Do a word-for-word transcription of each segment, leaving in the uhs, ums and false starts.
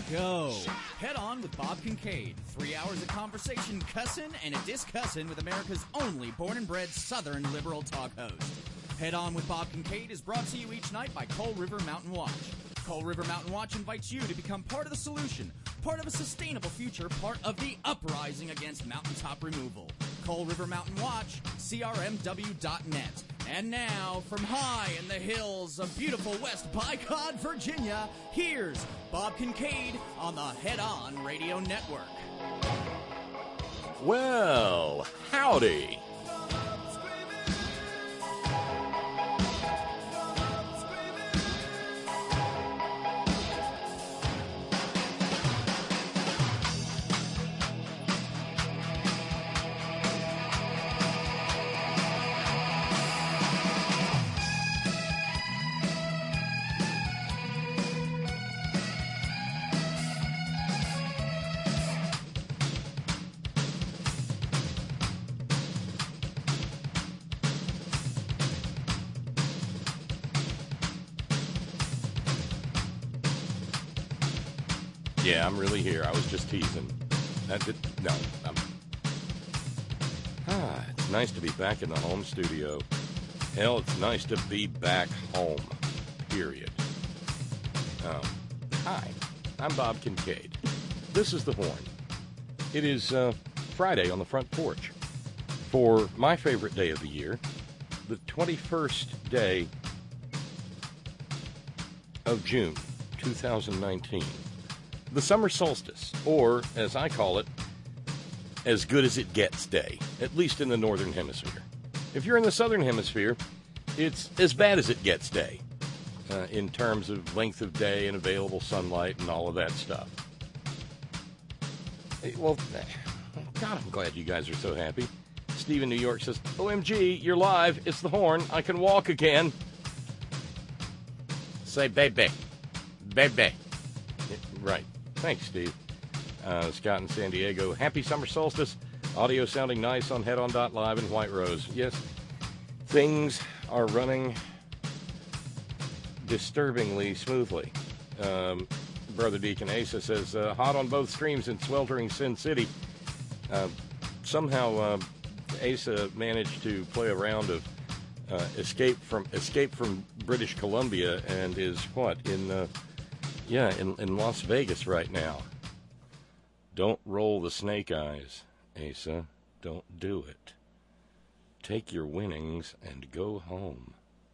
go. Head On with Bob Kincaid. Three hours of conversation, cussin' and a discussin' with America's only born and bred Southern liberal talk host. Head On with Bob Kincaid is brought to you each night by Coal River Mountain Watch. Coal River Mountain Watch invites you to become part of the solution, part of a sustainable future, part of the uprising against mountaintop removal. Coal River Mountain Watch, C R M W dot net. And now, from high in the hills of beautiful West Bycott, Virginia, here's Bob Kincaid on the Head On Radio Network. Well, howdy. Yeah, I'm really here. I was just teasing. That did, no, I'm... Ah, it's nice to be back in the home studio. Hell, it's nice to be back home, period. Um, hi, I'm Bob Kincaid. This is The Horn. It is uh, Friday on the front porch for my favorite day of the year, the twenty-first day of June, two thousand nineteen. The summer solstice, or, as I call it, as good as it gets day, at least in the northern hemisphere. If you're in the southern hemisphere, it's as bad as it gets day, uh, in terms of length of day and available sunlight and all of that stuff. Well, God, I'm glad you guys are so happy. Steve in New York says, O M G, you're live, it's the Horn, I can walk again. Say baby, baby. Right. Thanks, Steve. Uh, Scott in San Diego. Happy summer solstice. Audio sounding nice on head on dot live in White Rose. Yes, things are running disturbingly smoothly. Um, Brother Deacon Asa says, uh, hot on both streams in sweltering Sin City. Uh, somehow uh, Asa managed to play a round of uh, escape from escape from British Columbia and is, what, in... Uh, Yeah, in, in Las Vegas right now. Don't roll the snake eyes, Asa. Don't do it. Take your winnings and go home.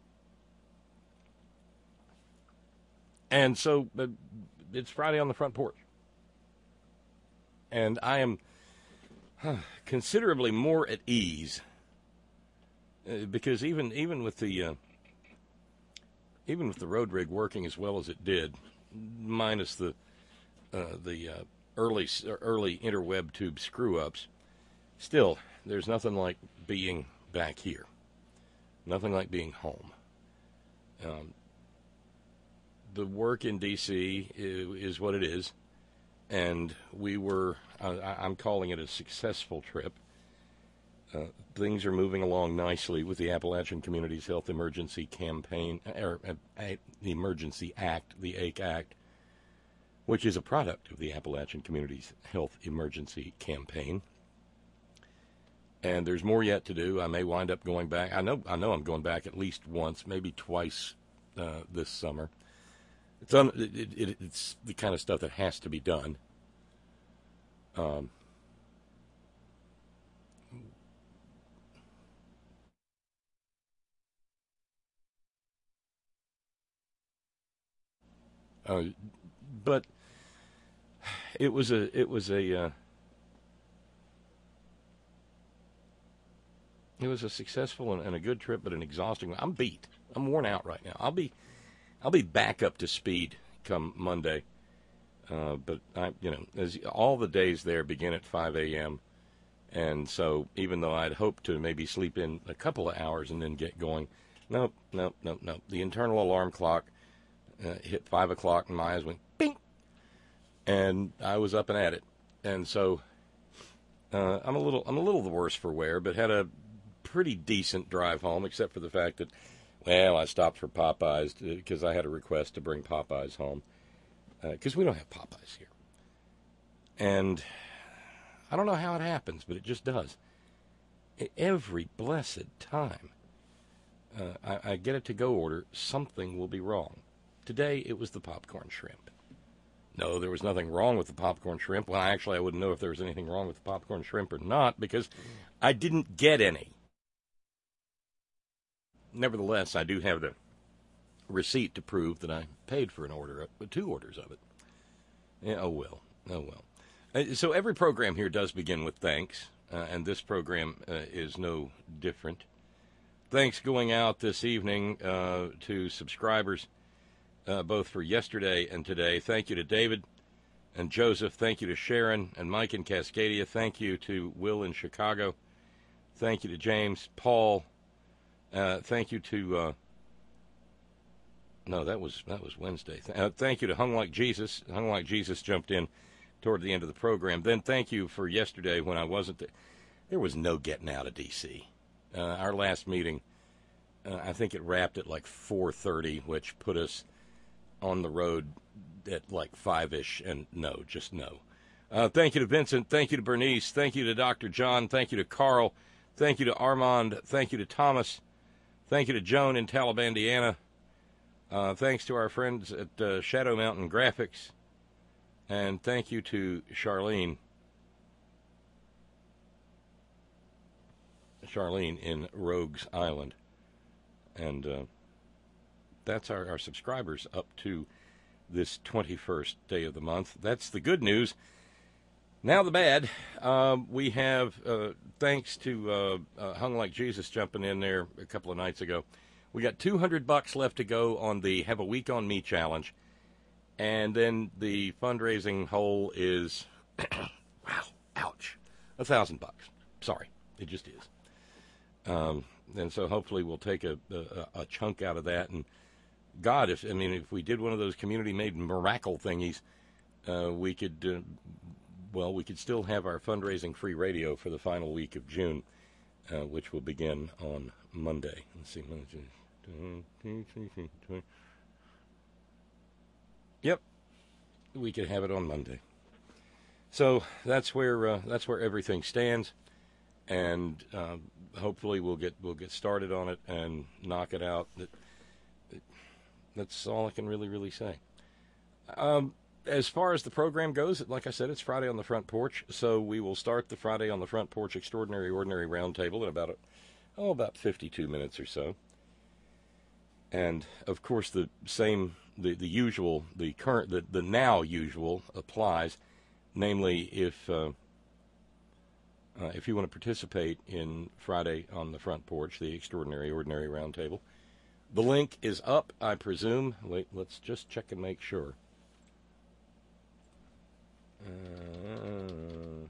And so, uh, it's Friday on the front porch. And I am huh, considerably more at ease. Uh, because even even with the uh, even with the road rig working as well as it did, minus the uh, the uh, early early interweb tube screw-ups, still, there's nothing like being back here. Nothing like being home. Um, the work in D C is, is what it is, and we were, uh, I'm calling it a successful trip. Uh, things are moving along nicely with the Appalachian Communities Health Emergency Campaign, or uh, uh, the Emergency Act, the A C E Act, which is a product of the Appalachian Communities Health Emergency Campaign. And there's more yet to do. I may wind up going back. I know I know I'm going back at least once, maybe twice uh, this summer. It's, un, it, it, it's the kind of stuff that has to be done. Um. Uh, but it was a it was a uh, it was a successful and, and a good trip, but an exhausting one. I'm beat. I'm worn out right now. I'll be I'll be back up to speed come Monday. Uh, but I, you know, as all the days there begin at five a.m. and so even though I'd hoped to maybe sleep in a couple of hours and then get going, nope, nope, nope, nope. The internal alarm clock Uh, hit five o'clock and my eyes went bing, and I was up and at it. And so uh, I'm a little I'm a little the worse for wear, but had a pretty decent drive home, except for the fact that, well, I stopped for Popeyes because I had a request to bring Popeyes home. because uh, we don't have Popeyes here. And I don't know how it happens, but it just does. Every blessed time uh, I, I get a to-go order, something will be wrong. Today, it was the popcorn shrimp. No, there was nothing wrong with the popcorn shrimp. Well, actually, I wouldn't know if there was anything wrong with the popcorn shrimp or not because I didn't get any. Nevertheless, I do have the receipt to prove that I paid for an order, two orders of it. Yeah, oh, well. Oh, well. Uh, so every program here does begin with thanks, uh, and this program uh, is no different. Thanks going out this evening uh, to subscribers, uh, both for yesterday and today. Thank you to David and Joseph. Thank you to Sharon and Mike in Cascadia. Thank you to Will in Chicago. Thank you to James, Paul. Uh, thank you to, uh, no, that was that was Wednesday. Th- uh, thank you to Hung Like Jesus. Hung Like Jesus jumped in toward the end of the program. Then thank you for yesterday when I wasn't there. There was no getting out of D C. Uh, our last meeting, uh, I think it wrapped at like four thirty, which put us on the road at like five-ish, and no, just no. Uh, thank you to Vincent. Thank you to Bernice. Thank you to Doctor John. Thank you to Carl. Thank you to Armand. Thank you to Thomas. Thank you to Joan in Talibandiana. Uh, thanks to our friends at uh, Shadow Mountain Graphics. And thank you to Charlene. Charlene in Rogues Island. And uh, that's our, our subscribers up to this twenty-first day of the month. That's the good news. Now the bad. Um, we have, uh, thanks to uh, uh, Hung Like Jesus jumping in there a couple of nights ago, we got two hundred bucks left to go on the Have a Week on Me challenge. And then the fundraising hole is, wow, ouch, a thousand bucks. Sorry, it just is. Um, and so hopefully we'll take a, a, a chunk out of that. And God, if I mean, if we did one of those community-made miracle thingies, uh, we could, uh, well, we could still have our fundraising free radio for the final week of June, uh, which will begin on Monday. Let's see. Yep, we could have it on Monday. So that's where uh, that's where everything stands, and uh, hopefully we'll get we'll get started on it and knock it out. That, that, that's all I can really really say. Um, as far as the program goes, like I said, it's Friday on the Front Porch, so we will start the Friday on the Front Porch Extraordinary Ordinary Roundtable in about oh about fifty-two minutes or so. And of course, the same, the, the usual, the current, the, the now usual applies. Namely, if uh, uh, if you want to participate in Friday on the Front Porch, the Extraordinary Ordinary Roundtable, the link is up, I presume. Wait, let's just check and make sure. Uh,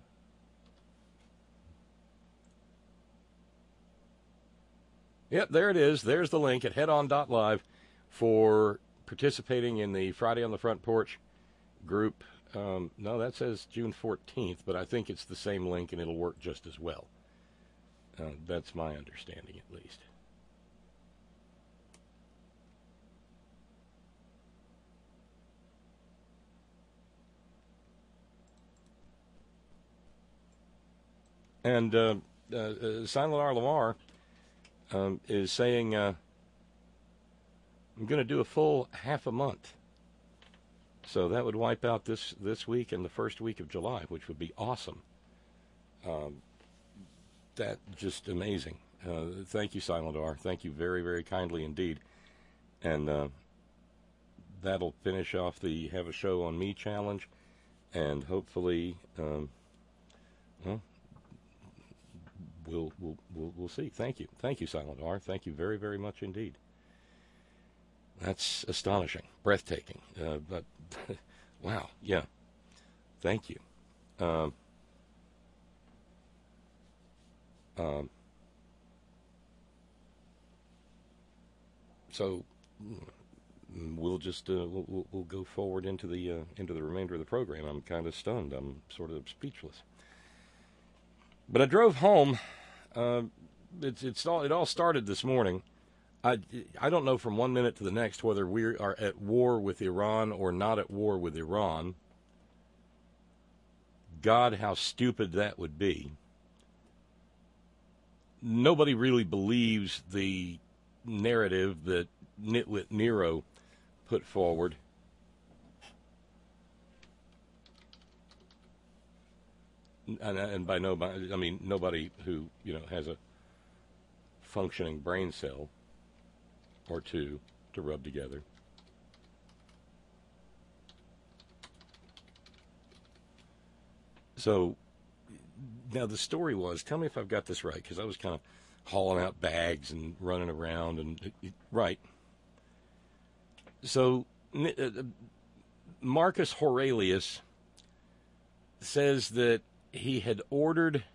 Yep, there it is. There's the link at head on dot live for participating in the Friday on the Front Porch group. Um, no, that says June fourteenth, but I think it's the same link and it'll work just as well. Uh, that's my understanding, at least. And uh, uh, uh, Silent R. Lamar Um, is saying, uh, I'm going to do a full half a month. So that would wipe out this, this week and the first week of July, which would be awesome. Um, that just amazing. Uh, thank you, Silent R. Thank you very, very kindly indeed. And uh, that'll finish off the Have a Show on Me challenge. And hopefully, um, well, We'll, we'll we'll we'll see. Thank you, thank you, Silent R. Thank you very very much indeed. That's astonishing, breathtaking. Uh, but wow, yeah. Thank you. Um, um, so we'll just uh, we'll, we'll we'll go forward into the uh, into the remainder of the program. I'm kind of stunned. I'm sort of speechless. But I drove home. Uh, it's it's all it all started this morning. I, I don't know from one minute to the next whether we are at war with Iran or not at war with Iran. God, how stupid that would be. Nobody really believes the narrative that Nitwit Nero put forward. And, and by nobody, I mean nobody who, you know, has a functioning brain cell or two to rub together. So now the story was, tell me if I've got this right, because I was kind of hauling out bags and running around and right. So uh, Marcus Aurelius says that he had ordered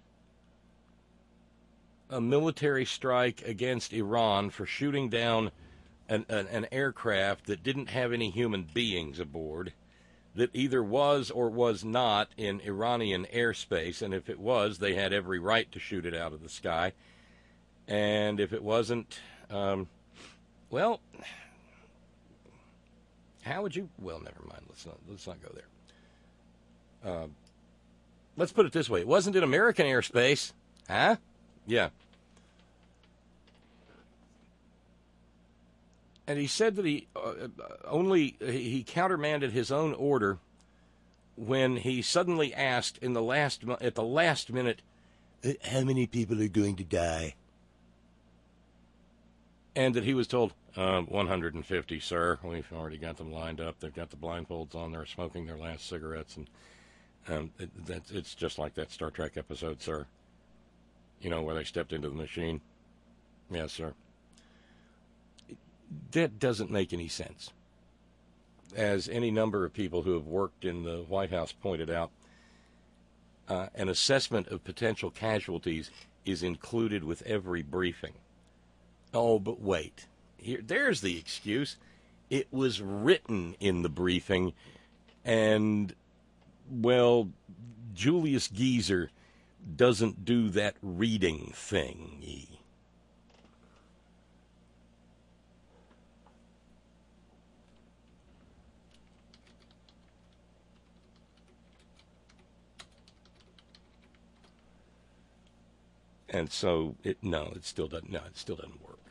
a military strike against Iran for shooting down an, an, an aircraft that didn't have any human beings aboard, that either was or was not in Iranian airspace, and if it was, they had every right to shoot it out of the sky, and if it wasn't, um, well, how would you, well, never mind, let's not, let's not go there. Uh, let's put it this way, it wasn't in American airspace, huh? Yeah. And he said that he uh, only, he countermanded his own order when he suddenly asked in the last, at the last minute, how many people are going to die? And that he was told, um, one hundred fifty, sir. We've already got them lined up. They've got the blindfolds on. They're smoking their last cigarettes. And um, it, that's, it's just like that Star Trek episode, sir. You know, where they stepped into the machine. Yes, sir. That doesn't make any sense. As any number of people who have worked in the White House pointed out, uh, an assessment of potential casualties is included with every briefing. Oh, but wait. Here, there's the excuse. It was written in the briefing, and, well, Julius Geezer doesn't do that reading thing. And so it no, it still doesn't. No, it still doesn't work.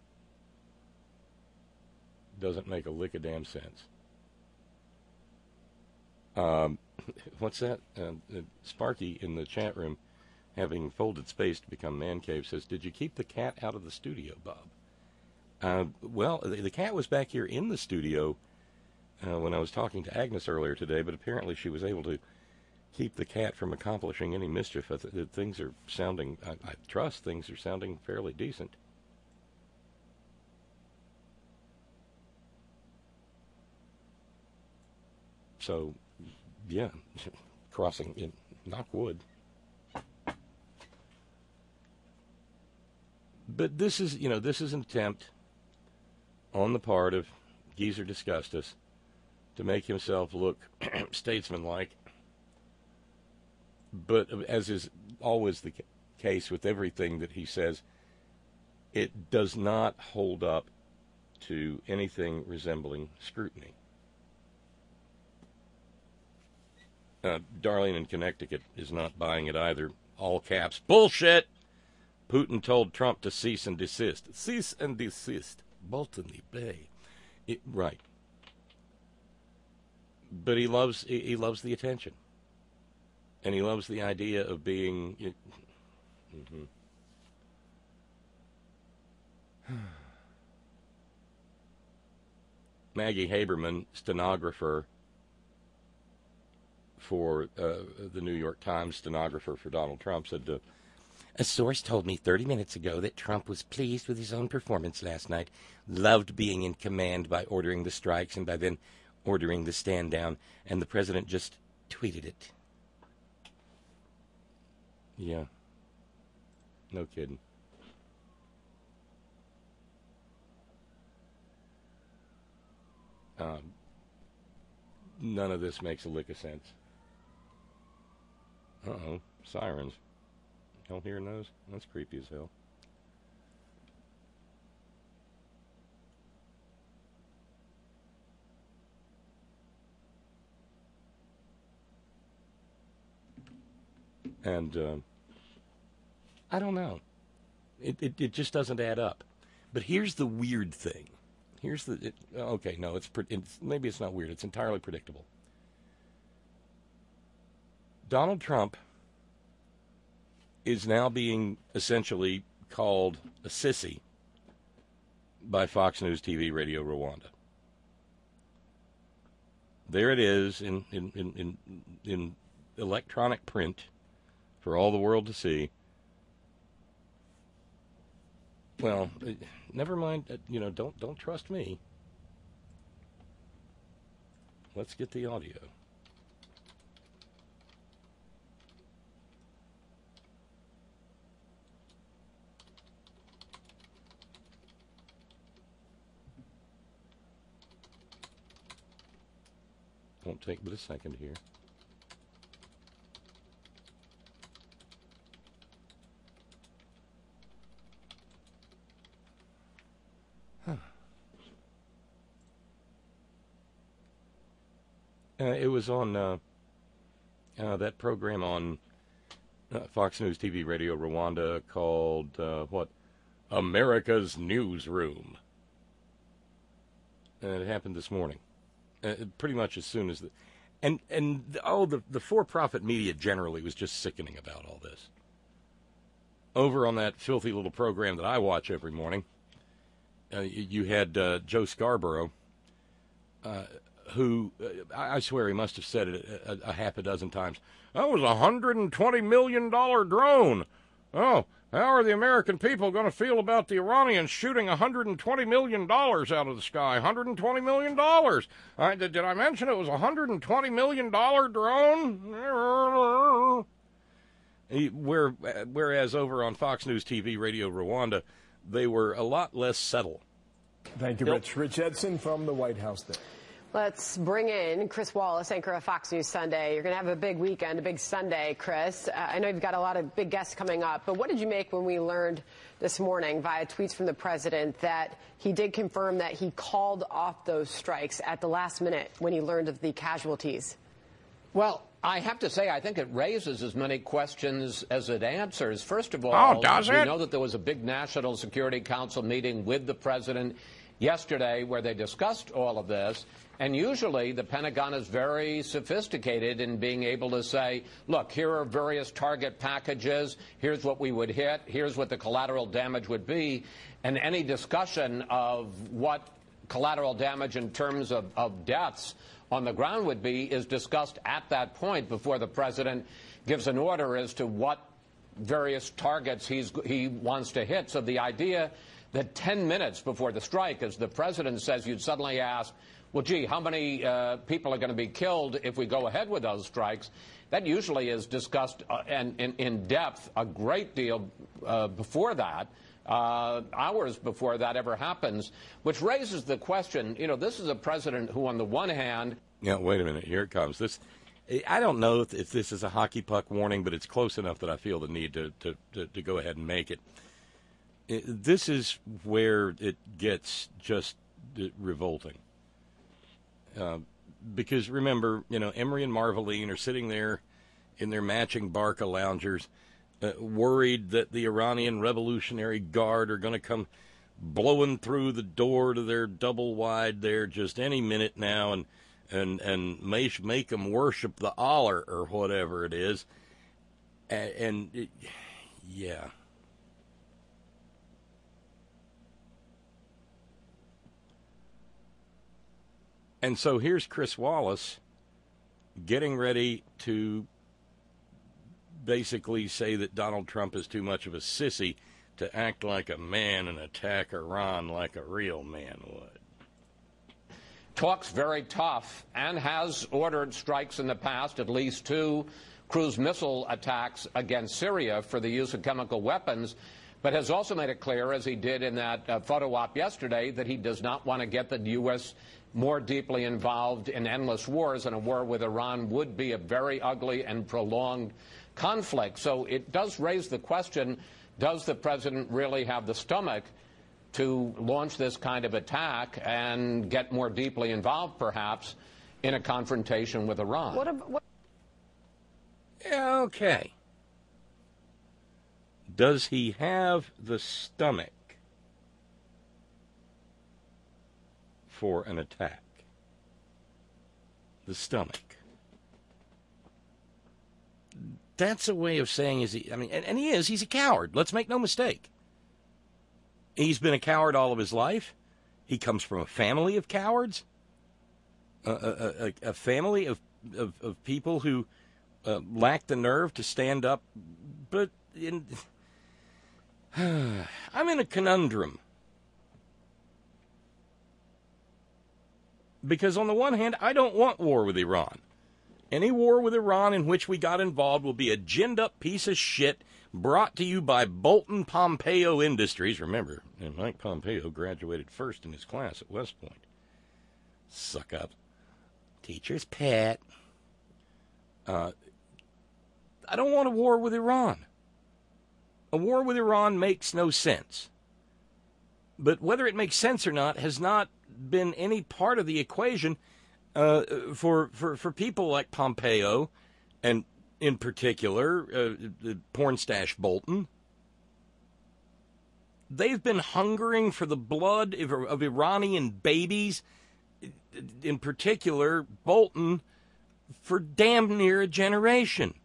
Doesn't make a lick of damn sense. Um, what's that? Uh, uh, Sparky in the chat room, having folded space to become man cave, says, "Did you keep the cat out of the studio, Bob?" Uh, well, the, the cat was back here in the studio uh, when I was talking to Agnes earlier today, but apparently she was able to keep the cat from accomplishing any mischief. I th- things are sounding, I, I trust things are sounding fairly decent. So, yeah, crossing, in, knock wood. But this is, you know, this is an attempt on the part of Geezer Disgustus to make himself look statesmanlike. But as is always the case with everything that he says, it does not hold up to anything resembling scrutiny. Uh, Darlene in Connecticut is not buying it either. All caps. Bullshit! Putin told Trump to cease and desist. Cease and desist. Botany Bay. It, right. But he loves he, he loves the attention. And he loves the idea of being... It, mm-hmm. Maggie Haberman, stenographer for uh, the New York Times, stenographer for Donald Trump, said, uh, a source told me thirty minutes ago that Trump was pleased with his own performance last night, loved being in command by ordering the strikes and by then ordering the stand down, and the president just tweeted it. Yeah. No kidding. Um, none of this makes a lick of sense. Uh-oh. Sirens. Don't hear those? That's creepy as hell. And uh, I don't know. It, it it just doesn't add up. But here's the weird thing. Here's the it, okay. No, it's, it's maybe it's not weird. It's entirely predictable. Donald Trump is now being essentially called a sissy by Fox News T V Radio Rwanda. There it is in in, in, in, in electronic print for all the world to see. Well, never mind. You know, don't don't trust me. Let's get the audio. Won't take but a second here. Huh. Uh, it was on uh, uh, that program on uh, Fox News T V Radio Rwanda called, uh, what, America's Newsroom. And it happened this morning. Uh, pretty much as soon as the, and and oh the the for-profit media generally was just sickening about all this. Over on that filthy little program that I watch every morning, uh, you, you had uh, Joe Scarborough, uh, who uh, I swear he must have said it a, a half a dozen times. That was a one hundred twenty million dollars drone. Oh, how are the American people going to feel about the Iranians shooting one hundred twenty million dollars out of the sky? one hundred twenty million dollars. I, did, did I mention it was a one hundred twenty million dollars drone? Where, whereas over on Fox News T V Radio Rwanda, they were a lot less subtle. Thank you, Rich. Rich Edson from the White House there. Let's bring in Chris Wallace, anchor of Fox News Sunday. You're going to have a big weekend, a big Sunday, Chris. Uh, I know you've got a lot of big guests coming up, but what did you make when we learned this morning via tweets from the president that he did confirm that he called off those strikes at the last minute when he learned of the casualties? Well, I have to say, I think it raises as many questions as it answers. First of all, oh, does we it? know that there was a big National Security Council meeting with the president yesterday where they discussed all of this. And usually the Pentagon is very sophisticated in being able to say, look, here are various target packages. Here's what we would hit. Here's what the collateral damage would be. And any discussion of what collateral damage in terms of, of deaths on the ground would be is discussed at that point before the president gives an order as to what various targets he's, he wants to hit. So the idea that ten minutes before the strike, as the president says, you'd suddenly ask, well, gee, how many uh, people are going to be killed if we go ahead with those strikes? That usually is discussed uh, and, in, in depth a great deal uh, before that, uh, hours before that ever happens, which raises the question, you know, this is a president who, on the one hand... Yeah, wait a minute. Here it comes. This, I don't know if, if this is a hockey puck warning, but it's close enough that I feel the need to, to, to, to go ahead and make it. it. This is where it gets just revolting. Uh, because remember, you know, Emery and Marveline are sitting there in their matching Barca loungers, uh, worried that the Iranian Revolutionary Guard are going to come blowing through the door to their double wide there just any minute now and and and make, make them worship the Allah or whatever it is. And, and it, yeah. And so here's Chris Wallace getting ready to basically say that Donald Trump is too much of a sissy to act like a man and attack Iran like a real man would. Talks very tough and has ordered strikes in the past, at least two cruise missile attacks against Syria for the use of chemical weapons, but has also made it clear, as he did in that uh, photo op yesterday, that he does not want to get the U S more deeply involved in endless wars, and a war with Iran would be a very ugly and prolonged conflict. So it does raise the question, does the president really have the stomach to launch this kind of attack and get more deeply involved, perhaps, in a confrontation with Iran? What, what? Yeah, okay. Does he have the stomach for an attack? The stomach. That's a way of saying, is he, I mean, and, and he is, he's a coward. Let's make no mistake. He's been a coward all of his life. He comes from a family of cowards, a, a, a, a family of, of, of people who uh, lack the nerve to stand up. But in, I'm in a conundrum. Because on the one hand, I don't want war with Iran. Any war with Iran in which we got involved will be a ginned-up piece of shit brought to you by Bolton Pompeo Industries. Remember, Mike Pompeo graduated first in his class at West Point. Suck up. Teacher's pet. Uh, I don't want a war with Iran. A war with Iran makes no sense. But whether it makes sense or not has not been any part of the equation uh, for, for, for people like Pompeo, and in particular, uh, Pornstache Bolton. They've been hungering for the blood of, of Iranian babies, in particular Bolton, for damn near a generation.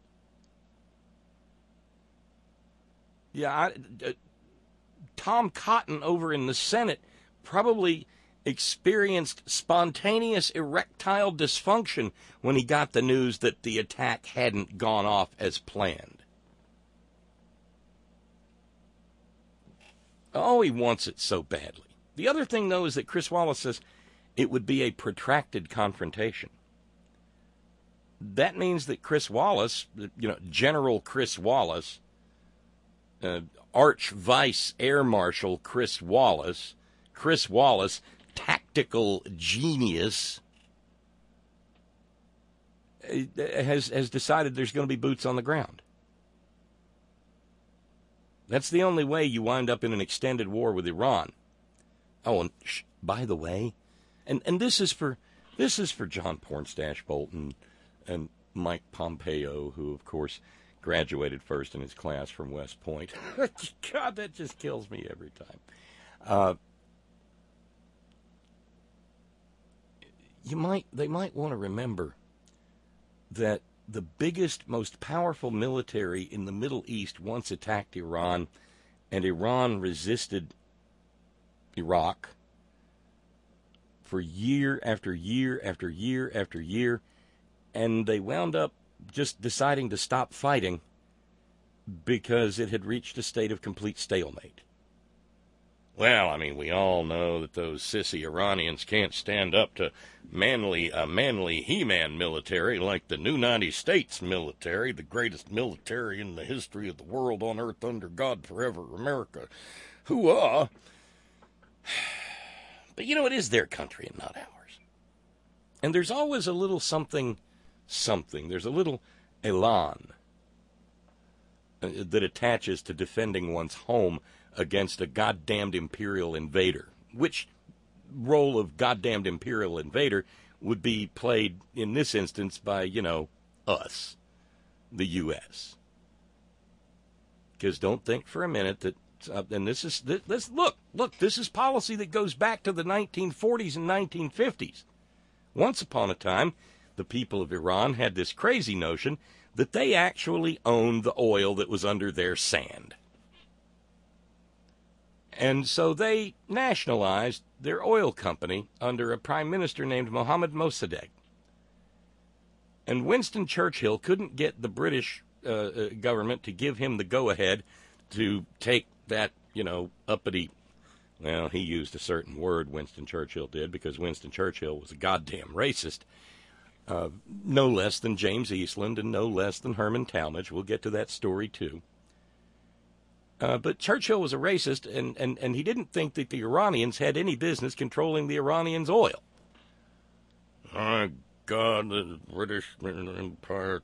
Yeah, I, uh, Tom Cotton over in the Senate probably experienced spontaneous erectile dysfunction when he got the news that the attack hadn't gone off as planned. Oh, he wants it so badly. The other thing, though, is that Chris Wallace says it would be a protracted confrontation. That means that Chris Wallace, you know, General Chris Wallace, uh, Arch Vice Air Marshal Chris Wallace, Chris Wallace, tactical genius, has has decided there's going to be boots on the ground. That's the only way you wind up in an extended war with Iran. Oh, and sh- by the way, and, and this is for this is for John Pornstache Bolton and Mike Pompeo, who of course graduated first in his class from West Point. God, that just kills me every time. Uh, You might, they might want to remember that the biggest, most powerful military in the Middle East once attacked Iran, and Iran resisted Iraq for year after year after year after year, and they wound up just deciding to stop fighting because it had reached a state of complete stalemate. Well, I mean, we all know that those sissy Iranians can't stand up to manly, a manly He-Man military like the new United States military, the greatest military in the history of the world on earth under God forever, America. Hoo-ah! But, you know, it is their country and not ours. And there's always a little something, something. There's a little elan that attaches to defending one's home against a goddamned imperial invader. Which role of goddamned imperial invader would be played in this instance by, you know, us, the U S Because don't think for a minute that, uh, and this is, this, this, look, look, this is policy that goes back to the nineteen forties and nineteen fifties. Once upon a time, the people of Iran had this crazy notion that they actually owned the oil that was under their sand. And so they nationalized their oil company under a prime minister named Mohammad Mossadegh. And Winston Churchill couldn't get the British uh, uh, government to give him the go-ahead to take that, you know, uppity, well, he used a certain word, Winston Churchill did, because Winston Churchill was a goddamn racist, uh, no less than James Eastland and no less than Herman Talmadge. We'll get to that story, too. Uh, but Churchill was a racist, and, and, and he didn't think that the Iranians had any business controlling the Iranians' oil. My God, the British Empire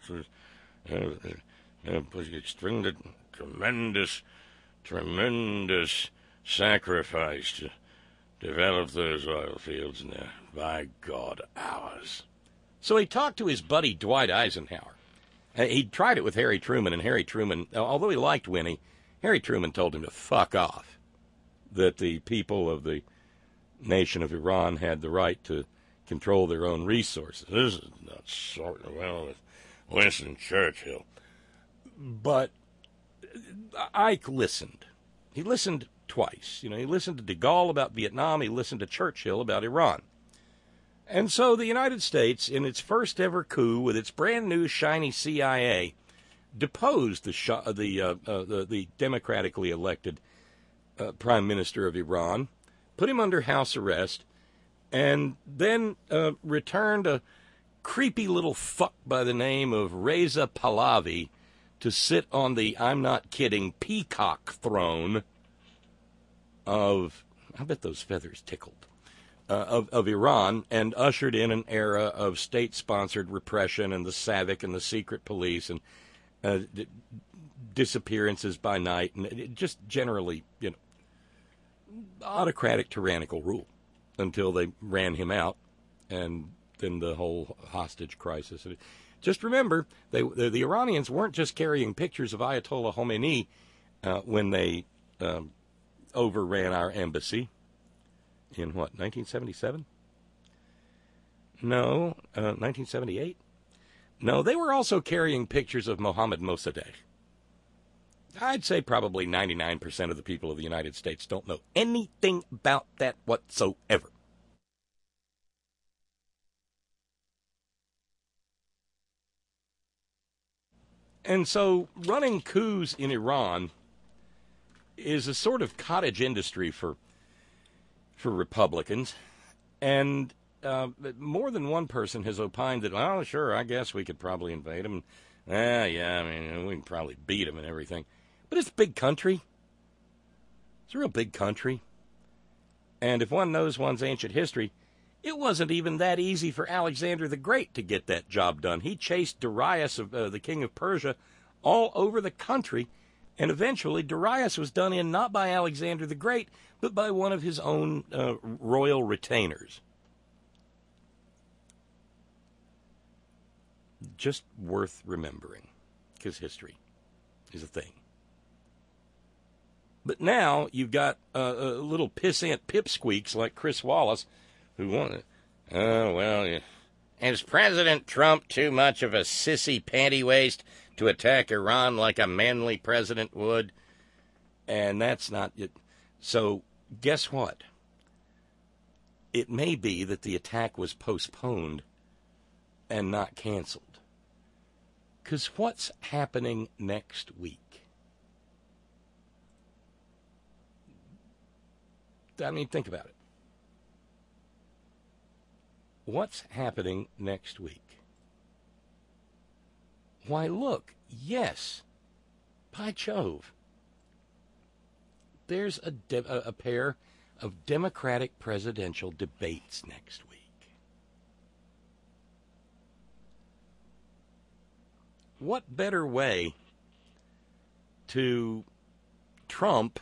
extended tremendous, tremendous sacrifice to develop those oil fields, and they're, by God, ours. So he talked to his buddy Dwight Eisenhower. He tried it with Harry Truman, and Harry Truman, although he liked Winnie, Harry Truman told him to fuck off, that the people of the nation of Iran had the right to control their own resources. This is not sort of well with Winston Churchill. But Ike listened. He listened twice. You know, he listened to de Gaulle about Vietnam. He listened to Churchill about Iran. And so the United States, in its first ever coup with its brand new shiny C I A, deposed the sh- the, uh, uh, the the democratically elected uh, prime minister of Iran, put him under house arrest, and then uh, returned a creepy little fuck by the name of Reza Pahlavi to sit on the, I'm not kidding, peacock throne of, I bet those feathers tickled, uh, of, of Iran, and ushered in an era of state-sponsored repression and the SAVAK and the secret police and uh, d- disappearances by night, and it just generally, you know, autocratic, tyrannical rule until they ran him out, and then the whole hostage crisis. Just remember, they, the, the Iranians weren't just carrying pictures of Ayatollah Khomeini uh, when they um, overran our embassy in, what, nineteen seventy-seven? No, uh, nineteen seventy-eight? No, they were also carrying pictures of Mohammad Mossadegh. I'd say probably ninety-nine percent of the people of the United States don't know anything about that whatsoever. And so running coups in Iran is a sort of cottage industry for for Republicans. And uh, more than one person has opined that, oh, sure, I guess we could probably invade them. Ah, yeah, I mean, we can probably beat them and everything. But it's a big country. It's a real big country. And if one knows one's ancient history, it wasn't even that easy for Alexander the Great to get that job done. He chased Darius, of, uh, the king of Persia, all over the country, and eventually Darius was done in not by Alexander the Great, but by one of his own uh, royal retainers. Just worth remembering, because history is a thing. But now you've got uh, uh, little pissant pipsqueaks like Chris Wallace, who want it. Oh, well, yeah. Is President Trump too much of a sissy panty waist to attack Iran like a manly president would? And that's not it. So guess what? It may be that the attack was postponed and not canceled. Because what's happening next week? I mean, think about it. What's happening next week? Why, look, yes, by Jove, there's a, de- a pair of Democratic presidential debates next week. What better way to trump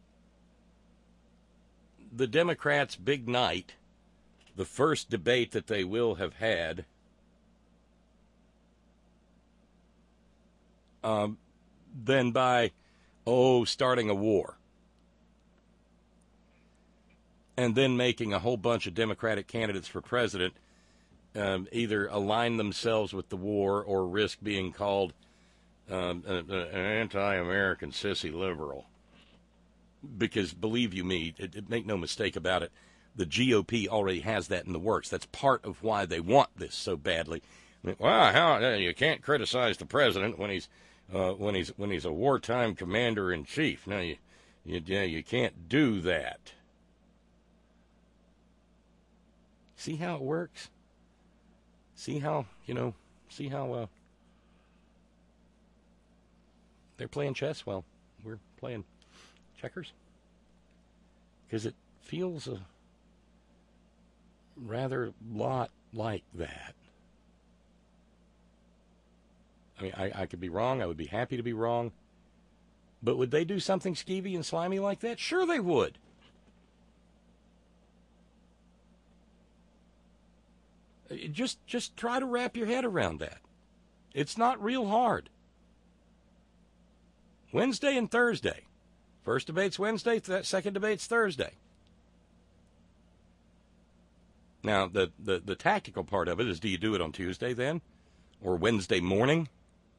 the Democrats' big night, the first debate that they will have had, um, than by, oh, starting a war. And then making a whole bunch of Democratic candidates for president um, either align themselves with the war or risk being called um, an anti-American sissy liberal. Because, believe you me, it, it, make no mistake about it, the G O P already has that in the works. That's part of why they want this so badly. I mean, well, how, you can't criticize the president when he's uh, when he's when he's a wartime commander in chief. No, you you yeah, you can't do that. See how it works? See how, you know, see how uh, they're playing chess? Well, we're playing checkers. Because it feels a rather lot like that. I mean, I, I could be wrong. I would be happy to be wrong. But would they do something skeevy and slimy like that? Sure they would. Just just try to wrap your head around that. It's not real hard. Wednesday and Thursday. First debate's Wednesday, th- second debate's Thursday. Now, the, the, the tactical part of it is, do you do it on Tuesday then? Or Wednesday morning?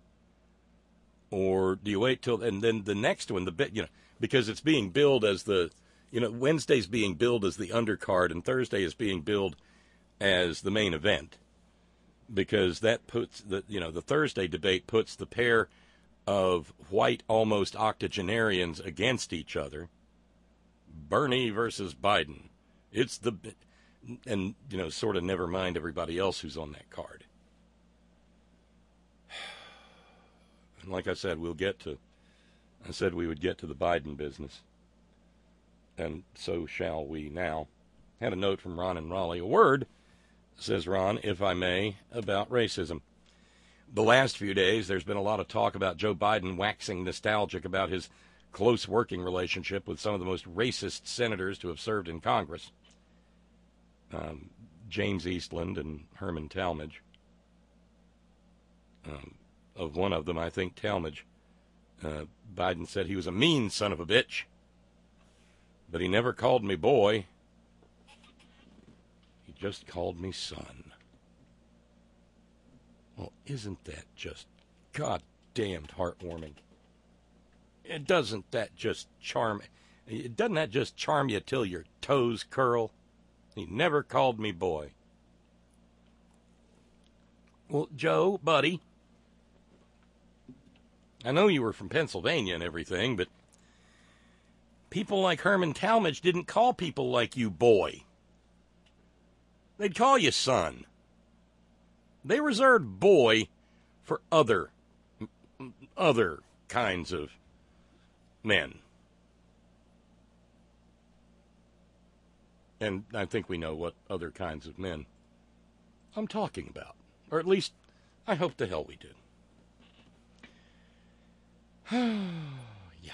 Or do you wait till, and then the next one, the bit, you know, because it's being billed as the, you know, Wednesday's being billed as the undercard and Thursday is being billed as the main event. Because that puts, the you know, the Thursday debate puts the pair of white almost octogenarians against each other. Bernie versus Biden. It's the, and, you know, sort of never mind everybody else who's on that card. And like I said, we'll get to, I said we would get to the Biden business. And so shall we now. Had a note from Ron in Raleigh. A word, says Ron, if I may, about racism. The last few days, there's been a lot of talk about Joe Biden waxing nostalgic about his close working relationship with some of the most racist senators to have served in Congress. Um, James Eastland and Herman Talmadge. Um, of one of them, I think Talmadge, uh, Biden said he was a mean son of a bitch, but he never called me boy. He just called me son. Well, isn't that just goddamned heartwarming? It doesn't that just charm, it doesn't that just charm you till your toes curl? He never called me boy. Well, Joe, buddy, I know you were from Pennsylvania and everything, but people like Herman Talmadge didn't call people like you boy. They'd call you son. They reserved boy for other, other kinds of men. And I think we know what other kinds of men I'm talking about. Or at least, I hope the hell we do. Yeah.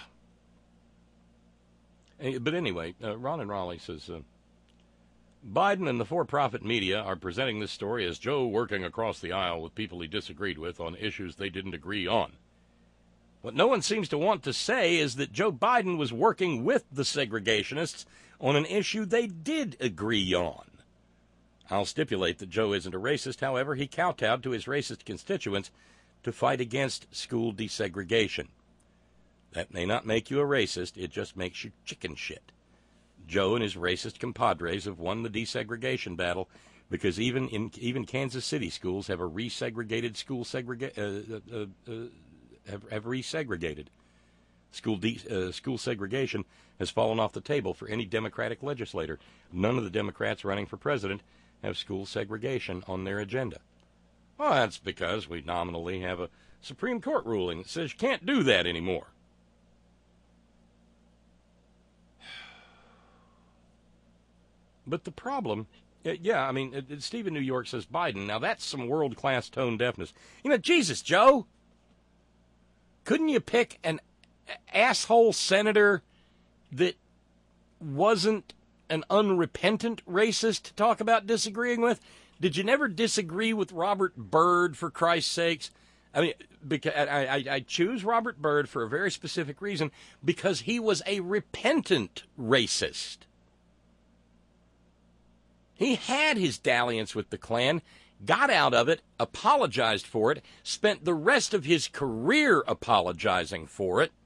But anyway, uh, Ron in Raleigh says, uh, Biden and the for-profit media are presenting this story as Joe working across the aisle with people he disagreed with on issues they didn't agree on. What no one seems to want to say is that Joe Biden was working with the segregationists on an issue they did agree on. I'll stipulate that Joe isn't a racist. However, he kowtowed to his racist constituents to fight against school desegregation. That may not make you a racist, it just makes you chicken shit. Joe and his racist compadres have won the desegregation battle because even in even Kansas City schools have a resegregated school segrega- uh, uh, uh, have, have resegregated. School de- uh, school segregation has fallen off the table for any Democratic legislator. None of the Democrats running for president have school segregation on their agenda. Well, that's because we nominally have a Supreme Court ruling that says you can't do that anymore. But the problem, yeah, I mean, it, it, Steve in New York says Biden. Now, that's some world-class tone deafness. You know, Jesus, Joe, couldn't you pick an asshole senator that wasn't an unrepentant racist to talk about disagreeing with? Did you never disagree with Robert Byrd, for Christ's sakes? I mean, because I, I, I choose Robert Byrd for a very specific reason, because he was a repentant racist. He had his dalliance with the Klan, got out of it, apologized for it, spent the rest of his career apologizing for it.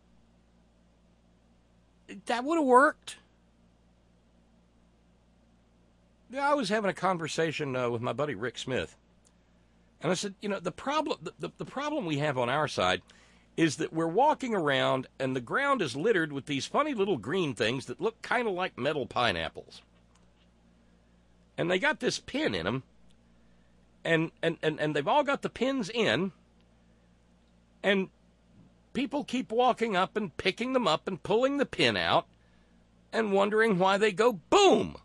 That would have worked. I was having a conversation uh, with my buddy Rick Smith, and I said, you know, the problem the, the, the problem we have on our side is that we're walking around and the ground is littered with these funny little green things that look kind of like metal pineapples. And they got this pin in them, and, and, and, and they've all got the pins in, and people keep walking up and picking them up and pulling the pin out and wondering why they go boom.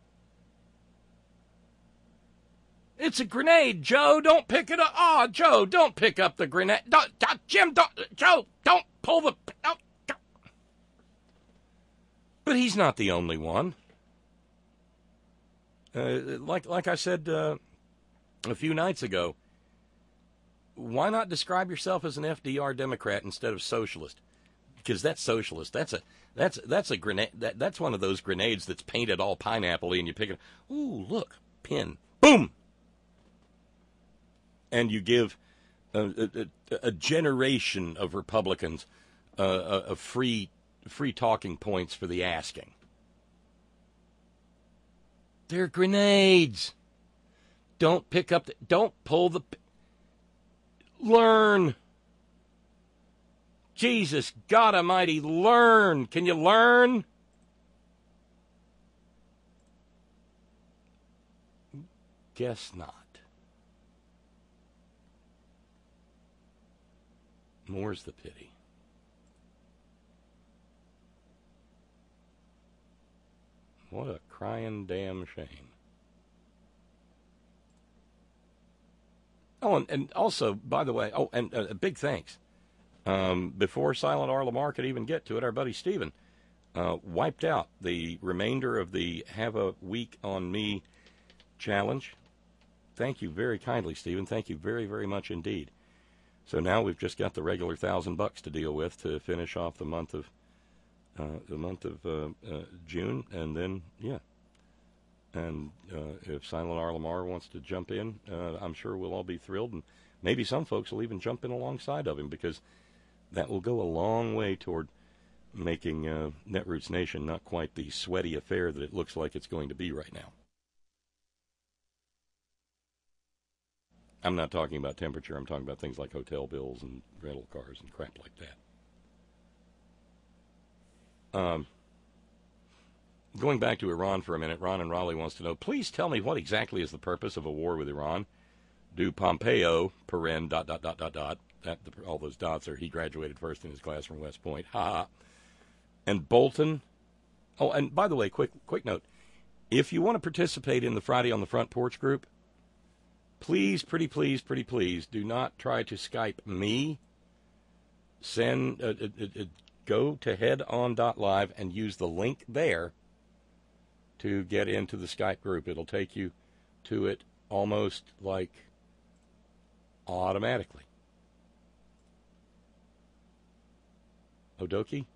It's a grenade, Joe. Don't pick it up. Oh, Joe, don't pick up the grenade. Don't, don't, Jim, don't, Joe, don't pull the... Don't, don't. But he's not the only one. Uh, like like I said uh, a few nights ago, why not describe yourself as an F D R Democrat instead of socialist? Because that's socialist. That's a that's that's a grenade. That, that's one of those grenades that's painted all pineapple-y, and you pick it. Ooh, look, pin, boom, and you give a, a, a generation of Republicans uh, a, a free free talking points for the asking. They're grenades. Don't pick up. The, don't pull the. Learn. Jesus, God Almighty, learn. Can you learn? Guess not. More's the pity. What a crying damn shame. Oh, and, and also, by the way, oh, and uh, a big thanks. Um, before Silent R. Lamar could even get to it, our buddy Stephen uh, wiped out the remainder of the Have a Week on Me challenge. Thank you very kindly, Stephen. Thank you very, very much indeed. So now we've just got the regular thousand bucks to deal with to finish off the month of uh, the month of uh, uh, June, and then yeah. And uh, if Silent R. Lamar wants to jump in, uh, I'm sure we'll all be thrilled, and maybe some folks will even jump in alongside of him, because that will go a long way toward making uh, Netroots Nation not quite the sweaty affair that it looks like it's going to be right now. I'm not talking about temperature. I'm talking about things like hotel bills and rental cars and crap like that. Um, going back to Iran for a minute, Ron in Raleigh wants to know, please tell me what exactly is the purpose of a war with Iran? Do Pompeo, paren, dot, dot, dot, dot, dot, that, the, all those dots are, he graduated first in his class from West Point, ha ha. And Bolton, oh, and by the way, quick quick note, if you want to participate in the Friday on the Front Porch group, please, pretty please, pretty please, do not try to Skype me. Send, uh, uh, uh, go to head on dot live and use the link there to get into the Skype group. It'll take you to it almost like automatically. Odoki?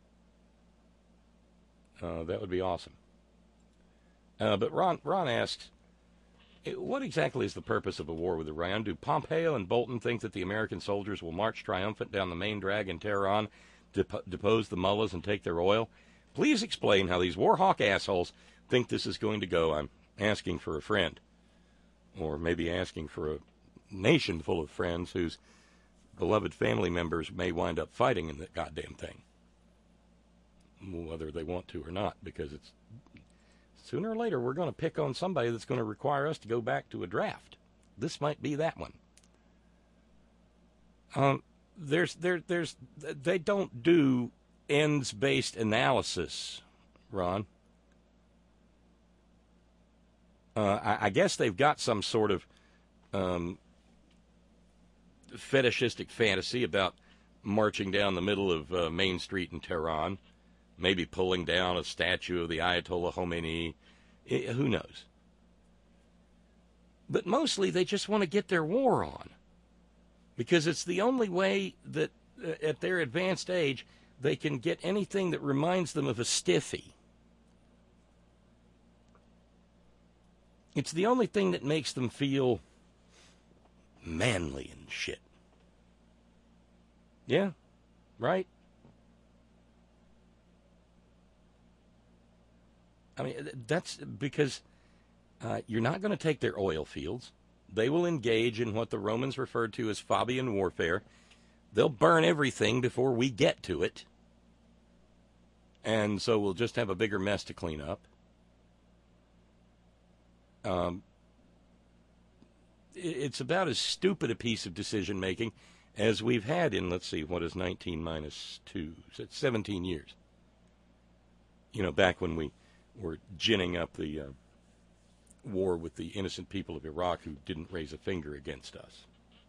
Uh, that would be awesome. Uh, but Ron, Ron asks, what exactly is the purpose of a war with Iran? Do Pompeo and Bolton think that the American soldiers will march triumphant down the main drag in Tehran, dep- depose the mullahs, and take their oil? Please explain how these war hawk assholes think this is going to go. I'm asking for a friend. Or maybe asking for a nation full of friends whose beloved family members may wind up fighting in that goddamn thing. Whether they want to or not, because it's sooner or later we're going to pick on somebody that's going to require us to go back to a draft. This might be that one. Um, there's, there, there's, they don't do ends-based analysis, Ron. Uh, I, I guess they've got some sort of um, fetishistic fantasy about marching down the middle of uh, Main Street in Tehran, maybe pulling down a statue of the Ayatollah Khomeini. It, who knows? But mostly they just want to get their war on, because it's the only way that uh, at their advanced age they can get anything that reminds them of a stiffy. It's the only thing that makes them feel manly and shit. Yeah, right? I mean, that's because uh, you're not going to take their oil fields. They will engage in what the Romans referred to as Fabian warfare. They'll burn everything before we get to it. And so we'll just have a bigger mess to clean up. Um, it's about as stupid a piece of decision-making as we've had in, let's see, what is nineteen minus two? So it's seventeen years. You know, back when we were ginning up the uh, war with the innocent people of Iraq who didn't raise a finger against us.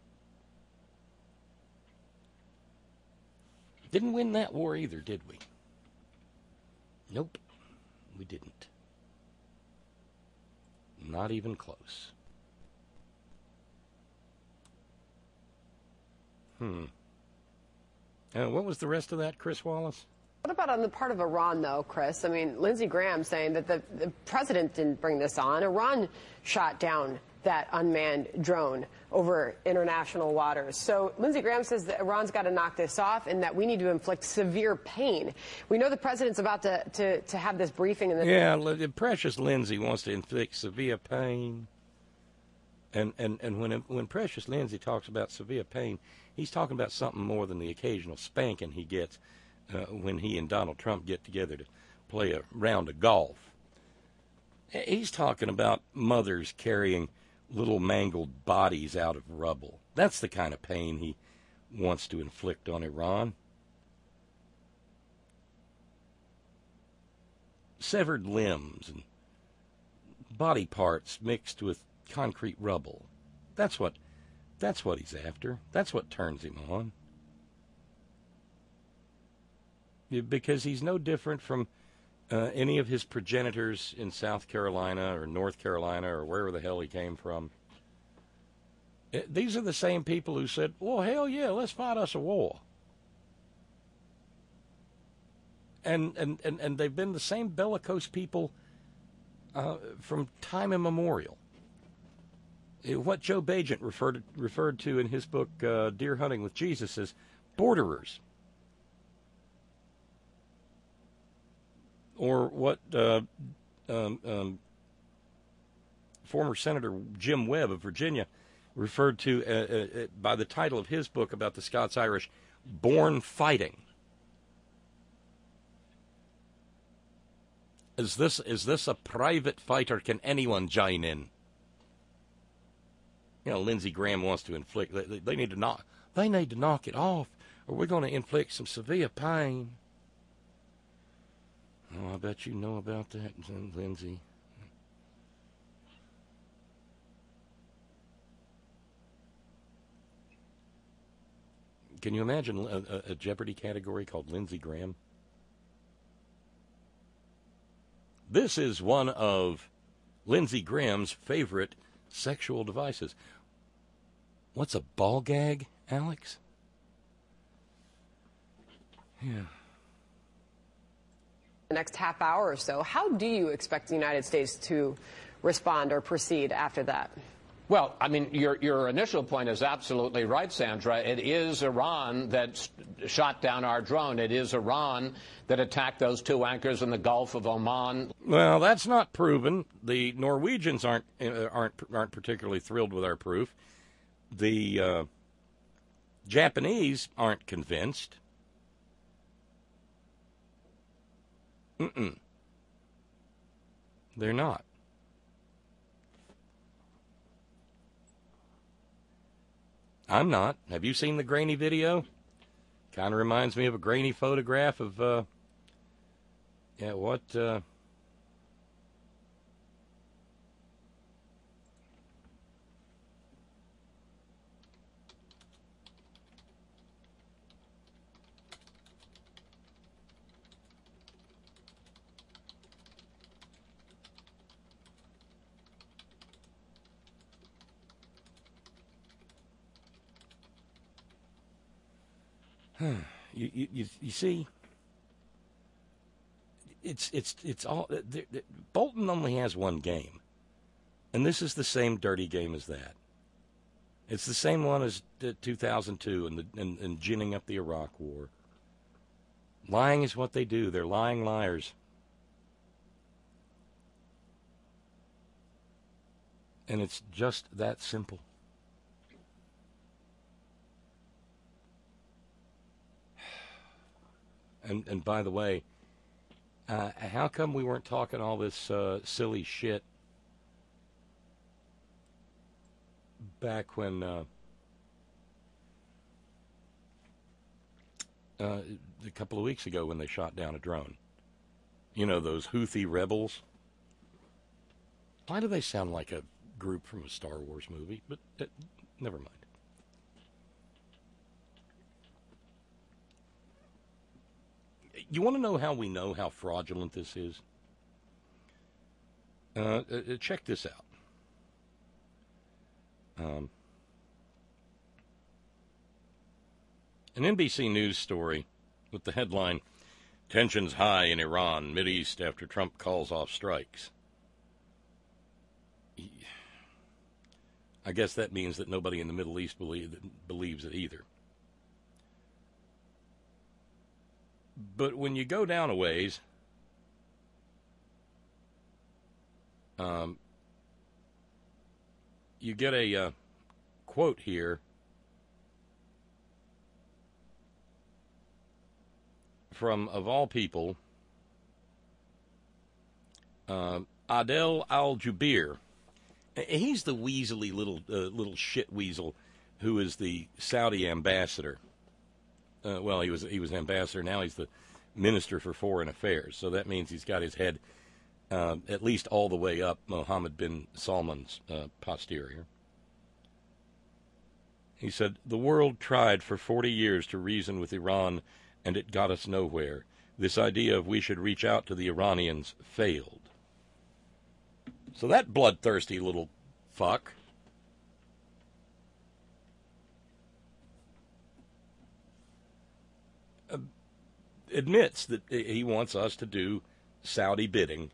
Didn't win that war either, did we? Nope, we didn't. Not even close. Hmm. Uh, what was the rest of that, Chris Wallace? What about on the part of Iran, though, Chris? I mean, Lindsey Graham saying that the, the president didn't bring this on. Iran shot down that unmanned drone over international waters. So Lindsey Graham says that Iran's got to knock this off and that we need to inflict severe pain. We know the president's about to, to, to have this briefing. In the yeah, Precious Lindsey wants to inflict severe pain. And, and, and when, when Precious Lindsey talks about severe pain, he's talking about something more than the occasional spanking he gets Uh, when he and Donald Trump get together to play a round of golf. He's talking about mothers carrying little mangled bodies out of rubble. That's the kind of pain he wants to inflict on Iran. Severed limbs and body parts mixed with concrete rubble. That's what, that's what he's after. That's what turns him on. Because he's no different from uh, any of his progenitors in South Carolina or North Carolina or wherever the hell he came from. It, these are the same people who said, well, hell yeah, let's fight us a war. And, and, and, and they've been the same bellicose people uh, from time immemorial. What Joe Bagent referred, referred to in his book, uh, Deer Hunting with Jesus, as borderers. Or what uh, um, um, former Senator Jim Webb of Virginia referred to uh, uh, by the title of his book about the Scots-Irish, Born Fighting. Is this is this a private fight, or can anyone join in? You know, Lindsey Graham wants to inflict. They, they need to knock. They need to knock it off, or we're going to inflict some severe pain. Oh, I bet you know about that, Lindsey. Can you imagine a, a Jeopardy category called Lindsey Graham? This is one of Lindsey Graham's favorite sexual devices. What's a ball gag, Alex? Yeah. The next half hour or so, how do you expect the United States to respond or proceed after that? Well, I mean, your your initial point is absolutely right, Sandra. It is Iran that shot down our drone. It is Iran that attacked those two anchors in the Gulf of Oman. Well, that's not proven. The Norwegians aren't uh, aren't aren't particularly thrilled with our proof. The uh, Japanese aren't convinced. Mm-mm. They're not. I'm not. Have you seen the grainy video? Kind of reminds me of a grainy photograph of, uh, yeah, what, uh, You, you, you, you see, it's it's it's all. They're, they're, Bolton only has one game, and this is the same dirty game as that. It's the same one as two thousand two and the and, and ginning up the Iraq War. Lying is what they do. They're lying liars, and it's just that simple. And, and by the way, uh, how come we weren't talking all this uh, silly shit back when uh, uh, a couple of weeks ago when they shot down a drone? You know, those Houthi rebels? Why do they sound like a group from a Star Wars movie? But uh, never mind. You want to know how we know how fraudulent this is? Uh, uh, check this out. Um, An N B C News story with the headline, "Tensions High in Iran, Mideast After Trump Calls Off Strikes." I guess that means that nobody in the Middle East believe, believes it either. But when you go down a ways, um, you get a uh, quote here from, of all people, uh, Adel Al-Jubeir. He's the weaselly little uh, little shit weasel who is the Saudi ambassador. Uh, well, he was he was ambassador. Now he's the Minister for Foreign Affairs. So that means he's got his head uh, at least all the way up Mohammed bin Salman's uh, posterior. He said, "The world tried for forty years to reason with Iran, and it got us nowhere. This idea of we should reach out to the Iranians failed." So that bloodthirsty little fuck uh, admits that he wants us to do Saudi bidding.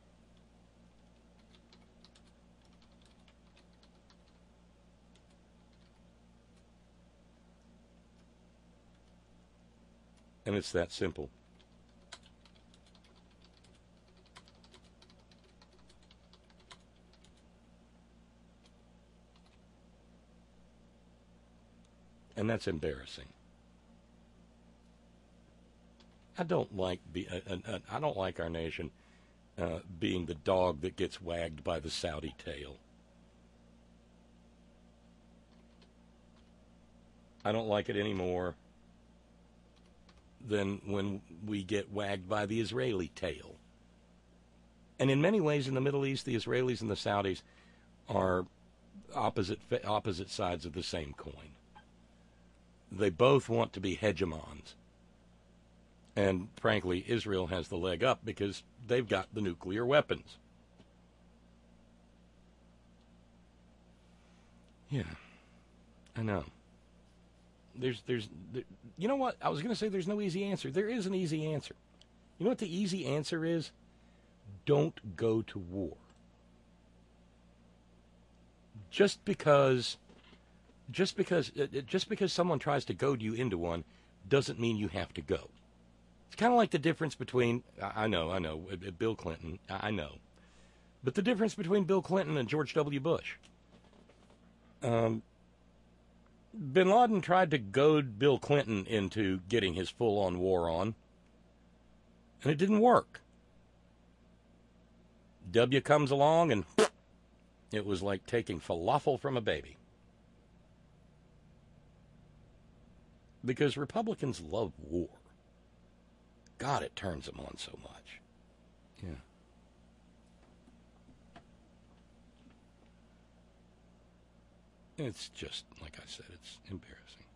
And it's that simple. And that's embarrassing. I don't like be, uh, uh, I don't like our nation uh, being the dog that gets wagged by the Saudi tail. I don't like it any more than when we get wagged by the Israeli tail. And in many ways in the Middle East, the Israelis and the Saudis are opposite opposite sides of the same coin. They both want to be hegemons. And frankly, Israel has the leg up because they've got the nuclear weapons. Yeah, I know. There's, there's, there, you know what? I was going to say there's no easy answer. There is an easy answer. You know what the easy answer is? Don't go to war. Just because... Just because just because someone tries to goad you into one doesn't mean you have to go. It's kind of like the difference between, I know, I know, Bill Clinton, I know. But the difference between Bill Clinton and George W. Bush. Um, Bin Laden tried to goad Bill Clinton into getting his full-on war on, and it didn't work. W comes along, and it was like taking falafel from a baby. Because Republicans love war. God, it turns them on so much. Yeah. It's just, like I said, it's embarrassing.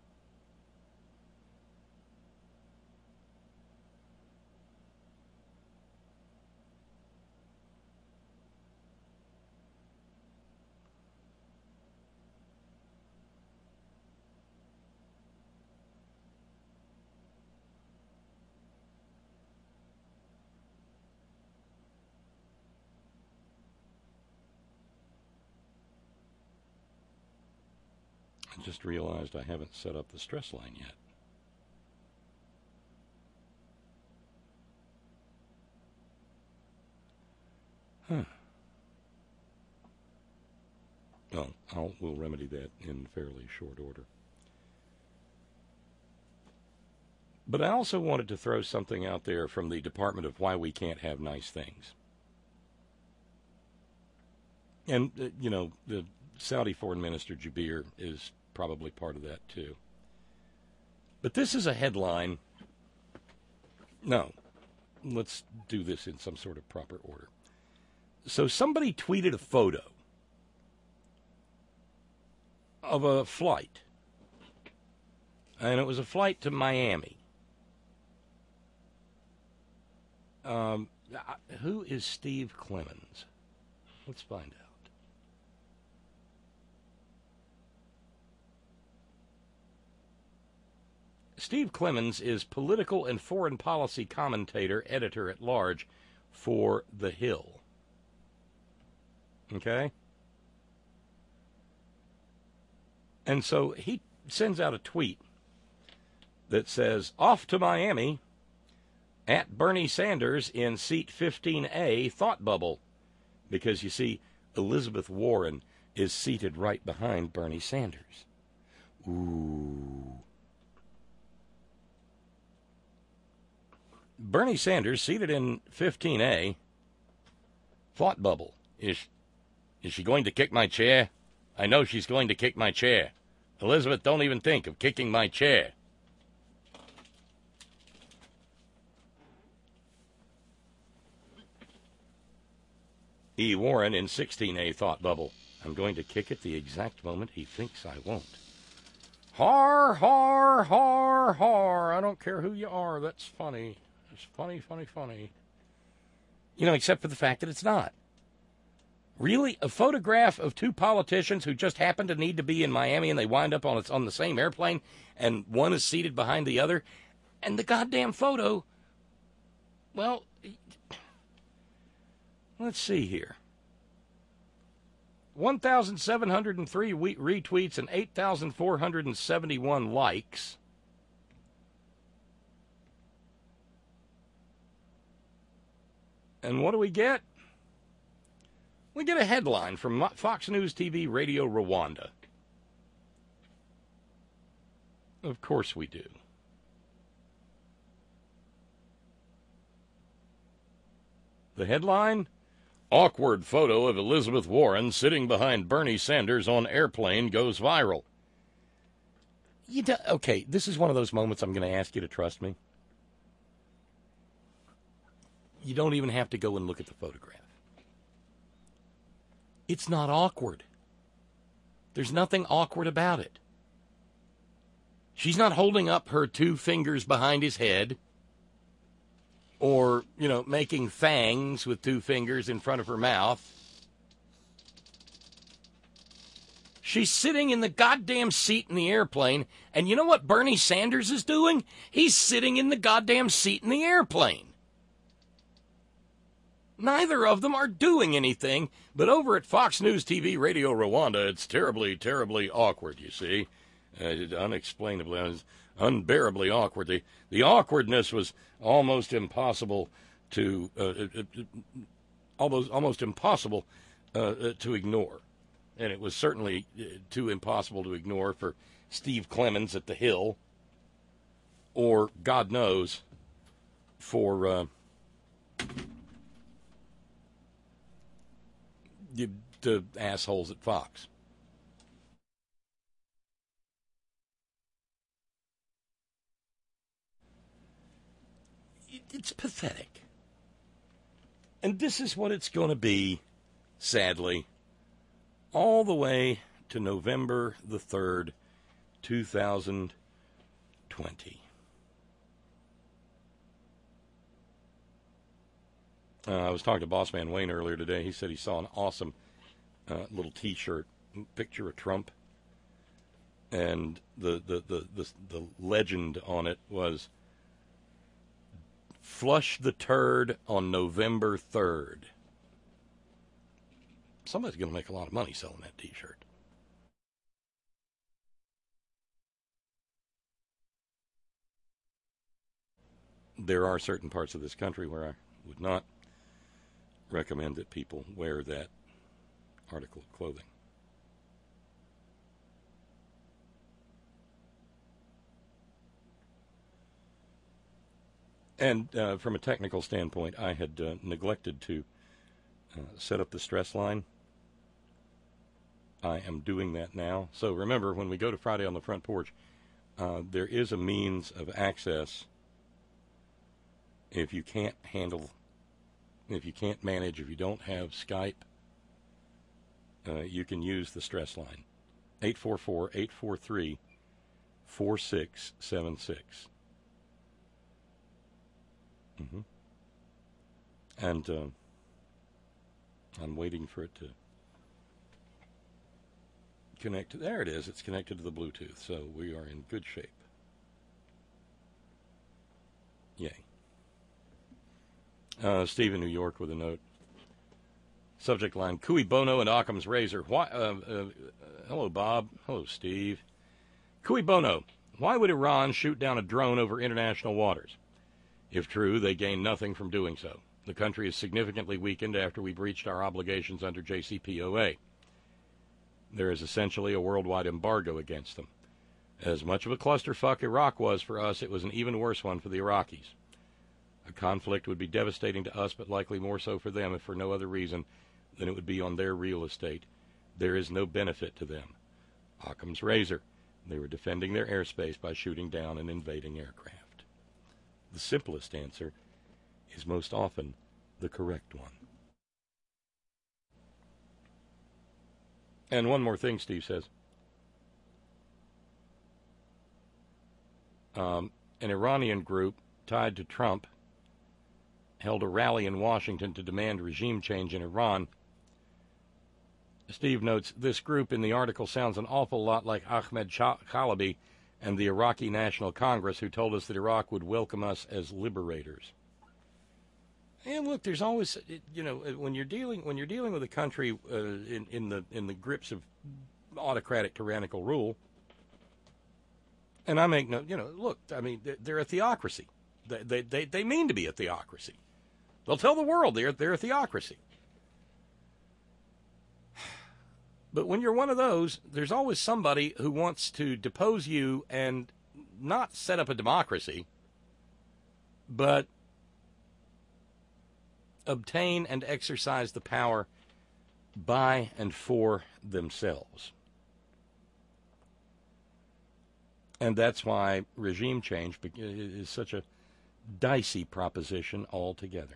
I just realized I haven't set up the stress line yet. Huh. Oh, I'll, we'll remedy that in fairly short order. But I also wanted to throw something out there from the Department of Why We Can't Have Nice Things. And, uh, you know, the Saudi Foreign Minister Jubeir is probably part of that, too. But this is a headline. No, let's do this in some sort of proper order. So somebody tweeted a photo of a flight, and it was a flight to Miami. Um, who is Steve Clemons? Let's find out. Steve Clemons is political and foreign policy commentator, editor at large for The Hill. Okay? And so he sends out a tweet that says, "Off to Miami, at Bernie Sanders in seat fifteen A, thought bubble." Because, you see, Elizabeth Warren is seated right behind Bernie Sanders. Ooh. Bernie Sanders, seated in fifteen A, thought bubble. Is, is she going to kick my chair? I know she's going to kick my chair. Elizabeth, don't even think of kicking my chair. E. Warren in sixteen A, thought bubble. I'm going to kick it the exact moment he thinks I won't. Har, har, har, har. I don't care who you are. That's funny. It's funny, funny, funny. You know, except for the fact that it's not. Really? A photograph of two politicians who just happen to need to be in Miami and they wind up on, it's on the same airplane and one is seated behind the other? And the goddamn photo, well, let's see here. one thousand seven hundred three retweets and eight thousand four hundred seventy-one likes. And what do we get? We get a headline from Fox News T V Radio Rwanda. Of course we do. The headline? Awkward photo of Elizabeth Warren sitting behind Bernie Sanders on airplane goes viral. You do, okay, this is one of those moments I'm going to ask you to trust me. You don't even have to go and look at the photograph. It's not awkward. There's nothing awkward about it. She's not holding up her two fingers behind his head or, you know, making fangs with two fingers in front of her mouth. She's sitting in the goddamn seat in the airplane, and you know what Bernie Sanders is doing? He's sitting in the goddamn seat in the airplane. Neither of them are doing anything, but over at Fox News T V Radio Rwanda, it's terribly, terribly awkward, you see. Uh, unexplainably, unbearably awkward. The, the awkwardness was almost impossible to, uh, uh, almost, almost impossible uh, uh, to ignore. And it was certainly uh, too impossible to ignore for Steve Clemons at The Hill, or, God knows, for... Uh, You, the assholes at Fox. It, it's pathetic. And this is what it's going to be, sadly, all the way to November the third, two thousand twenty. Uh, I was talking to Boss Man Wayne earlier today. He said he saw an awesome uh, little T-shirt picture of Trump, and the the, the the the legend on it was "Flush the turd on November third." Somebody's going to make a lot of money selling that T-shirt. There are certain parts of this country where I would not recommend that people wear that article of clothing. And uh, from a technical standpoint, I had uh, neglected to uh, set up the stress line. I am doing that now. So remember, when we go to Friday on the Front Porch, uh, there is a means of access if you can't handle If you can't manage, if you don't have Skype, uh, you can use the stress line. eight four four, eight four three, four six seven six. Mm-hmm. And uh, I'm waiting for it to connect. There it is. It's connected to the Bluetooth, so we are in good shape. Yay. Uh, Steve in New York with a note. Subject line, Cui Bono and Occam's razor. Why? Uh, uh, hello, Bob. Hello, Steve. Cui Bono. Why would Iran shoot down a drone over international waters? If true, they gain nothing from doing so. The country is significantly weakened after we breached our obligations under J C P O A. There is essentially a worldwide embargo against them. As much of a clusterfuck Iraq was for us, it was an even worse one for the Iraqis. A conflict would be devastating to us, but likely more so for them, if for no other reason than it would be on their real estate. There is no benefit to them. Occam's razor. They were defending their airspace by shooting down an invading aircraft. The simplest answer is most often the correct one. And one more thing, Steve says. Um, an Iranian group tied to Trump held a rally in Washington to demand regime change in Iran. Steve notes, this group in the article sounds an awful lot like Ahmed Chalabi and the Iraqi National Congress, who told us that Iraq would welcome us as liberators. And look, there's always, you know, when you're dealing when you're dealing with a country uh, in in the in the grips of autocratic tyrannical rule. And I make no, you know, look, I mean, they're a theocracy. They they they, they mean to be a theocracy. They'll tell the world they're they're a theocracy. But when you're one of those, there's always somebody who wants to depose you and not set up a democracy, but obtain and exercise the power by and for themselves. And that's why regime change is such a dicey proposition altogether.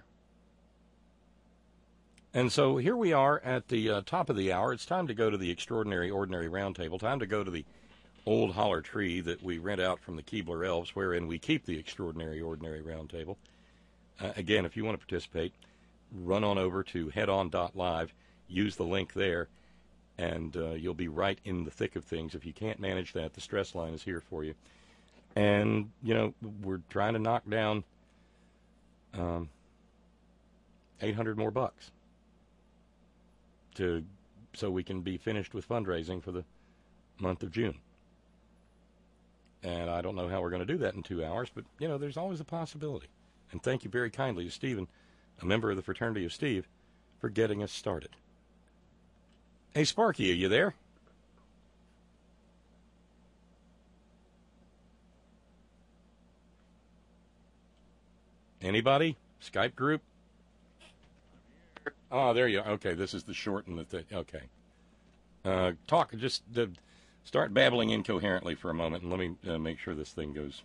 And so here we are at the uh, top of the hour. It's time to go to the Extraordinary Ordinary Roundtable. Time to go to the old holler tree that we rent out from the Keebler Elves, wherein we keep the Extraordinary Ordinary Roundtable. Uh, again, if you want to participate, run on over to headon dot live, use the link there, and uh, you'll be right in the thick of things. If you can't manage that, the stress line is here for you. And, you know, we're trying to knock down um, eight hundred more bucks. To, so we can be finished with fundraising for the month of June. And I don't know how we're going to do that in two hours, but, you know, there's always a possibility. And thank you very kindly to Stephen, a member of the Fraternity of Steve, for getting us started. Hey, Sparky, are you there? Anybody? Skype group? Oh, there you are. Okay, this is the shorten that. Okay. Uh, talk, just uh, start babbling incoherently for a moment, and let me uh, make sure this thing goes.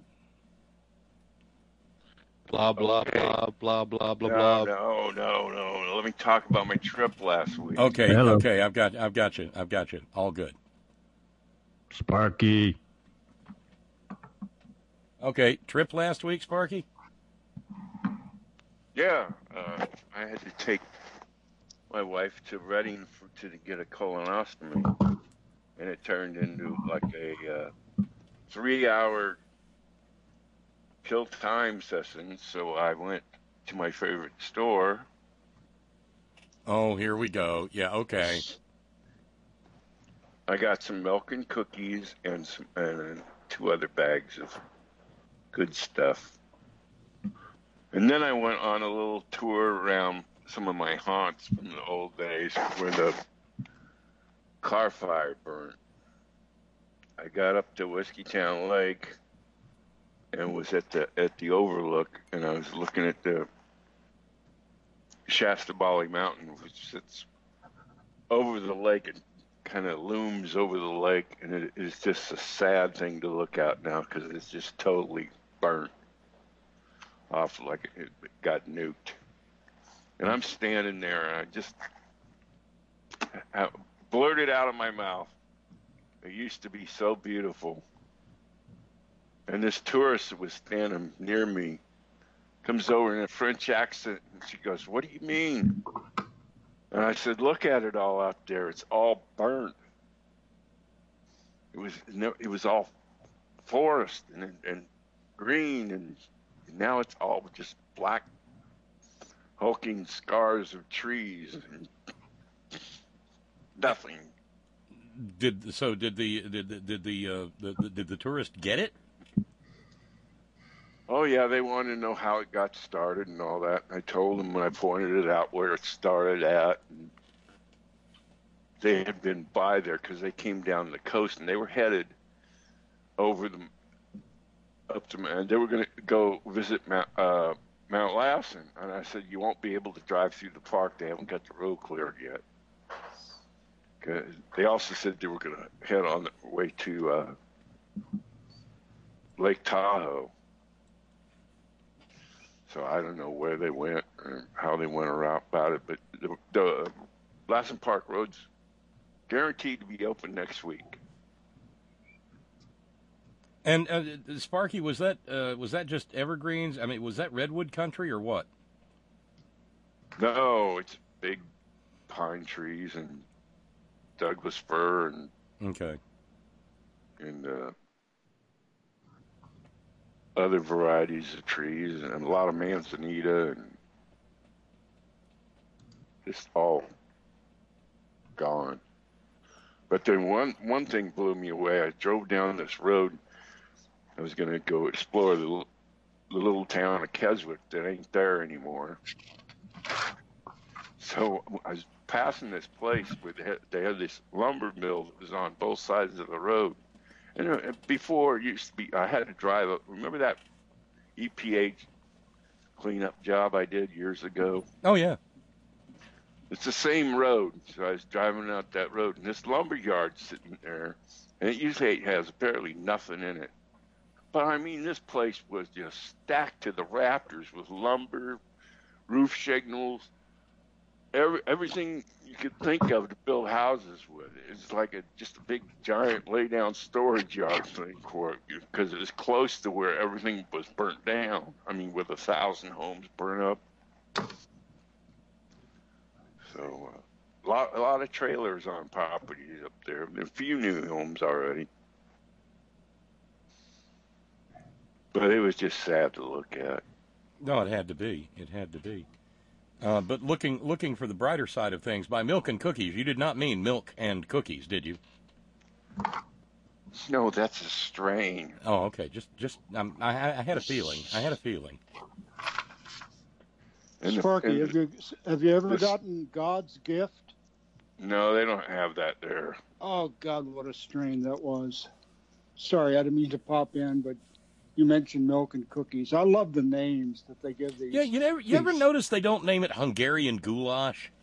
Blah, blah, Okay. blah, blah, blah, blah, No, blah. no, no, no. Let me talk about my trip last week. Okay, Hello. okay, I've got, I've got you, I've got you. All good. Sparky. Okay, trip last week, Sparky? Yeah, uh, I had to take my wife to Reading for, to get a colonoscopy, and it turned into like a uh, three-hour kill time session. So I went to my favorite store. Oh, here we go. Yeah, okay. I got some milk and cookies and some and two other bags of good stuff. And then I went on a little tour around some of my haunts from the old days where the car fire burnt. I got up to Whiskeytown Lake and was at the at the overlook, and I was looking at the Shasta Bali Mountain, which sits over the lake and kind of looms over the lake, and it is just a sad thing to look at now because it's just totally burnt off like it got nuked. And I'm standing there, and I just I blurted out of my mouth, "It used to be so beautiful." And this tourist was standing near me, comes over in a French accent, and she goes, "What do you mean?" And I said, "Look at it all out there. It's all burnt. It was it was all forest and and green and Now it's all just black, hulking scars of trees and nothing. Did so? Did the did the, did the, uh, the, the did the tourist get it? Oh yeah, they wanted to know how it got started and all that. I told them when I pointed it out where it started at. And they had been by there because they came down the coast and they were headed over the up to and they were going to go visit Mount, uh, Mount Lassen. And I said, you won't be able to drive through the park. They haven't got the road cleared yet. Cause they also said they were going to head on the way to uh, Lake Tahoe. So I don't know where they went or how they went around about it, but the, the Lassen Park Road's guaranteed to be open next week. And uh, Sparky, was that uh, was that just evergreens? I mean, was that redwood country or what? No, it's big pine trees and Douglas fir and okay, and uh, other varieties of trees and a lot of manzanita and just all gone. But then one one thing blew me away. I drove down this road. I was going to go explore the, the little town of Keswick that ain't there anymore. So I was passing this place where they had, they had this lumber mill that was on both sides of the road. And uh, before it used to be, I had to drive up. Remember that E P A cleanup job I did years ago? Oh yeah. It's the same road. So I was driving out that road, and this lumber yard's sitting there, and it usually has barely nothing in it. But I mean, this place was just stacked to the rafters with lumber, roof shingles, every, everything you could think of to build houses with. It's like a just a big, giant lay-down storage yard thing for it, because it was close to where everything was burnt down. I mean, with a thousand homes burned up. So uh, a lot, a lot of trailers on properties up there. A few new homes already. But it was just sad to look at. No, it had to be. It had to be. Uh, but looking looking for the brighter side of things, by milk and cookies, you did not mean milk and cookies, did you? No, that's a strain. Oh, okay. Just just um, I, I had a feeling. I had a feeling. And the- Sparky, and have you have you ever this- gotten God's gift? No, they don't have that there. Oh God, what a strain that was. Sorry, I didn't mean to pop in, but you mentioned milk and cookies. I love the names that they give these. Yeah, you never you ever these- notice they don't name it Hungarian goulash?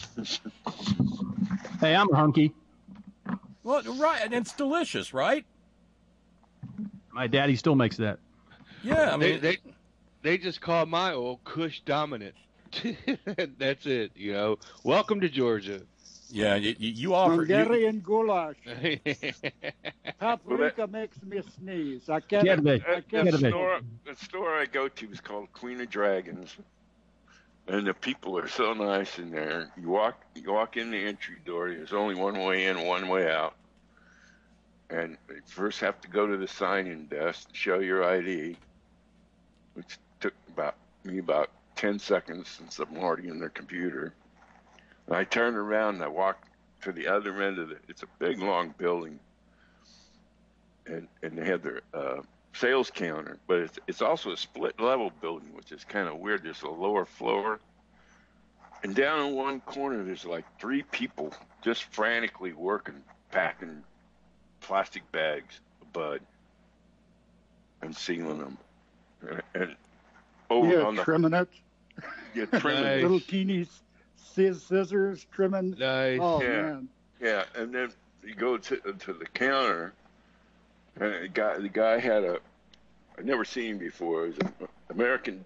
Hey, I'm a hunky. Well, right, and it's delicious, right? My daddy still makes that. Yeah, I They, mean, they they just call my oil Kush Dominant. That's it, you know. Welcome to Georgia. yeah, you, you offer. You, Hungarian goulash. Paprika makes me sneeze. I can't. Get me. I Uh, can't. the, Get it. store, the store I go to is called Queen of Dragons, and the people are so nice in there. You walk, you walk in the entry door. There's only one way in, one way out, and you first have to go to the sign-in desk and show your I D, which took about me about ten seconds since I'm already in their computer. And I turned around and I walked to the other end of it. It's a big, long building. And, and they have their uh, sales counter, but it's, it's also a split level building, which is kind of weird. There's a lower floor. And down in one corner, there's like three people just frantically working, packing plastic bags of bud and sealing them. And, and over Yeah, on the trimming it. yeah, trimming Nice. Little teeny scis- scissors trimming. Nice. Oh Yeah. man. Yeah, and then you go to to the counter, and the guy the guy had a I've never seen him before. It was an American,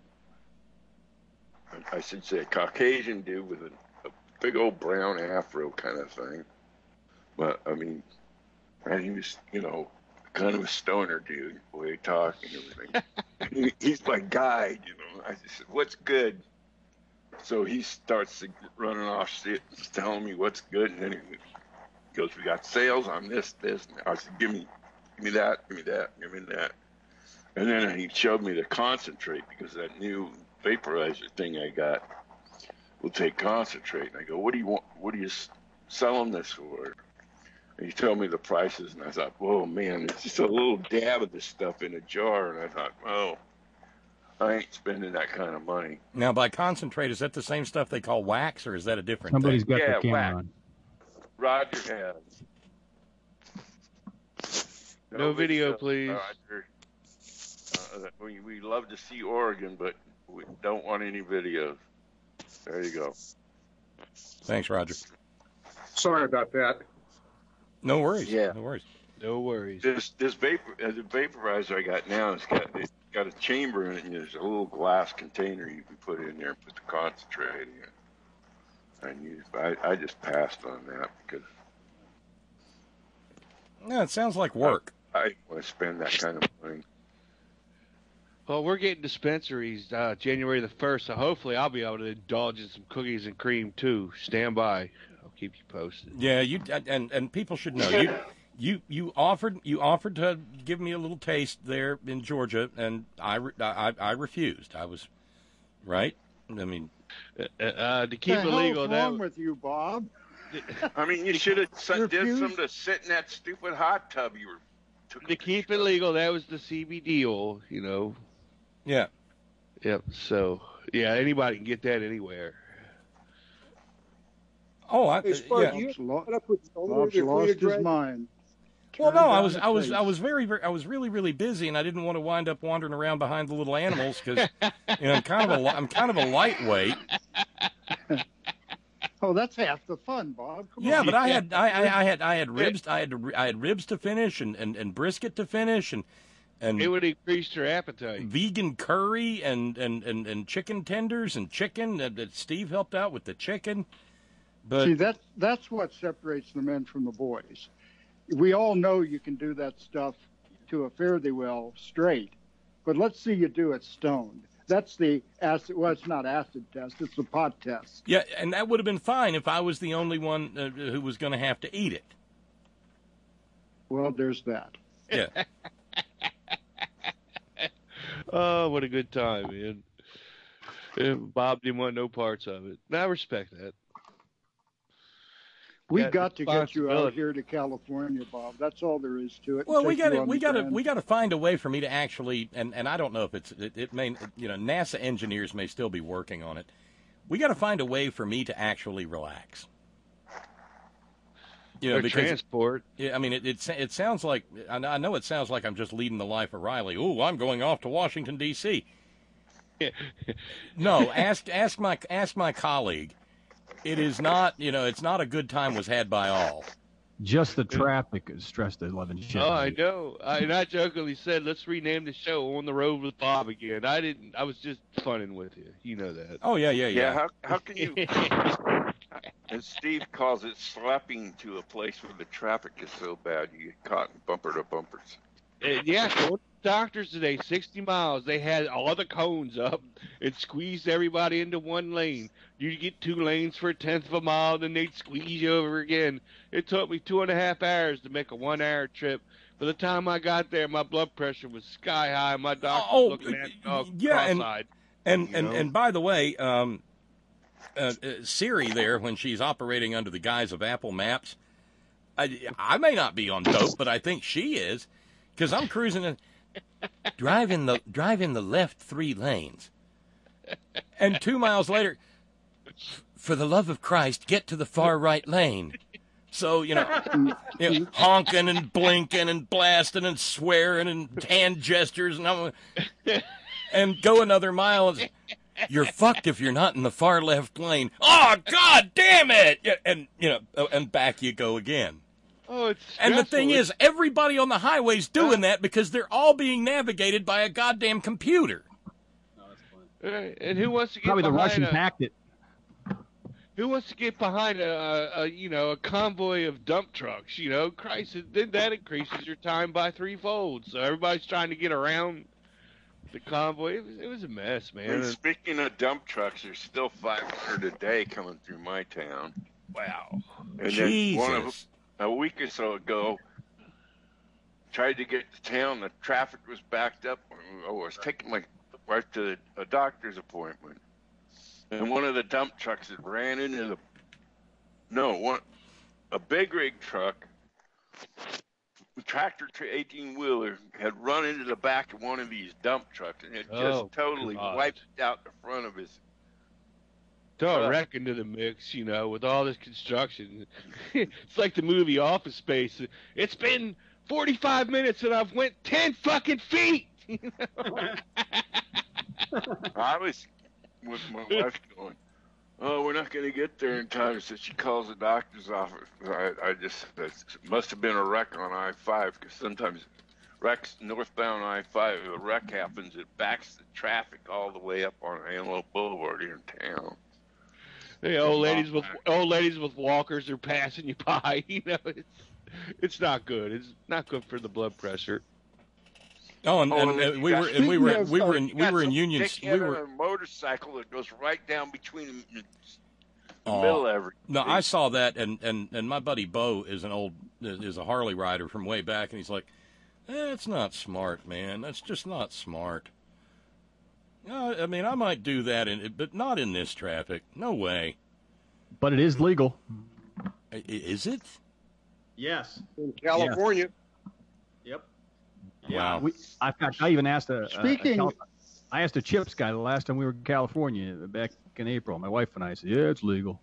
I should say, a Caucasian dude with a, a big old brown afro kind of thing. But I mean, and he was you know kind of a stoner dude, the way he talked and everything. he, he's my guide, you know. I just said, "What's good?" So he starts running off shit, telling me what's good, and then he goes, "We got sales on this, this." And I said, "Give me, give me that, give me that, give me that." And then he showed me the concentrate because that new vaporizer thing I got will take concentrate. And I go, what do you want? What are you selling this for? And he told me the prices, and I thought, whoa, man, it's just a little dab of this stuff in a jar. And I thought, oh, I ain't spending that kind of money. Now, by concentrate, is that the same stuff they call wax, or is that a different Somebody's thing? got Yeah, their camera wax. on. Roger has. No video, please. Roger. Uh, we, we love to see Oregon, but we don't want any videos. There you go. Thanks, Roger. Sorry about that. No worries. Yeah. No worries. No worries. This this vapor uh, the vaporizer I got now has got it's got a chamber in it, and there's a little glass container you can put in there and put the concentrate in. And you, I I just passed on that because No, it sounds like work. I, I want to spend that kind of money. Well, we're getting dispensaries uh, January the first, so hopefully I'll be able to indulge in some cookies and cream too. Stand by. I'll keep you posted. Yeah, you and and people should know you. You you offered you offered to give me a little taste there in Georgia, and I re, I, I refused. I was right. I mean, uh, uh, to keep the it legal. What's wrong with you, Bob? I mean, you should have did Refuse? some to sit in that stupid hot tub you were. Took To keep it legal, that was the C B D deal, you know. yeah. Yep. So yeah, anybody can get that anywhere. Oh, I Hey, Spark, yeah. you Bob's, lo- set up with the owner of Bob's the lost Creative his Drive? mind. Well, Turn no, I down was the I was face. I was very, very I was really really busy, and I didn't want to wind up wandering around behind the little animals because you know I'm kind of a li- I'm kind of a lightweight. Oh, that's half the fun, Bob. Come Yeah, on. but I had I, I, I had I had ribs I had to, I had ribs to finish and, and, and brisket to finish and and It would increase your appetite. vegan curry and, and, and, and chicken tenders and chicken that, that Steve helped out with the chicken. But See, that's that's what separates the men from the boys. We all know you can do that stuff to a fairly well straight, but let's see you do it stoned. That's the acid. Well, it's not acid test; it's the pot test. yeah, and that would have been fine if I was the only one uh, who was going to have to eat it. Well, there's that. Yeah. Oh, what a good time, man. Yeah, Bob didn't want no parts of it. And I respect that. We Got got to get you out responsibility. here to California, Bob. That's all there is to it. Well, we Take got you to on we the got to grand- we got to find a way for me to actually, and, and I don't know if it's it, it may you know NASA engineers may still be working on it. We got to find a way for me to actually relax. You know, Or because transport. yeah, I mean, it, it it sounds like I know- I know it sounds like I'm just leading the life of Riley. Ooh, I'm going off to Washington D C No, ask ask my ask my colleague. It is not, you know, it's not a good time was had by all. Just the traffic is stressed eleven shit. Oh, I know. I not jokingly said, let's rename the show On the Road with Bob again. I didn't. I was just funning with you. You know that. Oh yeah, yeah, Yeah, yeah. how how can you? And Steve calls it slapping to a place where the traffic is so bad you get caught in bumper to bumpers. Uh, yeah, going to the doctors today, sixty miles. They had all the cones up and squeezed everybody into one lane. You get two lanes for a tenth of a mile, then they'd squeeze you over again. It took me two and a half hours to make a one-hour trip. By the time I got there, my blood pressure was sky high. My doctor Oh, was looking at me all yeah, and- cross-eyed. And You and, know? and by the way, um, uh, uh, Siri there when she's operating under the guise of Apple Maps, I, I may not be on dope, but I think she is, because I'm cruising and drive in the drive in the left three lanes, and two miles later, for the love of Christ, get to the far right lane. So, you know, you know, honking and blinking and blasting and swearing and hand gestures and I'm, and go another mile. And, you're fucked if you're not in the far left lane. Oh, God damn it! Yeah, and, you know, and back you go again. Oh, it's And the thing stressful. is, everybody on the highway's doing that because they're all being navigated by a goddamn computer. Uh, and who wants to get Probably the behind Russians a, hacked it. Who wants to get behind a, a, you know, a convoy of dump trucks? You know, Christ, then that increases your time by threefold. So everybody's trying to get around the convoy. It was, it was a mess, man. And And- speaking of dump trucks, there's still five hundred a day coming through my town. wow. And then one of Jesus. a week or so ago, tried to get to town. The traffic was backed up. Oh, I was taking my wife to a doctor's appointment, and one of the dump trucks had ran into the no one a big rig truck, tractor eighteen wheeler had run into the back of one of these dump trucks, and it just Oh, totally God. wiped out the front of his. Throw a Uh, wreck into the mix, you know, with all this construction. It's like the movie Office Space. It's been forty-five minutes and I've went ten fucking feet. You know? I was with my wife going, "Oh, we're not going to get there in time." So she calls the doctor's office. I, I just it must have been a wreck on I five, because sometimes wrecks northbound I five, a wreck happens, it backs the traffic all the way up on Antelope Boulevard here in town. Hey, old ladies with old ladies with walkers are passing you by. You know, it's it's not good. It's not good for the blood pressure. Oh, and, Oh, and, and then uh, you we got- were and we were we were in You we got were in some Union. dickhead We on were a motorcycle that goes right down between them in the Aw. middle of everything. No, I saw that, and, and, and my buddy Bo is an old is a Harley rider from way back, and he's like, eh, "It's not smart, man. That's just not smart." Uh, I mean, I might do that, in, but not in this traffic. No way. But it is legal. I- Is it? Yes. In California. Yep. Wow. We, I, I, I even asked a, a- a Speaking- Cal- I asked a chips guy the last time we were in California back in April. My wife and I said, "Yeah, it's legal."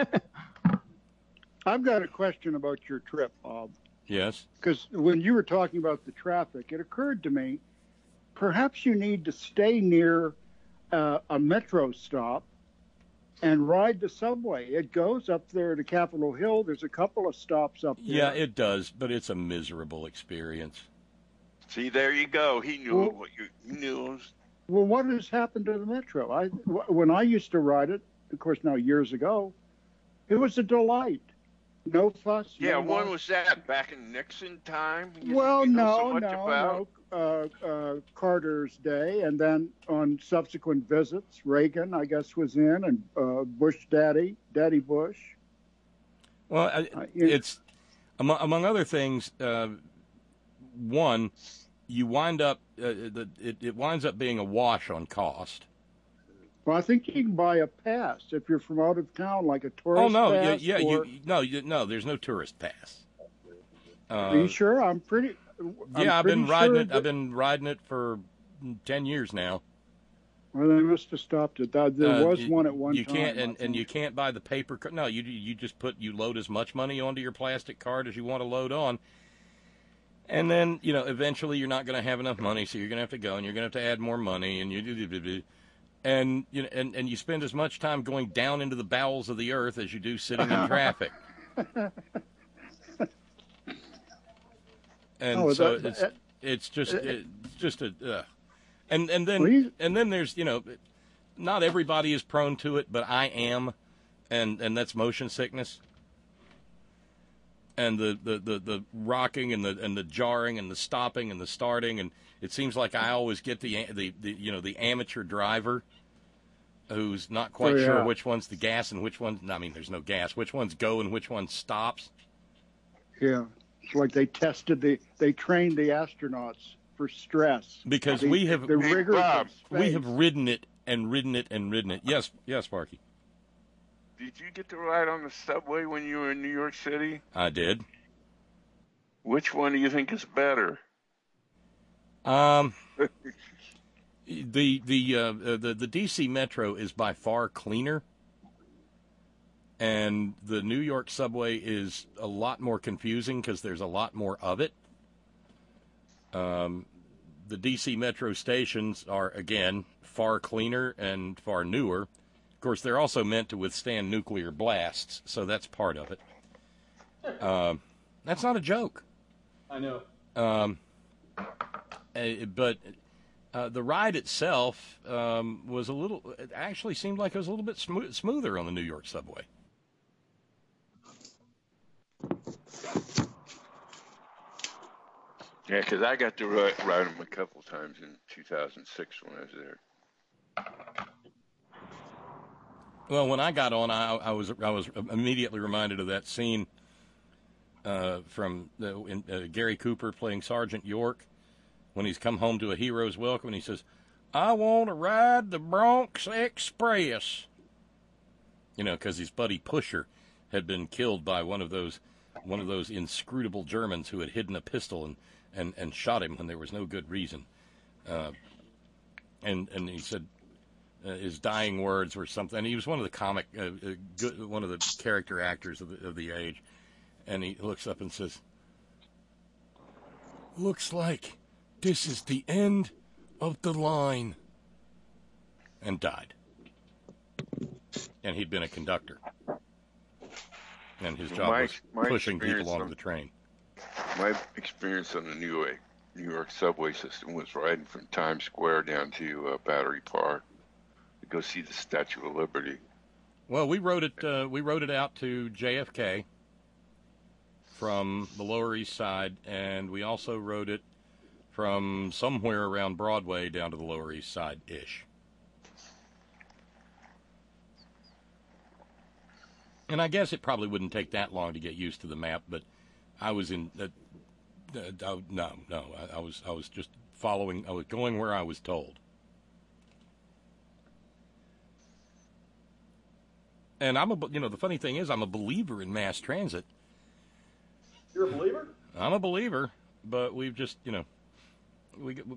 I've got a question about your trip, Bob. Yes. Because when you were talking about the traffic, it occurred to me, perhaps you need to stay near uh, a metro stop and ride the subway. It goes up there to Capitol Hill. There's a couple of stops up there. Yeah, it does, but it's a miserable experience. See, there you go. He knew Well- what you he knew. It was, Well, what has happened to the metro? I, when I used to ride it, of course, now years ago, it was a delight. No fuss. yeah, no when fuss. was that? Back in Nixon time? You- Well, you know no, so much no, about? no. Uh, uh, Carter's day, and then on subsequent visits, Reagan, I guess, was in, and uh, Bush Daddy, Daddy Bush. Well, I, Uh, you- it's among, among other things. Uh, one, you wind up uh, the, it, it winds up being a wash on cost. Well, I think you can buy a pass if you're from out of town, like a tourist Oh no, yeah, pass. yeah, or, you no, you, no. There's no tourist pass. Uh, Are you sure? I'm pretty. I'm yeah, I've been pretty riding sure it. that- I've been riding it for ten years now. Well, they must have stopped it. That- There Uh, was you- one at one you time. can't, I and, and think. you can't buy the paper. ca- No, you you just put you load as much money onto your plastic card as you want to load on, and then you know eventually you're not going to have enough money, so you're going to have to go and you're going to have to add more money, and you and you know and, and you spend as much time going down into the bowels of the earth as you do sitting in traffic. And Oh, so that- it's that- it's just it's just a uh. and and then Please? and then there's you know not everybody is prone to it, but I am, and and that's motion sickness. And the, the, the, the rocking and the and the jarring and the stopping and the starting, and it seems like I always get the the, the you know the amateur driver who's not quite Oh, yeah. sure which one's the gas and which one. I mean, there's no gas. Which one's go and which one stops. Yeah, it's like they tested the, they trained the astronauts for stress. Because The- we have the Hey, rigors Bob, of we space. have ridden it and ridden it and ridden it. Yes, yes, Sparky, Did you get to ride on the subway when you were in New York City? I did. Which one do you think is better? Um, the the uh, the the D C Metro is by far cleaner, and the New York subway is a lot more confusing because there's a lot more of it. Um, the D C Metro stations are again far cleaner and far newer. Of course, they're also meant to withstand nuclear blasts, so that's part of it. Um, that's not a joke. I know. Um, uh, but uh, the ride itself um, was a little. It actually seemed like it was a little bit smooth, smoother on the New York subway. Yeah, because I got to ride, ride them a couple times in two thousand six when I was there. Well, when I got on, I, I was I was immediately reminded of that scene uh, from the, in, uh, Gary Cooper playing Sergeant York when he's come home to a hero's welcome, and he says, "I want to ride the Bronx Express." You know, because his buddy Pusher had been killed by one of those one of those inscrutable Germans who had hidden a pistol and, and, and shot him when there was no good reason. Uh, and and he said uh, his dying words were something. And he was one of the comic, uh, uh, good, one of the character actors of the, of the age. And he looks up and says, "Looks like this is the end of the line," and died. And he'd been a conductor. And his job my, was my pushing people onto on, the train. My experience on the New York, New York subway system was riding from Times Square down to uh, Battery Park to go see the Statue of Liberty. Well, we rode it. Uh, we rode it out to J F K from the Lower East Side, and we also rode it from somewhere around Broadway down to the Lower East Side ish. And I guess it probably wouldn't take that long to get used to the map, but I was in. Uh, uh, no, no, I, I was. I was just following. I was going where I was told. And I'm a. You know, the funny thing is, I'm a believer in mass transit. You're a believer? I'm a believer, but we've just, you know, we. we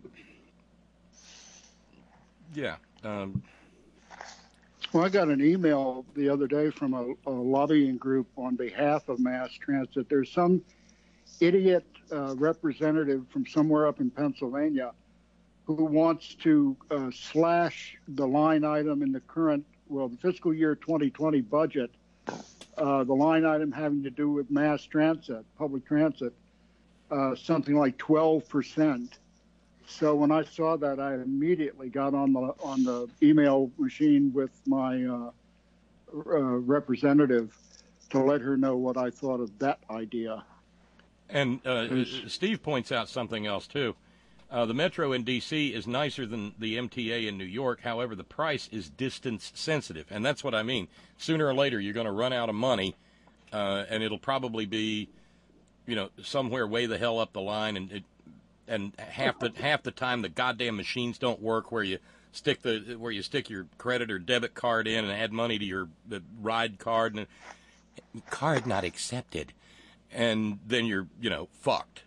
yeah. Um, Well, I got an email the other day from a, a lobbying group on behalf of mass transit. There's some idiot uh, representative from somewhere up in Pennsylvania who wants to uh, slash the line item in the current, well, the fiscal year twenty twenty budget, uh, the line item having to do with mass transit, public transit, uh, something like twelve percent. So when I saw that, I immediately got on the on the email machine with my uh, uh, representative to let her know what I thought of that idea. And uh, Steve points out something else, too. Uh, the Metro in D C is nicer than the M T A in New York. However, the price is distance sensitive. And that's what I mean. Sooner or later, you're going to run out of money, uh, and it'll probably be, you know, somewhere way the hell up the line. And it, and half the half the time, the goddamn machines don't work where you stick the where you stick your credit or debit card in and add money to your the ride card, and card not accepted. And then you're, you know, fucked.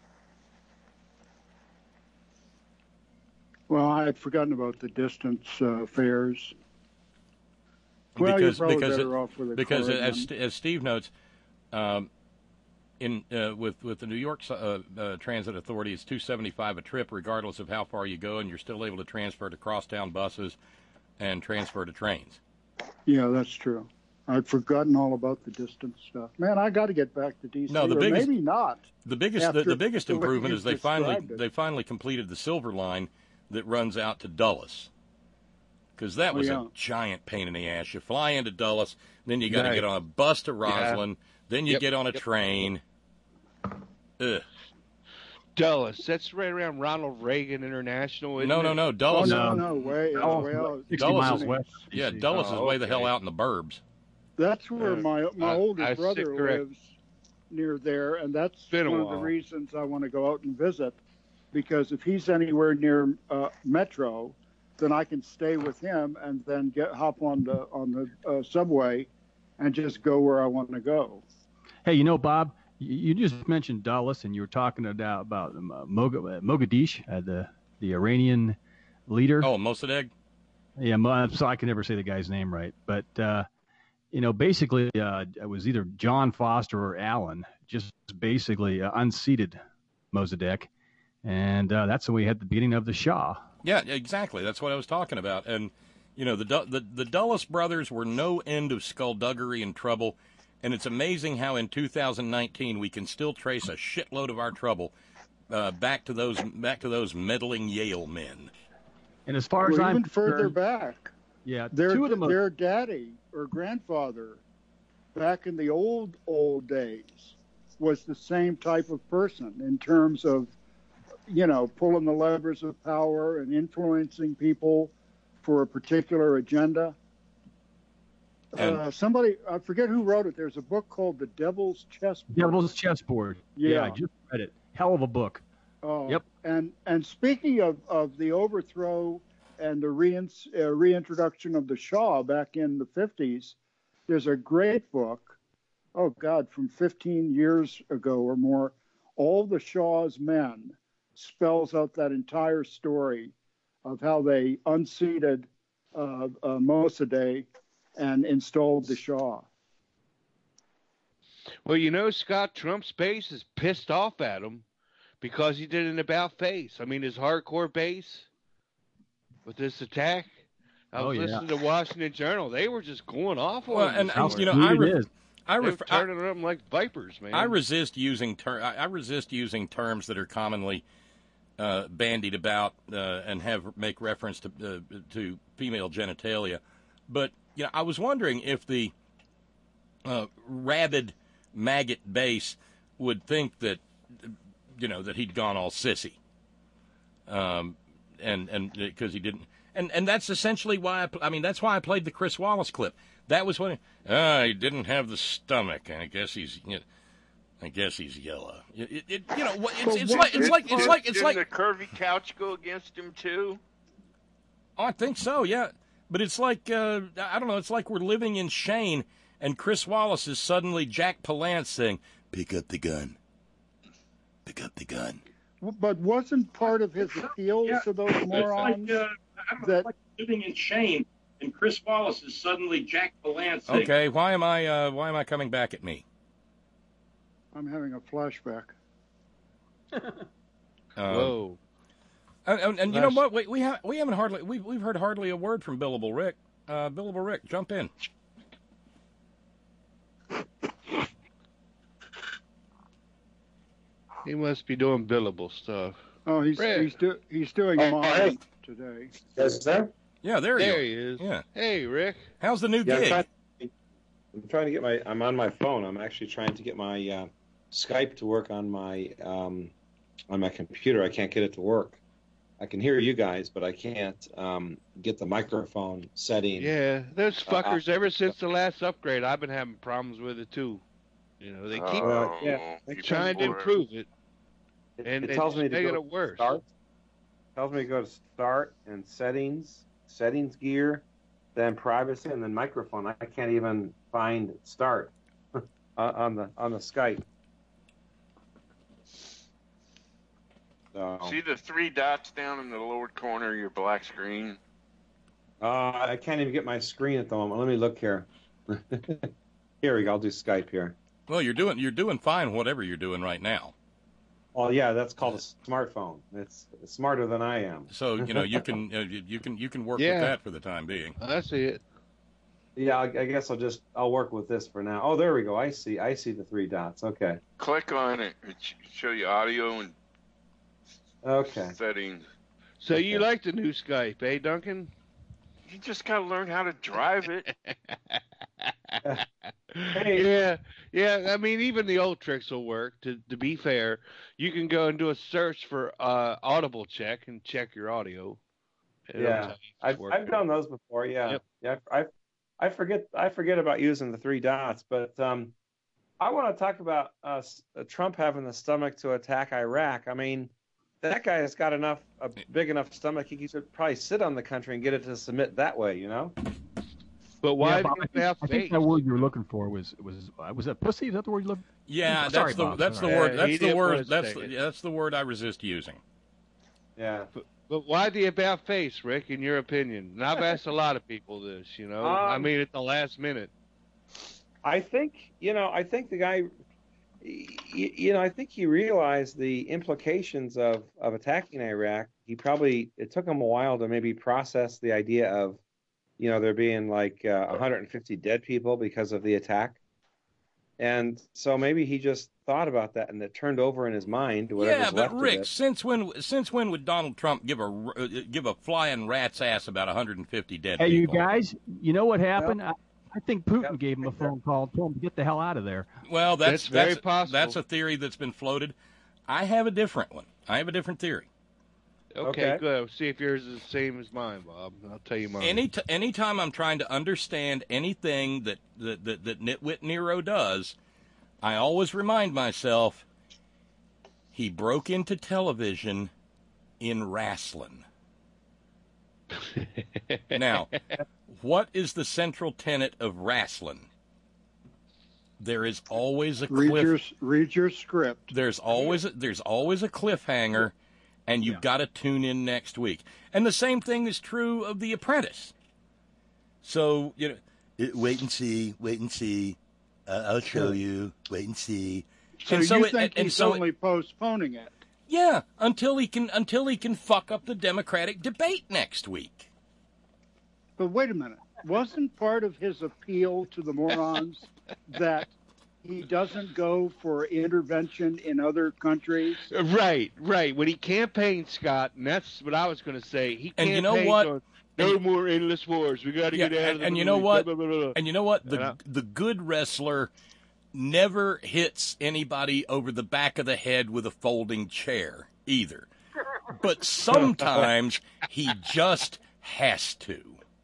Well, I had forgotten about the distance uh, fares. Well, because you're probably because better it, off with a because card as then. as Steve notes, um, in uh, with with the New York uh, uh, Transit Authority, it's two seventy-five a trip, regardless of how far you go, and you're still able to transfer to crosstown buses and transfer to trains. Yeah, that's true. I'd forgotten all about the distance stuff. Man, I got to get back to D C. No, the or biggest, maybe not. The biggest, the, the biggest the way improvement you is they finally described it. they finally completed the Silver Line that runs out to Dulles, because that was Oh, yeah. a giant pain in the ass. You fly into Dulles, then you got to Right. get on a bus to Yeah. Roslyn, then you Yep. get on a Yep. train. Ugh. Dulles. That's right around Ronald Reagan International. Isn't No, it? no, no. Oh, Dulles. no, no, way, uh, Dulles, way out. sixty Dulles miles is- west. Yeah, Dulles Oh, is way the okay. hell out in the burbs. That's where Uh, my my I- oldest I brother sit correct. lives, near there, and that's Been a one of the while. reasons I want to go out and visit, because if he's anywhere near uh, Metro, then I can stay with him and then get hop on the on the uh, subway, and just go where I want to go. Hey, you know, Bob, you, you just mentioned Dulles, and you were talking about about um, uh, Mog- uh, Mogadishu, uh, the the Iranian leader. Oh, Mossadegh? Yeah, Mo- so I can never say the guy's name right, but uh, you know, basically, uh, it was either John Foster or Allen, just basically uh, unseated Mossadegh, and uh, that's when we had the beginning of the Shah. Yeah, exactly. That's what I was talking about. And, you know, the the, the Dulles brothers were no end of skullduggery and trouble. And it's amazing how in two thousand nineteen we can still trace a shitload of our trouble uh, back to those back to those meddling Yale men. And as far as Or I'm even further concerned, back, yeah, their two of them. their daddy or grandfather, back in the old old days, was the same type of person in terms of, you know, pulling the levers of power and influencing people for a particular agenda. uh, somebody, I forget who wrote it. There's a book called The Devil's Chessboard. Devil's Chessboard. Yeah. yeah, I just read it. Hell of a book. Oh, Yep. And and speaking of, of the overthrow and the rein, uh, reintroduction of the Shah back in the fifties, there's a great book, oh God, from fifteen years ago or more, All the Shah's Men, spells out that entire story of how they unseated uh, uh, Mossadegh and installed the Shah. Well, you know, Scott, Trump's base is pissed off at him because he did an about face. I mean, his hardcore base with this attack. I was Oh, yeah. listening to Washington Journal. They were just going off on Well, him. and this I, morning. you know, I, re- I, They were refer, I, turning them like vipers, man. I resist using ter- I I resist using terms that are commonly uh, bandied about uh, and have make reference to uh, to female genitalia. But you know, I was wondering if the uh, rabid maggot base would think that you know that he'd gone all sissy, um, and and because he didn't, and and that's essentially why I, pl- I mean that's why I played the Chris Wallace clip. That was when ah, he didn't have the stomach. I guess he's, you know, I guess he's yellow. It, it, you know, it's, it's like it's like it's like it's like Didn't the curvy couch go against him too? Oh, I think so, yeah. But it's like uh, I don't know. It's like we're living in Shane, and Chris Wallace is suddenly Jack Palance saying, "Pick up the gun. Pick up the gun." But wasn't part of his appeal Yeah. to those It's morons like, uh, I don't know, that it's like living in shame, and Chris Wallace is suddenly Jack Palance. saying, Okay, why am I uh, why am I coming back at me? I'm having a flashback. Um, Whoa. And, and, and you know what? We we, have, we haven't hardly we we've heard hardly a word from Billable Rick. Uh, Billable Rick, jump in. He must be doing billable stuff. Oh, he's Rick. he's, do, he's doing Oh, mine hey. today. Yes, sir. Yeah, there, There you he is. Yeah. Hey, Rick. How's the new Yeah, I'm gig? trying, I'm trying to get my. I'm on my phone. I'm actually trying to get my uh, Skype to work on my um, on my computer. I can't get it to work. I can hear you guys, but I can't um, get the microphone setting. Yeah, those Uh, fuckers, ever since the last upgrade, I've been having problems with it, too. You know, they keep Uh, yeah. keep trying to going. improve it, It, and it it's tells me to making go it worse. Start. Tells me to go to start and settings, settings gear, then privacy, and then microphone. I can't even find start on the on the Skype. So, See the three dots down in the lower corner of your black screen? uh, I can't even get my screen at the moment. Let me look here. Here we go. I'll do Skype here. Well, you're doing you're doing fine, whatever you're doing right now. Oh yeah, that's called a smartphone. It's smarter than I am. So you know you can uh, you you can you can work Yeah. with that for the time being. I see it. Yeah, I, I guess I'll just I'll work with this for now. Oh, there we go. I see. I see the three dots. Okay. Click on it. It sh- show you audio and Okay. settings. So you like the new Skype, eh, Duncan? You just got to learn how to drive it. Hey. Yeah, yeah. I mean, even the old tricks will work. To to be fair, you can go and do a search for uh, Audible check and check your audio. It'll Yeah, tell you if it's I've working. I've done those before. Yeah, Yep. yeah. I I forget I forget about using the three dots, but um, I want to talk about uh, s- uh, Trump having the stomach to attack Iraq. I mean, that guy has got enough a big enough stomach. He could probably sit on the country and get it to submit that way. You know. But why Yeah, do Bob, you I, think, have I think faith? that word you were looking for was was uh, was that pussy? Is that the word you looked? Yeah, Sorry, that's the Bob, that's the sorry. word Yeah, that's he the didn't word want to that's say the, it. that's the word I resist using. Yeah. But why the about face, Rick? In your opinion, and I've asked a lot of people this. You know, I Um, mean, at the last minute. I think you know. I think the guy. y- You know, I think he realized the implications of, of attacking Iraq. He probably it took him a while to maybe process the idea of, you know, there being like uh, one hundred fifty dead people because of the attack, and so maybe he just thought about that and it turned over in his mind whatever's Yeah, but left Rick, of it. since when since when would Donald Trump give a uh, give a flying rat's ass about one hundred fifty dead Hey, you people? guys, you know what happened? I, I think Putin Yep. gave him a phone call and told him to get the hell out of there. Well, that's That's very that's, possible. That's a theory that's been floated. I have a different one. I have a different theory. Okay, Okay. good. I'll see if yours is the same as mine, Bob. I'll tell you mine. Any t- anytime I'm trying to understand anything that, that, that, that Nitwit Nero does, I always remind myself he broke into television in wrestling. Now, what is the central tenet of wrestling? There is always a Read cliff. your, read your script. There's always a, there's always a cliffhanger, and you've Yeah. got to tune in next week. And the same thing is true of The Apprentice. So you know, it, wait and see, wait and see. Uh, I'll show you. Wait and see. So and so you it, think and he's so it- only postponing it? yeah, until he can until he can fuck up the Democratic debate next week. But wait a minute. Wasn't part of his appeal to the morons that he doesn't go for intervention in other countries? Right, right. When he campaigned, Scott, and that's what I was going to say. He And you know campaigned what? on, no more endless wars. We got to Yeah, get out and, of the and you Middle know East, what? blah, blah, blah, blah. And you know what? The And I- the good wrestler never hits anybody over the back of the head with a folding chair either. But sometimes he just has to.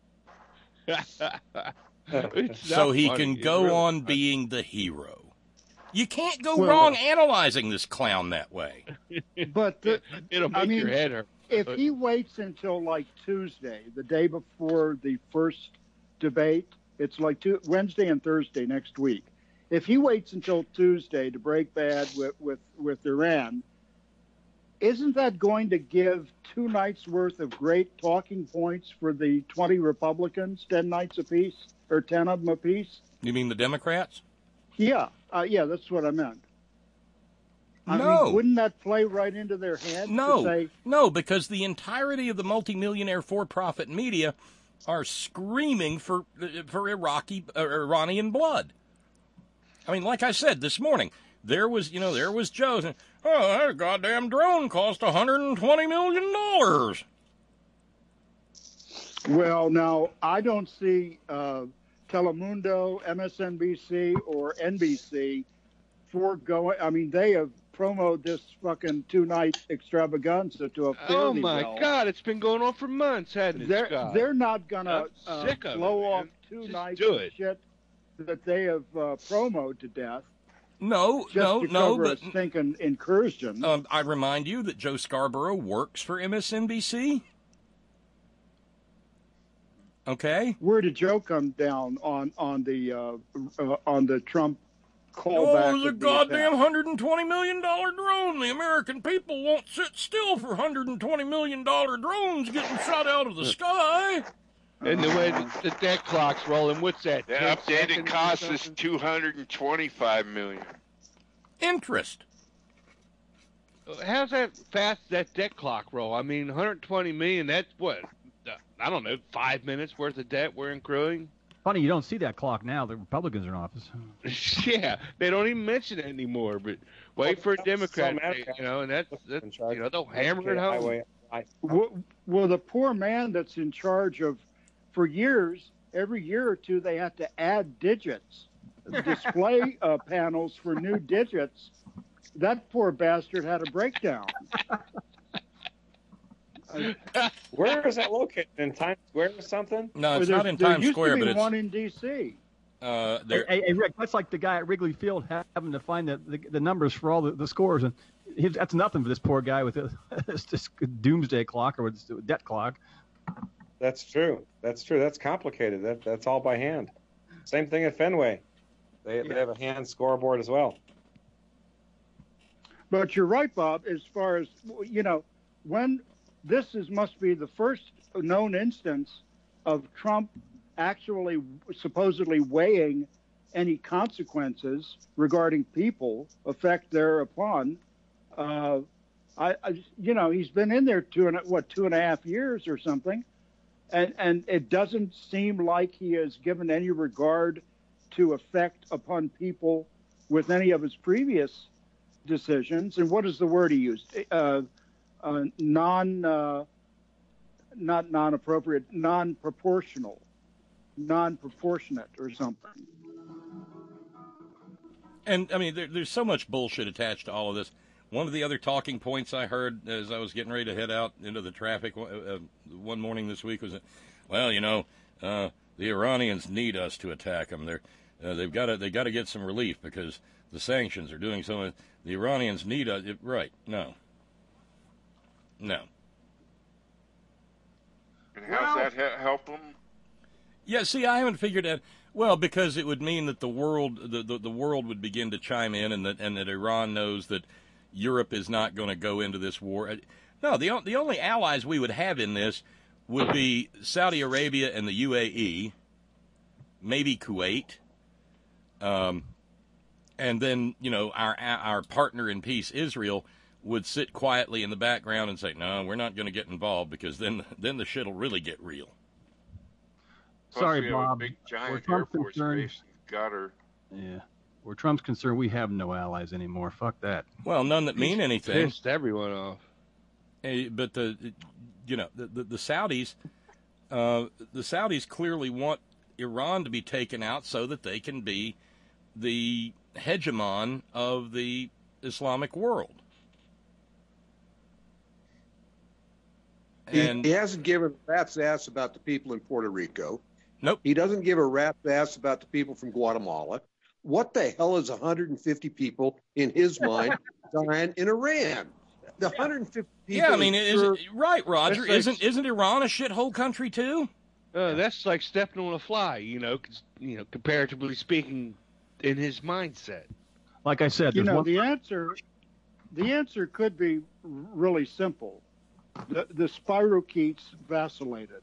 It's So not he funny. can It's go really on funny. being the hero. You can't go Well, wrong analyzing this clown that way. But the, It'll make I mean, your head hurt. if he waits until like Tuesday, the day before the first debate, it's like two, Wednesday and Thursday next week. If he waits until Tuesday to break bad with, with, with Iran, isn't that going to give two nights worth of great talking points for the twenty Republicans, ten nights apiece, or ten of them apiece? You mean the Democrats? Yeah, uh, yeah, that's what I meant. I No. mean, wouldn't that play right into their head? No, To say, no, because the entirety of the multimillionaire for-profit media are screaming for for Iraqi uh, Iranian blood. I mean, like I said this morning, there was you know there was Joe saying, "Oh, that goddamn drone cost one hundred twenty million dollars." well, now I don't see uh, Telemundo, M S N B C, or N B C foregoing. I mean, they have promoted this fucking two-night extravaganza to a fairly Oh my well. God! It's been going on for months, hasn't it, They're Scott? they're not gonna I'm uh, sick of blow it, off man. two Just nights do of it. shit that they have uh, promoted to death No, just no, to no, cover but a stinking incursion. um, I remind you that Joe Scarborough works for M S N B C. Okay. Where did Joe come down on on the uh, uh, on the Trump callback? Oh, it was a of the goddamn attack? one hundred twenty million dollars drone. The American people won't sit still for one hundred twenty million dollars drones getting shot out of the sky. And the way the, the deck clock's rolling, what's that? The ten updated seconds or cost is something? two hundred twenty-five million dollars. Interest. How's that fast that debt clock roll? I mean, one hundred twenty million. That's what? uh, I don't know, five minutes worth of debt we're accruing. Funny, you don't see that clock now. The Republicans are in office. Yeah, they don't even mention it anymore. But wait for a Democrat, you know, and that's, that's you know, they'll hammer it home. Highway. Well, well, the poor man that's in charge of, for years, every year or two, they have to add digits, display uh, panels for new digits. That poor bastard had a breakdown. Where is that located? In Times Square or something? No, it's Well, not there's- in there Times used Square, to be but it's one in D C uh, Hey, there. hey, hey, Rick, that's like the guy at Wrigley Field having to find the, the, the numbers for all the, the scores, and he, that's nothing for this poor guy with this, this doomsday clock or with this debt clock. That's true. That's true. That's complicated. That that's all by hand. Same thing at Fenway. They, they have a hand scoreboard as well. But you're right, Bob, as far as, you know, when this is must be the first known instance of Trump actually supposedly weighing any consequences regarding people effect thereupon. Uh, I, I, you know, he's been in there two and what two and a half years or something, and and it doesn't seem like he has given any regard to effect upon people with any of his previous decisions. And what is the word he used? Uh, uh, non, uh, not non-appropriate, non-proportional, non-proportionate, or something. And I mean, there, there's so much bullshit attached to all of this. one of the other talking points I heard as I was getting ready to head out into the traffic uh, one morning this week was, that, well, you know, uh, the Iranians need us to attack them. They're, uh, they've got to they got to get some relief because the sanctions are doing so. The Iranians need us. It, right? No. No. And how's Well- that he- help them? Yeah, see, I haven't figured out. Well, because it would mean that the world, the, the, the world would begin to chime in, and that and that Iran knows that Europe is not going to go into this war. No, the the only allies we would have in this would be Saudi Arabia and the U A E, maybe Kuwait, um, and then you know our our partner in peace, Israel, would sit quietly in the background and say, "No, we're not going to get involved because then then the shit'll really get real." Plus Sorry, we have Bob. a big Where giant Air Trump's Force concerned- base in Qatar. Yeah. Where Trump's concerned, we have no allies anymore. Fuck that. Well, none that mean anything. Pissed everyone off. Hey, but the, you know, the the, the Saudis, uh, the Saudis clearly want Iran to be taken out so that they can be the hegemon of the Islamic world. He, And he hasn't given a rat's ass about the people in Puerto Rico. Nope. He doesn't give a rat's ass about the people from Guatemala. What the hell is one hundred fifty people in his mind dying in Iran? The one hundred fifty people. yeah, I mean, is is sure- it, right, Roger? That's like- Isn't isn't Iran a shithole country too? Uh, that's like stepping on a fly, you know, 'cause, you know, comparatively speaking, in his mindset. Like I said, You there's know, one. the answer, the answer could be really simple. The, the spirochetes vacillated.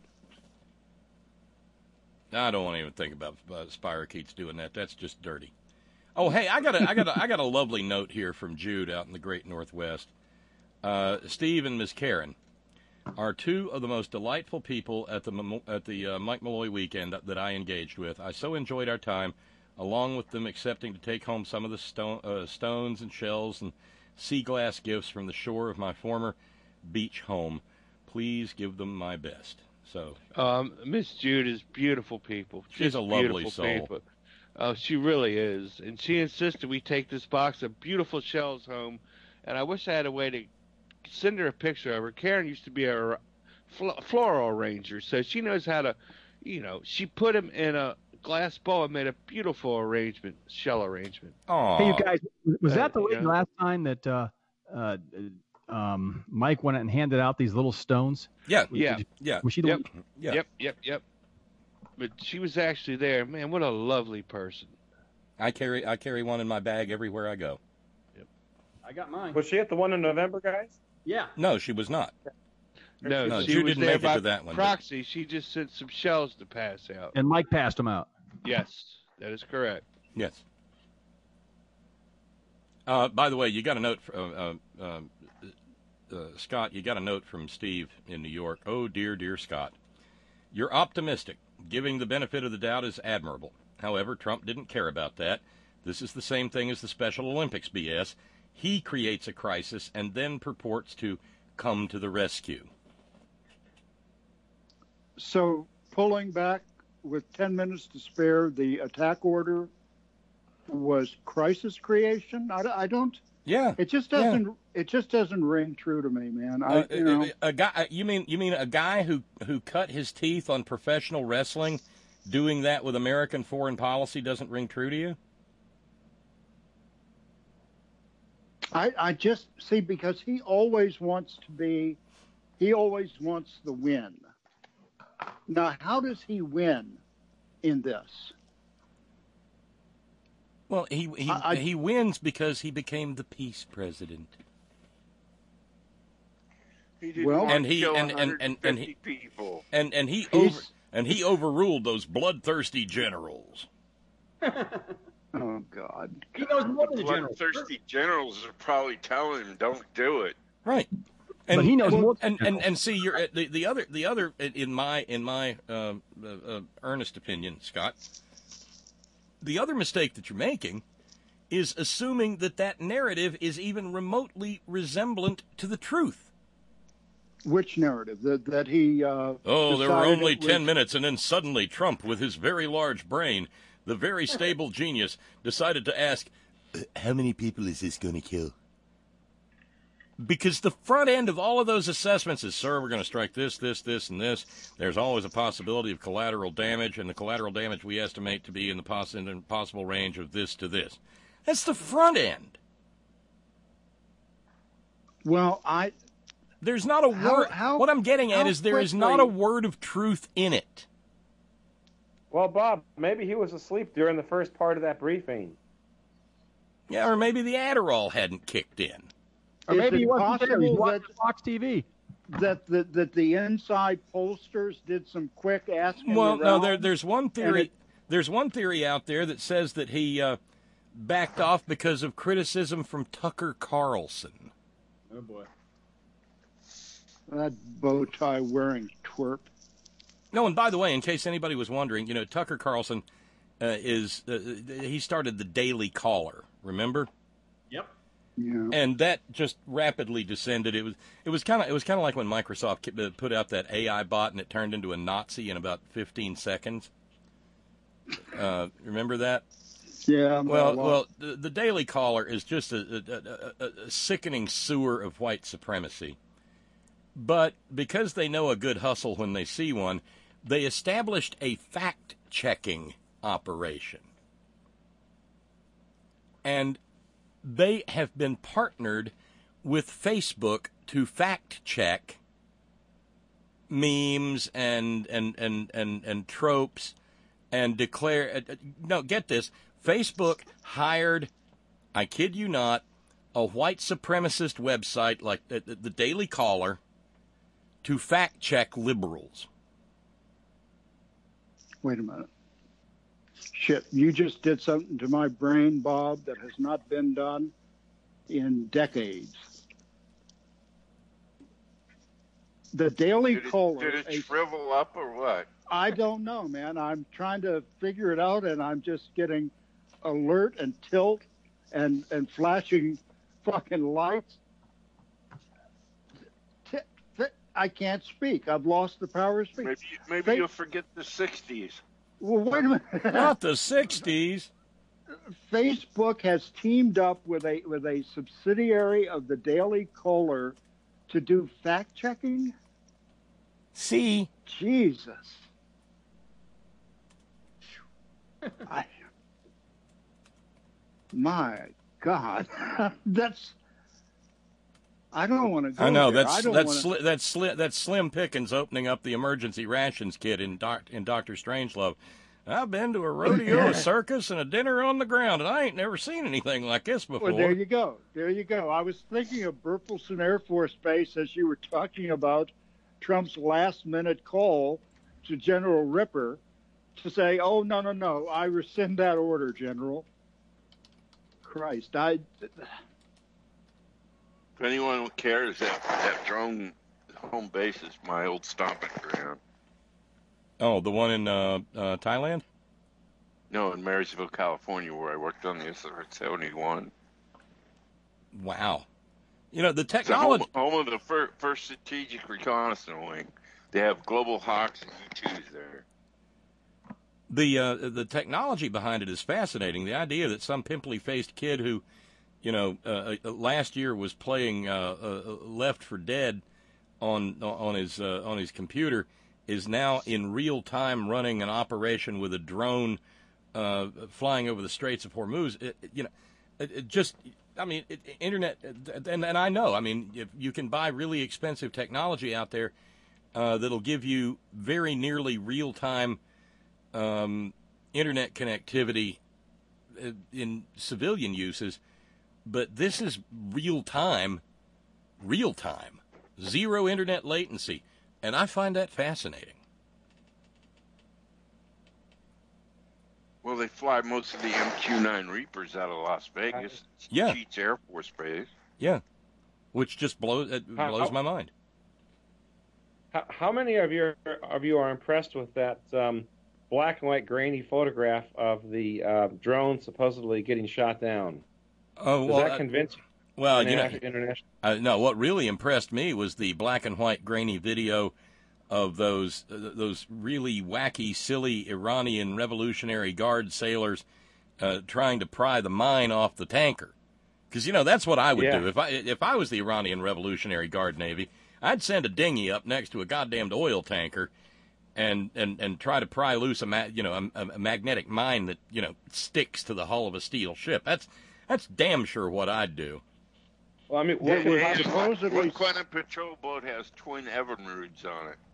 I don't want to even think about uh, spirochetes doing that. That's just dirty. Oh, hey, I got a, I got a, I got a lovely note here from Jude out in the Great Northwest. Uh, Steve and Miss Karen are two of the most delightful people at the Memo- at the uh, Mike Malloy weekend that, that I engaged with. I so enjoyed our time, along with them accepting to take home some of the stone, uh, stones and shells and sea glass gifts from the shore of my former beach home. Please give them my best. So, Um, Miss Jude is beautiful people. She's Just a lovely beautiful soul. people. Oh, she really is. And she insisted we take this box of beautiful shells home. And I wish I had a way to send her a picture of her. Karen used to be a fl- floral arranger, so she knows how to, you know, she put them in a glass bowl and made a beautiful arrangement, shell arrangement. Aw. Hey, you guys, was that the Uh, lady yeah. last time that uh, uh, um, Mike went and handed out these little stones? Yeah, Yeah. yeah. Was she the Yep. one? Yeah. Yep, yep, yep. But she was actually there. Man, what a lovely person. I carry I carry one in my bag everywhere I go. I got mine. Was she at the one in November, guys? Yeah. No, she was not. No, No, she Jude was didn't there make it by to that one, but- proxy. She just sent some shells to pass out. And Mike passed them out. Yes, that is correct. Yes. Uh, by the way, you got a note from uh, uh, uh, Scott. You got a note from Steve in New York. Oh dear, dear Scott, you're optimistic. Giving the benefit of the doubt is admirable. However, Trump didn't care about that. This is the same thing as the Special Olympics B S. He creates a crisis and then purports to come to the rescue. So pulling back with ten minutes to spare, the attack order was crisis creation. I, I don't. Yeah. It just doesn't. It just doesn't ring true to me, man. I, Uh, you know, a, a guy. You mean you mean a guy who who cut his teeth on professional wrestling, doing that with American foreign policy doesn't ring true to you? I, I just see because he always wants to be. He always wants the win. Now, how does he win in this? Well, he he I- I- he wins because he became the peace president. He didn't Well- want And to he- kill and- and- and- and he- one hundred fifty people. And and he He's- over and he overruled those bloodthirsty generals. Oh God! He knows more than the general. Bloodthirsty generals are probably telling him, "Don't do it." Right. And, But he knows and, more and, than and, and see, you're uh, the, the other the other in my in my um, uh, uh, earnest opinion, Scott. The other mistake that you're making is assuming that that narrative is even remotely resemblant to the truth. Which narrative that that he? Uh, Oh, there were decided only it was- ten minutes, and then suddenly Trump, with his very large brain, the very stable genius, decided to ask, "How many people is this going to kill?" Because the front end of all of those assessments is, sir, we're going to strike this, this, this, and this. There's always a possibility of collateral damage, and the collateral damage we estimate to be in the poss- in the possible range of this to this. That's the front end. Well, I... There's not a How- word... how- what I'm getting at how is there is not a quickly- word of truth in it. Well, Bob, maybe he was asleep during the first part of that briefing. Yeah, or maybe the Adderall hadn't kicked in. Or Is maybe it he wasn't there. He's possible watching that- Fox T V. That the, that the inside pollsters did some quick asking Well, around? no, there, there's one theory. it- There's one theory out there that says that he uh, backed off because of criticism from Tucker Carlson. Oh boy. That bow tie wearing twerp. No, and by the way, in case anybody was wondering, you know, Tucker Carlson uh, is uh, he started the Daily Caller. Remember? Yep. Yeah. And that just rapidly descended. It was it was kind of it was kind of like when Microsoft put out that A I bot and it turned into a Nazi in about fifteen seconds. Uh, remember that? Yeah. I'm Well, not well, lost. the, the Daily Caller is just a, a, a, a sickening sewer of white supremacy. But because they know a good hustle when they see one, they established a fact-checking operation. And they have been partnered with Facebook to fact-check memes and and, and, and, and tropes and declare... Uh, no, get this. Facebook hired, I kid you not, a white supremacist website like the, the Daily Caller to fact-check liberals. Wait a minute. Shit, you just did something to my brain, Bob, that has not been done in decades. The Daily Did it, Caller. did it a- shrivel up or what? I don't know, man. I'm trying to figure it out, and I'm just getting alert and tilt and, and flashing fucking lights. T- t- I can't speak. I've lost the power of speech. Maybe, maybe Fa- you'll forget the sixties. Well, wait a minute. Not the sixties. Facebook has teamed up with a with a subsidiary of the Daily Caller to do fact checking. See, Jesus. I, my God, that's. I don't want to go. I know there. that's I don't that's wanna, sli- that's sli- that's Slim Pickens opening up the emergency rations kit in doc- in Doctor Strangelove. I've been to a rodeo, a circus, and a dinner on the ground, and I ain't never seen anything like this before. Well, there you go. There you go. I was thinking of Burleson Air Force Base as you were talking about Trump's last-minute call to General Ripper to say, "Oh no, no, no! I rescind that order, General." Christ, I. If anyone cares, that, that drone home base is my old stomping ground. Oh, the one in uh, uh, Thailand? No, in Marysville, California, where I worked on the S R seventy-one. Wow. You know, the It's the technology... home, home of the fir- first Strategic Reconnaissance Wing. They have Global Hawks and U twos there. The uh, the technology behind it is fascinating. The idea that some pimply-faced kid who, you know, uh, last year was playing uh, uh, Left four Dead on on his uh, on his computer is now in real time running an operation with a drone uh, flying over the Straits of Hormuz. It, it, you know, it, it just. I mean, it, internet, and, and I know. I mean, if you can buy really expensive technology out there uh, that'll give you very nearly real time um, internet connectivity in civilian uses, but this is real time, real time, zero internet latency, and I find that fascinating. Well, they fly most of the M Q nine Reapers out of Las Vegas. Yeah. Cheats Air Force Base. Yeah, which just blows it How- blows how- my mind. How, how many of you of you are impressed with that um, black and white grainy photograph of the uh, drone supposedly getting shot down? Oh, Does well, that uh, convince you? Well, you know, Interna- international. uh, no. What really impressed me was the black and white grainy video of those uh, those really wacky, silly Iranian Revolutionary Guard sailors uh, trying to pry the mine off the tanker, Because, you know, that's what I would Yeah. do. If I if I was the Iranian Revolutionary Guard Navy, I'd send a dinghy up next to a goddamned oil tanker and, and, and try to pry loose a, ma- you know, a, a magnetic mine that, you know, sticks to the hull of a steel ship. That's that's damn sure what I'd do. Well, I mean, Yeah, what, what, yeah, supposedly- what kind of patrol boat has twin Evinrudes on it?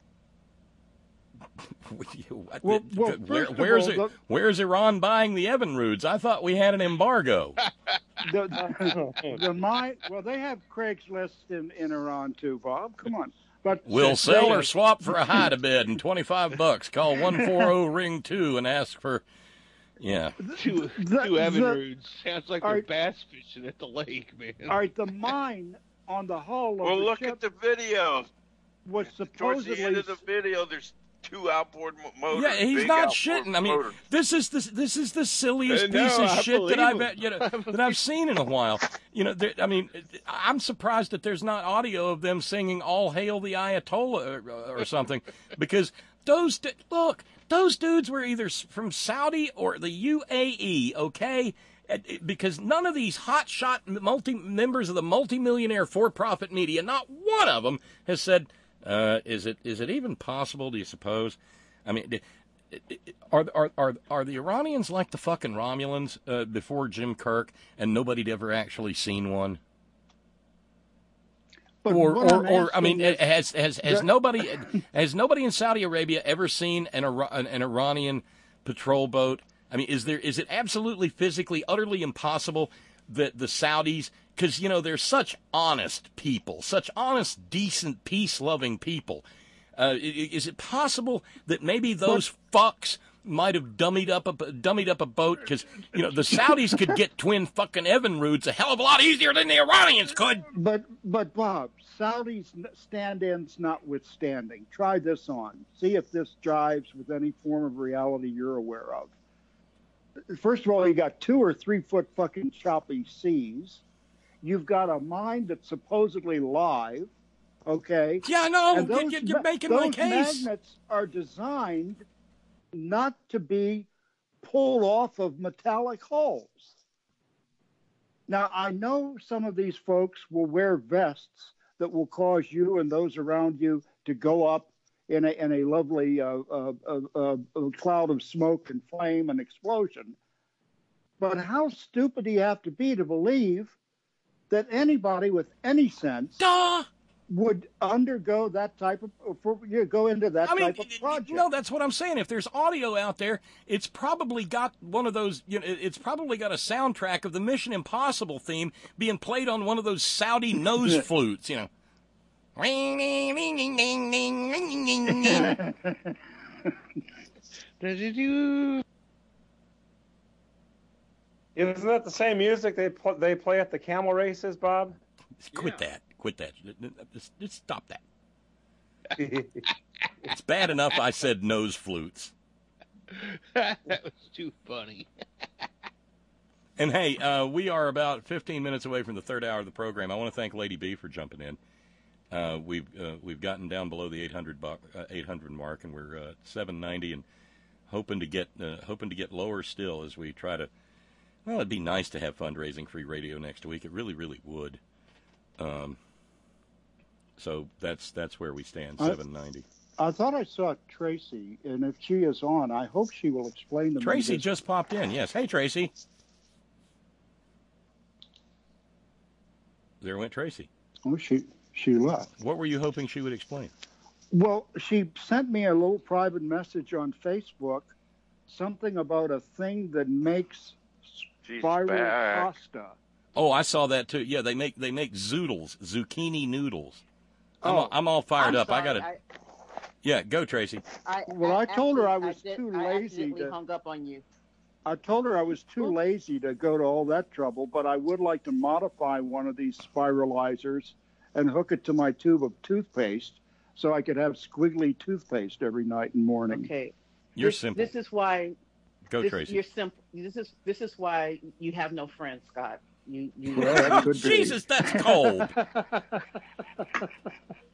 What- Well- well, where, first of where's all, it, the- where's Iran buying the Evinrudes? I thought we had an embargo. The, the, the mine, well, they have Craigslist in, in Iran too, Bob. Come on. But We'll since sell they- or swap for a hide-a-bed and twenty-five bucks. Call one four zero ring two and ask for, yeah. Two, The- two the- Evinrudes. Sounds like they're Are- bass fishing at the lake, man. All right, the mine on the hull of Well, the look ship at the video. was Towards the end supposedly of the video, there's two outboard mo- motors. Yeah, he's big not outboard shitting. I mean, motors. this is the this is the silliest Uh, no, piece of I shit that believe I've him. you know, that I've seen in a while. You know, there, I mean, I'm surprised that there's not audio of them singing "All Hail the Ayatollah" or, or something, because those du- look, those dudes were either s- from Saudi or the U A E. Okay. Uh, Because none of these hotshot multi members of the multimillionaire for-profit media, not one of them has said, uh, "Is it is it even possible? Do you suppose?" I mean, d- are are are are the Iranians like the fucking Romulans uh, before Jim Kirk, and nobody'd ever actually seen one? But Or what or, I'm or I mean, asking is- has has has that- nobody has nobody in Saudi Arabia ever seen an Ira- an, an Iranian patrol boat? I mean, is there is it absolutely physically, utterly impossible that the Saudis, because, you know, they're such honest people, such honest, decent, peace-loving people. Uh, i- i- is it possible that maybe those fucks might have dummied up a dummied up a boat? Because, you know, the Saudis could get twin fucking Evinrudes a hell of a lot easier than the Iranians could. But but Bob, Saudis stand-ins notwithstanding, try this on. See if this jives with any form of reality you're aware of. First of all, you got two or three foot fucking choppy seas. You've got a mine that's supposedly live. Okay. Yeah, I know. And You- those you- you're ma- making my those case. magnets are designed not to be pulled off of metallic hulls. Now, I know some of these folks will wear vests that will cause you and those around you to go up in a, in a lovely uh, uh, uh, uh, uh, cloud of smoke and flame and explosion. But how stupid do you have to be to believe that anybody with any sense Duh! would undergo that type of, for, you know, go into that I mean, type of project? no, that's what I'm saying. If there's audio out there, it's probably got one of those, you know, it's probably got a soundtrack of the Mission Impossible theme being played on one of those Saudi nose flutes, you know. Isn't that the same music they pl- they play at the camel races, Bob? Quit that. Quit that. Just, just stop that. It's bad enough I said nose flutes. That was too funny. And hey, uh, we are about fifteen minutes away from the third hour of the program. I want to thank Lady B for jumping in. Uh, we've uh, we've gotten down below the eight hundred bu- uh, eight hundred mark, and we're uh, seven ninety, and hoping to get uh, hoping to get lower still as we try to. Well, it'd be nice to have fundraising free radio next week. It really, really would. Um, so that's that's where we stand, I- seven ninety. I thought I saw Tracy, and if she is on, I hope she will explain to Tracy me. this- just popped in. Yes, hey Tracy. There went Tracy. Oh, she she left. What were you hoping she would explain? Well, she sent me a little private message on Facebook, something about a thing that makes She's spiral back. pasta. Oh, I saw that too. Yeah, they make they make zoodles, zucchini noodles. I'm, Oh. all, I'm all fired I'm up. I sorry, got to. Yeah, go Tracy. I, Well, I told her I was did- too I lazy accidentally to- hung up on you. I told her I was too lazy to go to all that trouble, but I would like to modify one of these spiralizers and hook it to my tube of toothpaste so I could have squiggly toothpaste every night and morning. Okay. You're this, simple. This is why. Go, this, Tracy. You're simple. This is this is why you have no friends, Scott. You you. Well, that could be. Jesus, that's cold.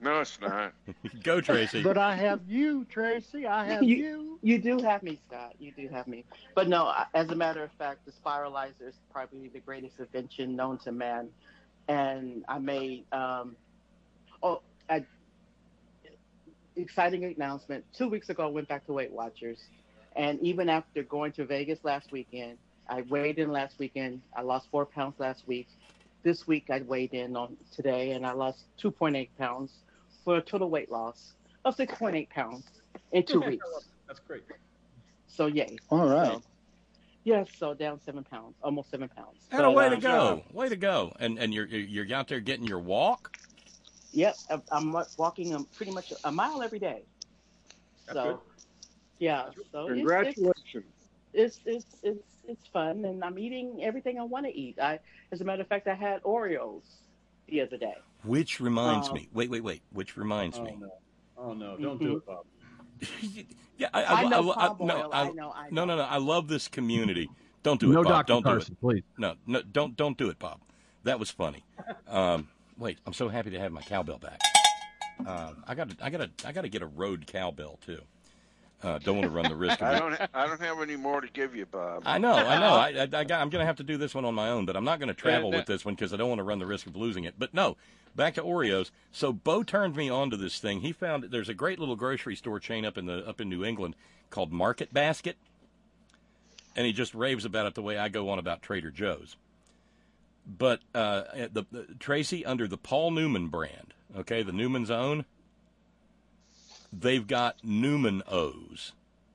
No, it's not. Go, Tracy. But I have you, Tracy. I have you, you. You do have me, Scott. You do have me. But no, I- as a matter of fact, the spiralizer is probably the greatest invention known to man. And I made, um, oh, I, exciting announcement. Two weeks ago, I went back to Weight Watchers. And even after going to Vegas last weekend, I weighed in last weekend. I lost four pounds last week. This week, I weighed in on today, and I lost two point eight pounds for a total weight loss of six point eight pounds in two weeks. That's great. So, yay. All right. So, yes, so down seven pounds, almost seven pounds. And a way um, to go. Way to go. And and you're you're out there getting your walk? Yep, I'm walking um, pretty much a mile every day. That's so, good. yeah. So Congratulations. It's, it's it's it's it's fun, and I'm eating everything I want to eat. I, as a matter of fact, I had Oreos the other day. Which reminds Um, me. Wait, wait, wait. Which reminds Oh me. no. Oh no. Don't Mhm. do it, Bob. Yeah, I, I know I, palm no, oil. I, I know, I no, know. no, no. I love this community. Don't do it, No, Bob. Doctor Don't Carson, do it. please. No, no, don't, don't, don't do it, Bob. That was funny. Um, wait, I'm so happy to have my cowbell back. Um, I got, I got to, I got to get a road cowbell too. Uh, don't want to run the risk of I it. don't. Ha- I don't have any more to give you, Bob. I know, I know. I, I, I got, I'm going to have to do this one on my own, but I'm not going to travel Yeah, with this one because I don't want to run the risk of losing it. But no, back to Oreos. So Bo turned me on to this thing. He found there's a great little grocery store chain up in the up in New England called Market Basket, and he just raves about it the way I go on about Trader Joe's. But uh, the, the Tracy, under the Paul Newman brand, okay, the Newman's own, they've got Newman O's.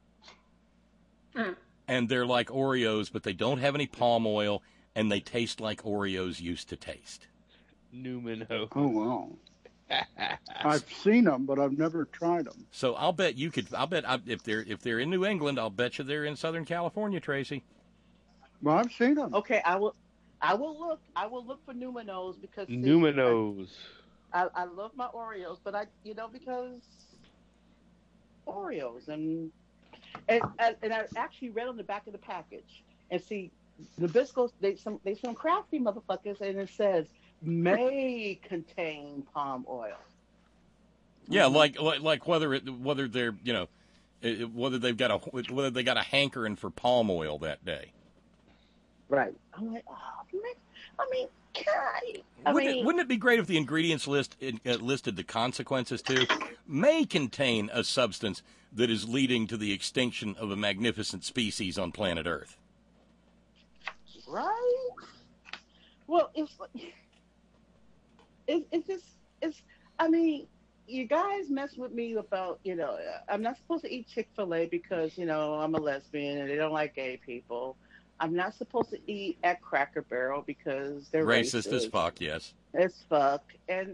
And they're like Oreos, but they don't have any palm oil, and they taste like Oreos used to taste. Newman Ho. Oh, wow. I've seen them, but I've never tried them. So I'll bet you could. I'll bet I, if they're if they're in New England, I'll bet you they're in Southern California, Tracy. Well, I've seen them. Okay, I will. I will look. I will look for Numanos because see, Numanos. I, I love my Oreos, but I, you know, because Oreos and and and, and I actually read on the back of the package and see Nabisco's. They some they some crafty motherfuckers, and it says may contain palm oil. Yeah, like like, like whether it whether they're you know it, whether they've got a whether they got a hankering for palm oil that day. Right. I'm like, oh man. I mean, God. I wouldn't, mean, it, wouldn't it be great if the ingredients list uh, listed the consequences too? May contain a substance that is leading to the extinction of a magnificent species on planet Earth. right? Well, it's like, it, it's just, it's, I mean, you guys mess with me about, you know, I'm not supposed to eat Chick-fil-A because, you know, I'm a lesbian and they don't like gay people. I'm not supposed to eat at Cracker Barrel because they're Racist racist. as fuck, yes. As fuck. And,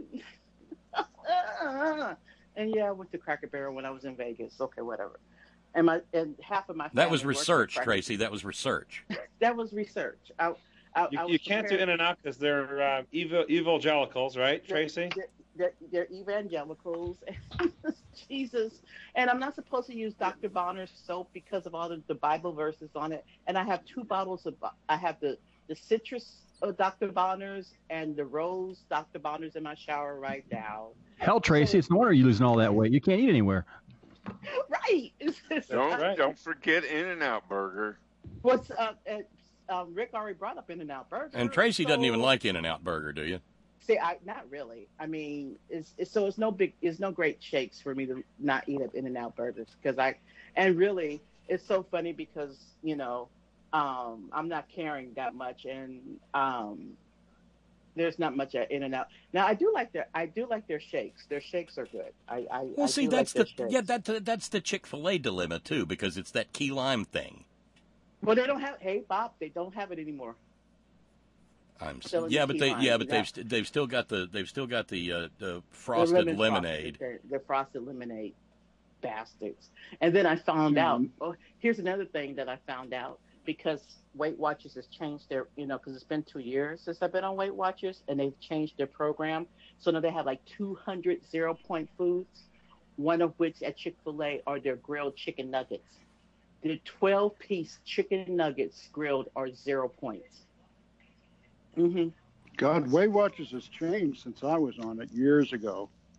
and yeah, I went to Cracker Barrel when I was in Vegas. Okay, whatever. And my and half of my That was family works at research, Cracker- Tracy. That was research. That was research. I, I, You, I you was can't do prepared- In and Out because they're uh, evil evangelicals, right, Tracy? They're, they're, they're evangelicals. Jesus. And I'm not supposed to use Doctor Bonner's soap because of all the, the Bible verses on it. And I have two bottles of, I have the, the citrus of Doctor Bonner's and the rose Doctor Bonner's in my shower right now. Hell, Tracy, it's no wonder you're losing all that weight. You can't eat anywhere. Right. Don't Right. don't forget In-N-Out Burger. What's uh, uh, um, Rick already brought up In-N-Out Burger. And Tracy doesn't even so- like In-N-Out Burger, do you? See, I not really. I mean, it's, it's so it's no big, it's no great shakes for me to not eat up In-N-Out burgers because I, and really, it's so funny because you know, um, I'm not carrying that much, and um, there's not much at In-N-Out. Now, I do like their, I do like their shakes. Their shakes are good. I, I Well, I see, do that's like the their yeah shakes. that that's the Chick-fil-A dilemma too, because it's that key lime thing. Well, they don't have. Hey, Bob, they don't have it anymore. I'm Still in yeah, the but key they lime, yeah, but yeah. they've st- they've still got the they've still got the uh, the The frosted lemon lemonade. frosted, they're, they're frosted lemonade bastards. And then I found out, oh, here's another thing that I found out because Weight Watchers has changed their, you know, because it's been two years since I've been on Weight Watchers and they've changed their program. So now they have like two hundred zero point foods, one of which at Chick-fil-A are their grilled chicken nuggets. The twelve piece chicken nuggets grilled are zero points. Mm-hmm. God, Weight Watchers has changed since I was on it years ago.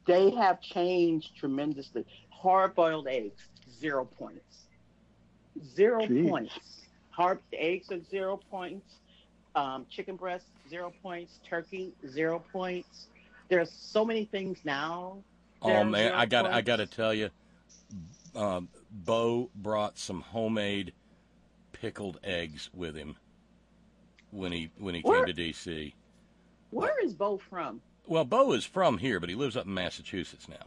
they have changed tremendously. Hard-boiled eggs, zero points. Zero Jeez. points. Hard eggs are zero points. Um, chicken breast, zero points. Turkey, zero points. There's so many things now. that Oh are man, zero I got I points. got to tell you, um, Bo brought some homemade pickled eggs with him when he when he Where- came to D C. Where is Bo from? Well, Bo is from here, but he lives up in Massachusetts now.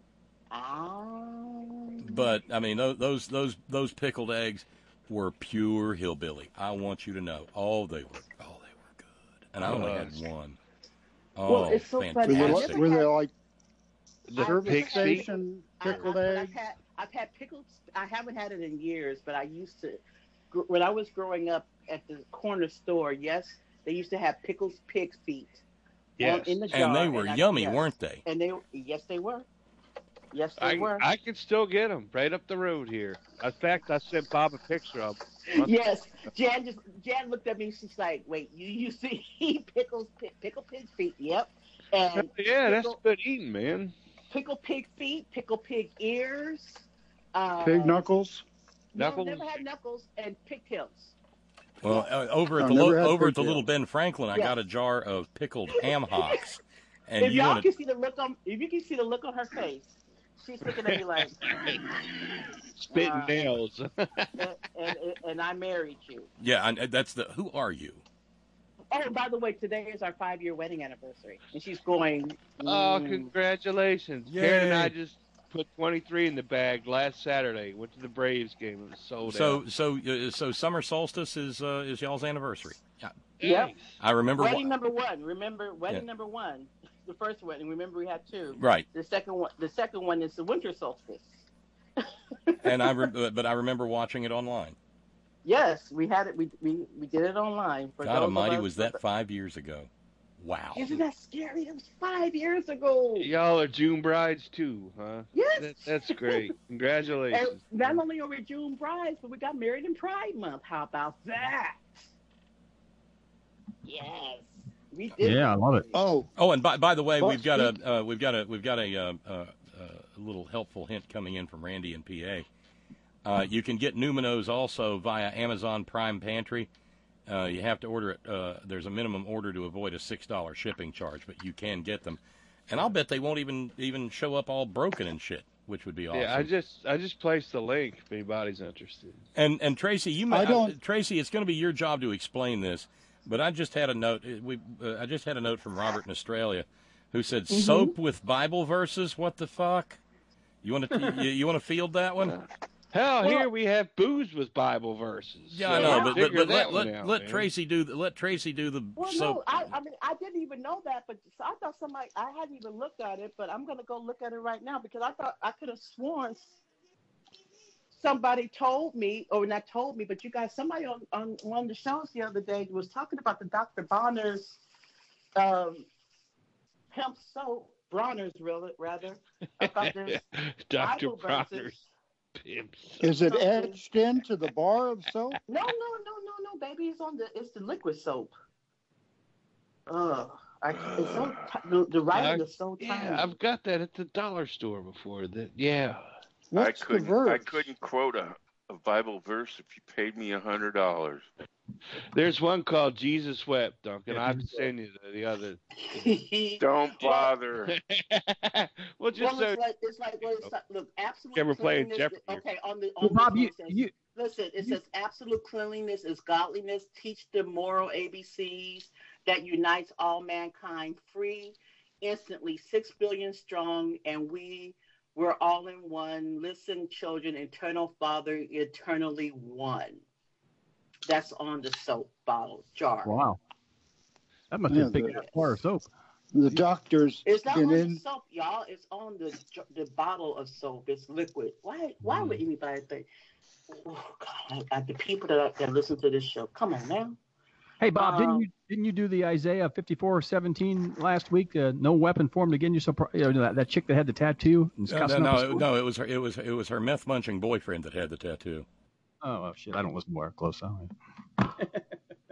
Oh. But I mean, those those those, those pickled eggs were pure hillbilly. I want you to know. Oh, they were. Oh, they were good. And I only had one. Oh, Well, it's so funny. Were they, fantastic! like- were they like The service pig's feet. station I- pickled I, but eggs? I've had, I've had pickled. I haven't had it in years, but I used to. gr- When I was growing up at the corner store, yes, they used to have pickled pig's feet. Yes. on- in the jar, And they were I- yummy, yes. weren't they? And they, yes, they were. Yes, they I, were. I can still get them right up the road here. In fact, I sent Bob a picture of 'em. Yes, Jan just Jan looked at me. She's like, "Wait, you used to eat pickles, pi- pickle pig feet? Yep." And Yeah, that's pickle, good eating, man. pickle pig feet, pickle pig ears, uh, Pig knuckles? No, Knuckles. never had knuckles and pigtails. Well, uh, over at I've the never lo- had over at the pigtails. little Ben Franklin, I Yeah. got a jar of pickled ham hocks. And if you y'all want can to? see the look on, if you can see the look on her face, she's looking at me like, Spitting Uh, nails. and, and, and I married you. Yeah, and that's the. Who are you? Oh, by the way, today is our five-year wedding anniversary, and she's going. Oh, mm, congratulations. Karen and I Yay. just put twenty-three in the bag last Saturday. Went to the Braves game. It was sold So out. so uh, so summer solstice is uh, is y'all's anniversary. Yeah, Yep. I remember. Wedding Wa- number one. Remember, wedding Yeah. number one. The first wedding. Remember, we had two. Right. The second one. The second one is the winter solstice. and I re- but I remember watching it online. Yes, we had it. We we, we did it online. For God those of Almighty, us- was that five years ago? Wow. Isn't that scary? It was five years ago. Y'all are June brides too, huh? Yes. That, that's great. And Congratulations. not only are we June brides, but we got married in Pride Month. How about that? Yes, we did. Yeah, I love it. Oh, Oh, and by by the way, Well, we've got a speak- uh, we've got a we've got a, uh, uh, uh, a little helpful hint coming in from Randy in P A. Uh, you can get Numinos also via Amazon Prime Pantry. Uh, you have to order it. Uh, there's a minimum order to avoid a six dollar shipping charge, but you can get them. And I'll bet they won't even even show up all broken and shit, which would be awesome. Yeah, I just I just placed the link if anybody's interested. And and Tracy, you may, I don't- uh, Tracy, it's going to be your job to explain this. But I just had a note. We uh, I just had a note from Robert in Australia, who said Mm-hmm. soap with Bible verses. What the fuck? You want to you, you want to field that one? Hell, Well- here we have booze with Bible verses. Yeah, I So know, but, but, figure but that let one let, out, let man. Tracy do the let Tracy do the Well, soap. no, I, I mean, I didn't even know that, but I thought somebody, I hadn't even looked at it, but I'm going to go look at it right now because I thought I could have sworn somebody told me, or not told me, but you guys, somebody on, on one of the shows the other day was talking about the Doctor Bonner's um, hemp soap, Bronner's really, rather, about this Doctor Bible verses. Bronner's pimps. is it Something. etched into the bar of soap? No, no, no, no, no, baby. It's on the. It's the liquid soap. Uh, I, it's so ti- the, the writing I- is so tiny. Yeah, I've got that at the dollar store before. That yeah. What's I the couldn't. verse? I couldn't quote a, a Bible verse if you paid me a hundred dollars. There's one called Jesus Wept, Duncan. I have to send you the, the other. Don't bother. well, just well, so it's like it's like well, it's like, look, absolute Yeah, we're playing cleanliness. Jeopardy here. Okay, on the Well, on Bob, this you, one says, you listen. It says absolute cleanliness is godliness. Teach the moral A B Cs that unites all mankind, free, instantly, six billion strong, and we. We're all in one. Listen, children, eternal Father, eternally one. That's on the soap bottle jar. wow, that must Yeah, be a big the- bar of soap. The doctor's It's not been on in. the soap, y'all. It's on the j- the bottle of soap. It's liquid. Why? Why would anybody think? Oh God! I, I, the people that that listen to this show, come on now. Hey Bob, Um, didn't you didn't you do the Isaiah fifty-four seventeen last week? Uh, no weapon formed against you. So pro- you know, that, that chick that had the tattoo and was No, cussing no, up the no, school? no, it was her. It was it was her meth munching boyfriend that had the tattoo. Oh well, shit! I don't listen more close. Huh?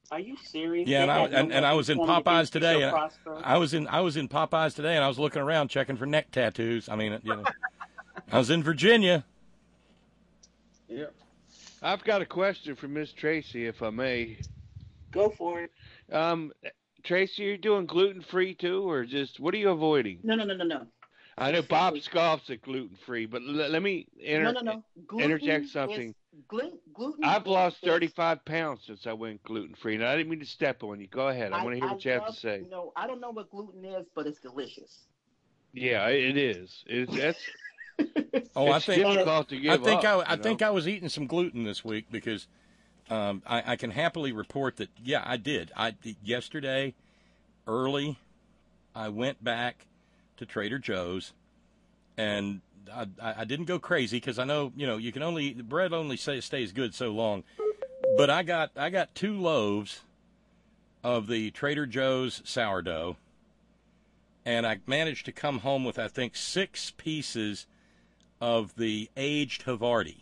Are you serious? Yeah, and They I had no and, and I was in nothing for 'em to Popeyes eat, today. so And Prosper. I was in I was in Popeyes today, and I was looking around checking for neck tattoos. I mean, you know, I was in Virginia. Yeah. I've got a question for Miss Tracy, if I may. Go for it. Um, Tracy, you're doing gluten free too, or just what are you avoiding? No, no, no, no, no. I know Bob scoffs at gluten free, but l- let me inter- no, no, no. Gluten interject something. Is, gluten, gluten I've lost is- thirty-five pounds since I went gluten free, and I didn't mean to step on you. Go ahead. I, want to hear what you have love- to say. No, I don't know what gluten is, but it's delicious. Yeah, it is. It's that's. Oh, I it's think difficult to give I think up, I, I you think know? I was eating some gluten this week because um, I, I can happily report that yeah, I did. I yesterday early, I went back to Trader Joe's, and I, I didn't go crazy because I know you know you can only the bread only say, stays good so long. But I got I got two loaves of the Trader Joe's sourdough, and I managed to come home with I think six pieces of the aged Havarti.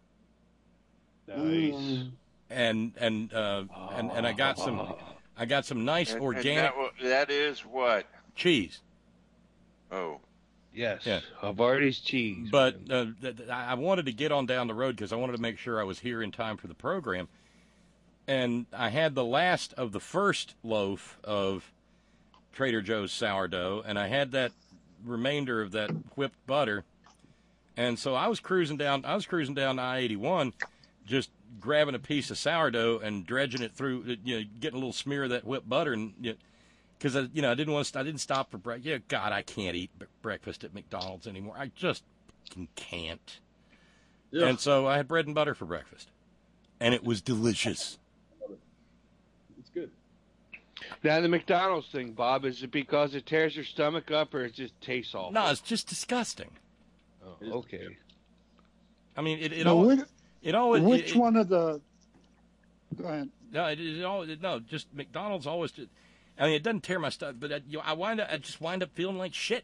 Nice. And and uh, and and I got some I got some nice And, organic and that, wa- that is what? cheese. Oh. Yes. Yeah. Havarti's cheese. But uh, th- th- I wanted to get on down the road because I wanted to make sure I was here in time for the program. And I had the last of the first loaf of Trader Joe's sourdough, and I had that remainder of that whipped butter. And so I was cruising down. I was cruising down I eighty-one, just grabbing a piece of sourdough and dredging it through. You know, getting a little smear of that whipped butter, and because you know, I, you know I didn't want to. I didn't stop for breakfast. Yeah, God, I can't eat b- breakfast at McDonald's anymore. I just can't. Yeah. And so I had bread and butter for breakfast, and it was delicious. It's good. Now the McDonald's thing, Bob, is it because it tears your stomach up, or it just tastes awful? No, it's just disgusting. Oh, okay. I mean, it it Now, all which, it always which it, one of the? Go ahead. No, it, it all no. Just McDonald's always. I mean, it doesn't tear my stomach, but I, you know, I wind up. I just wind up feeling like shit.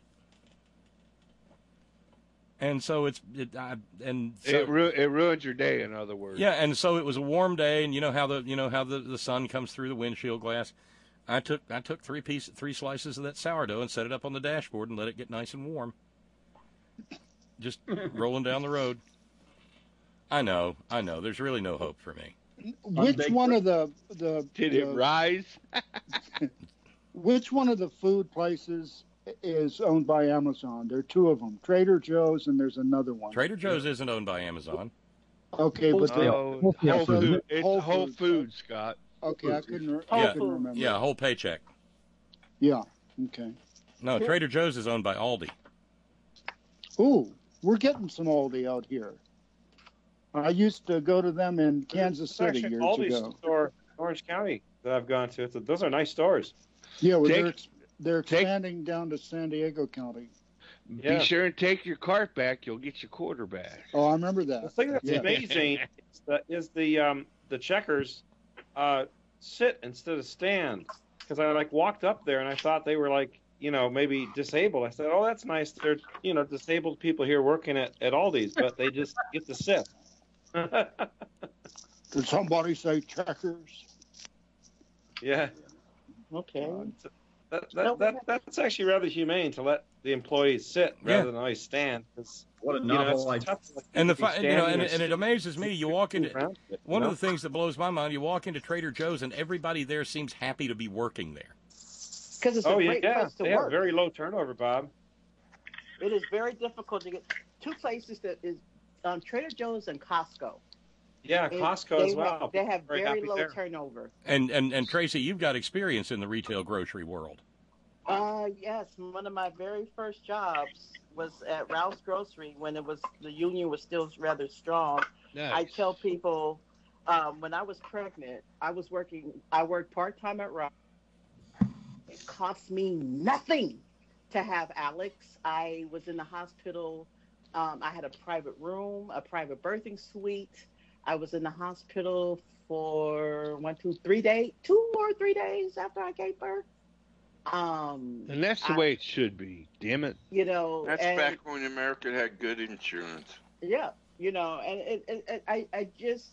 And so it's it. I, and so, it ru- it ruins your day. In other words. yeah, and so it was a warm day, and you know how the you know how the, the sun comes through the windshield glass. I took I took three piece three slices of that sourdough and set it up on the dashboard and let it get nice and warm. Just rolling down the road. I know, I know. There's really no hope for me. Which one of the the Did the, it rise? Which one of the food places is owned by Amazon? There are two of them, Trader Joe's, and there's another one. Trader Joe's isn't owned by Amazon. Okay, but the, Oh, Whole Whole Foods. Food. It's Whole Whole Foods. Foods, Scott. okay, I couldn't, re- Yeah. I couldn't remember. Yeah, whole paycheck. Yeah. Okay. No, Trader Joe's is owned by Aldi. Ooh, we're getting some Aldi out here. I used to go to them in Kansas It's City actually years Aldi's ago. store, Orange County, that I've gone to. It's a, those are nice stores. Yeah, well, Take- they're ex- they're take- expanding down to San Diego County. Yeah. Be sure and take your cart back. You'll get your quarter back. Oh, I remember that. The thing that's Yeah. amazing is the, is the um the checkers uh sit instead of stand, because I like walked up there and I thought they were like you know maybe disabled. I said, oh, that's nice. They're you know disabled people here working at at Aldi's, but they just get to sit. Did somebody say checkers? Yeah. Okay. That, that, that, that's actually rather humane to let the employees sit Yeah. rather than always stand. 'cause, What a you know, novel it's idea. tough to, like, And the be fi- you know, and, standing and it amazes me. You walk into around it, one you of know? the things that blows my mind. You walk into Trader Joe's and everybody there seems happy to be working there. Because it's a Oh great yeah, place to they have work. very low turnover, Bob. It is very difficult to get two places that is um, Trader Joe's and Costco. Yeah, It- Costco they as well. Have, they have Very very, happy low there. turnover. And and and Tracy, you've got experience in the retail grocery world. Uh, yes, one of my very first jobs was at Ralph's Grocery when it was the union was still rather strong. Nice. I tell people um, when I was pregnant, I was working. I worked part time at Ralph's. It cost me nothing to have Alex. I was in the hospital. Um, I had a private room, a private birthing suite. I was in the hospital for one, two, three days, two or three days after I gave birth. Um, And that's the I- way it should be. Damn it. you know, That's and, back when America had good insurance. yeah, you know, and it, it, it, I, I just,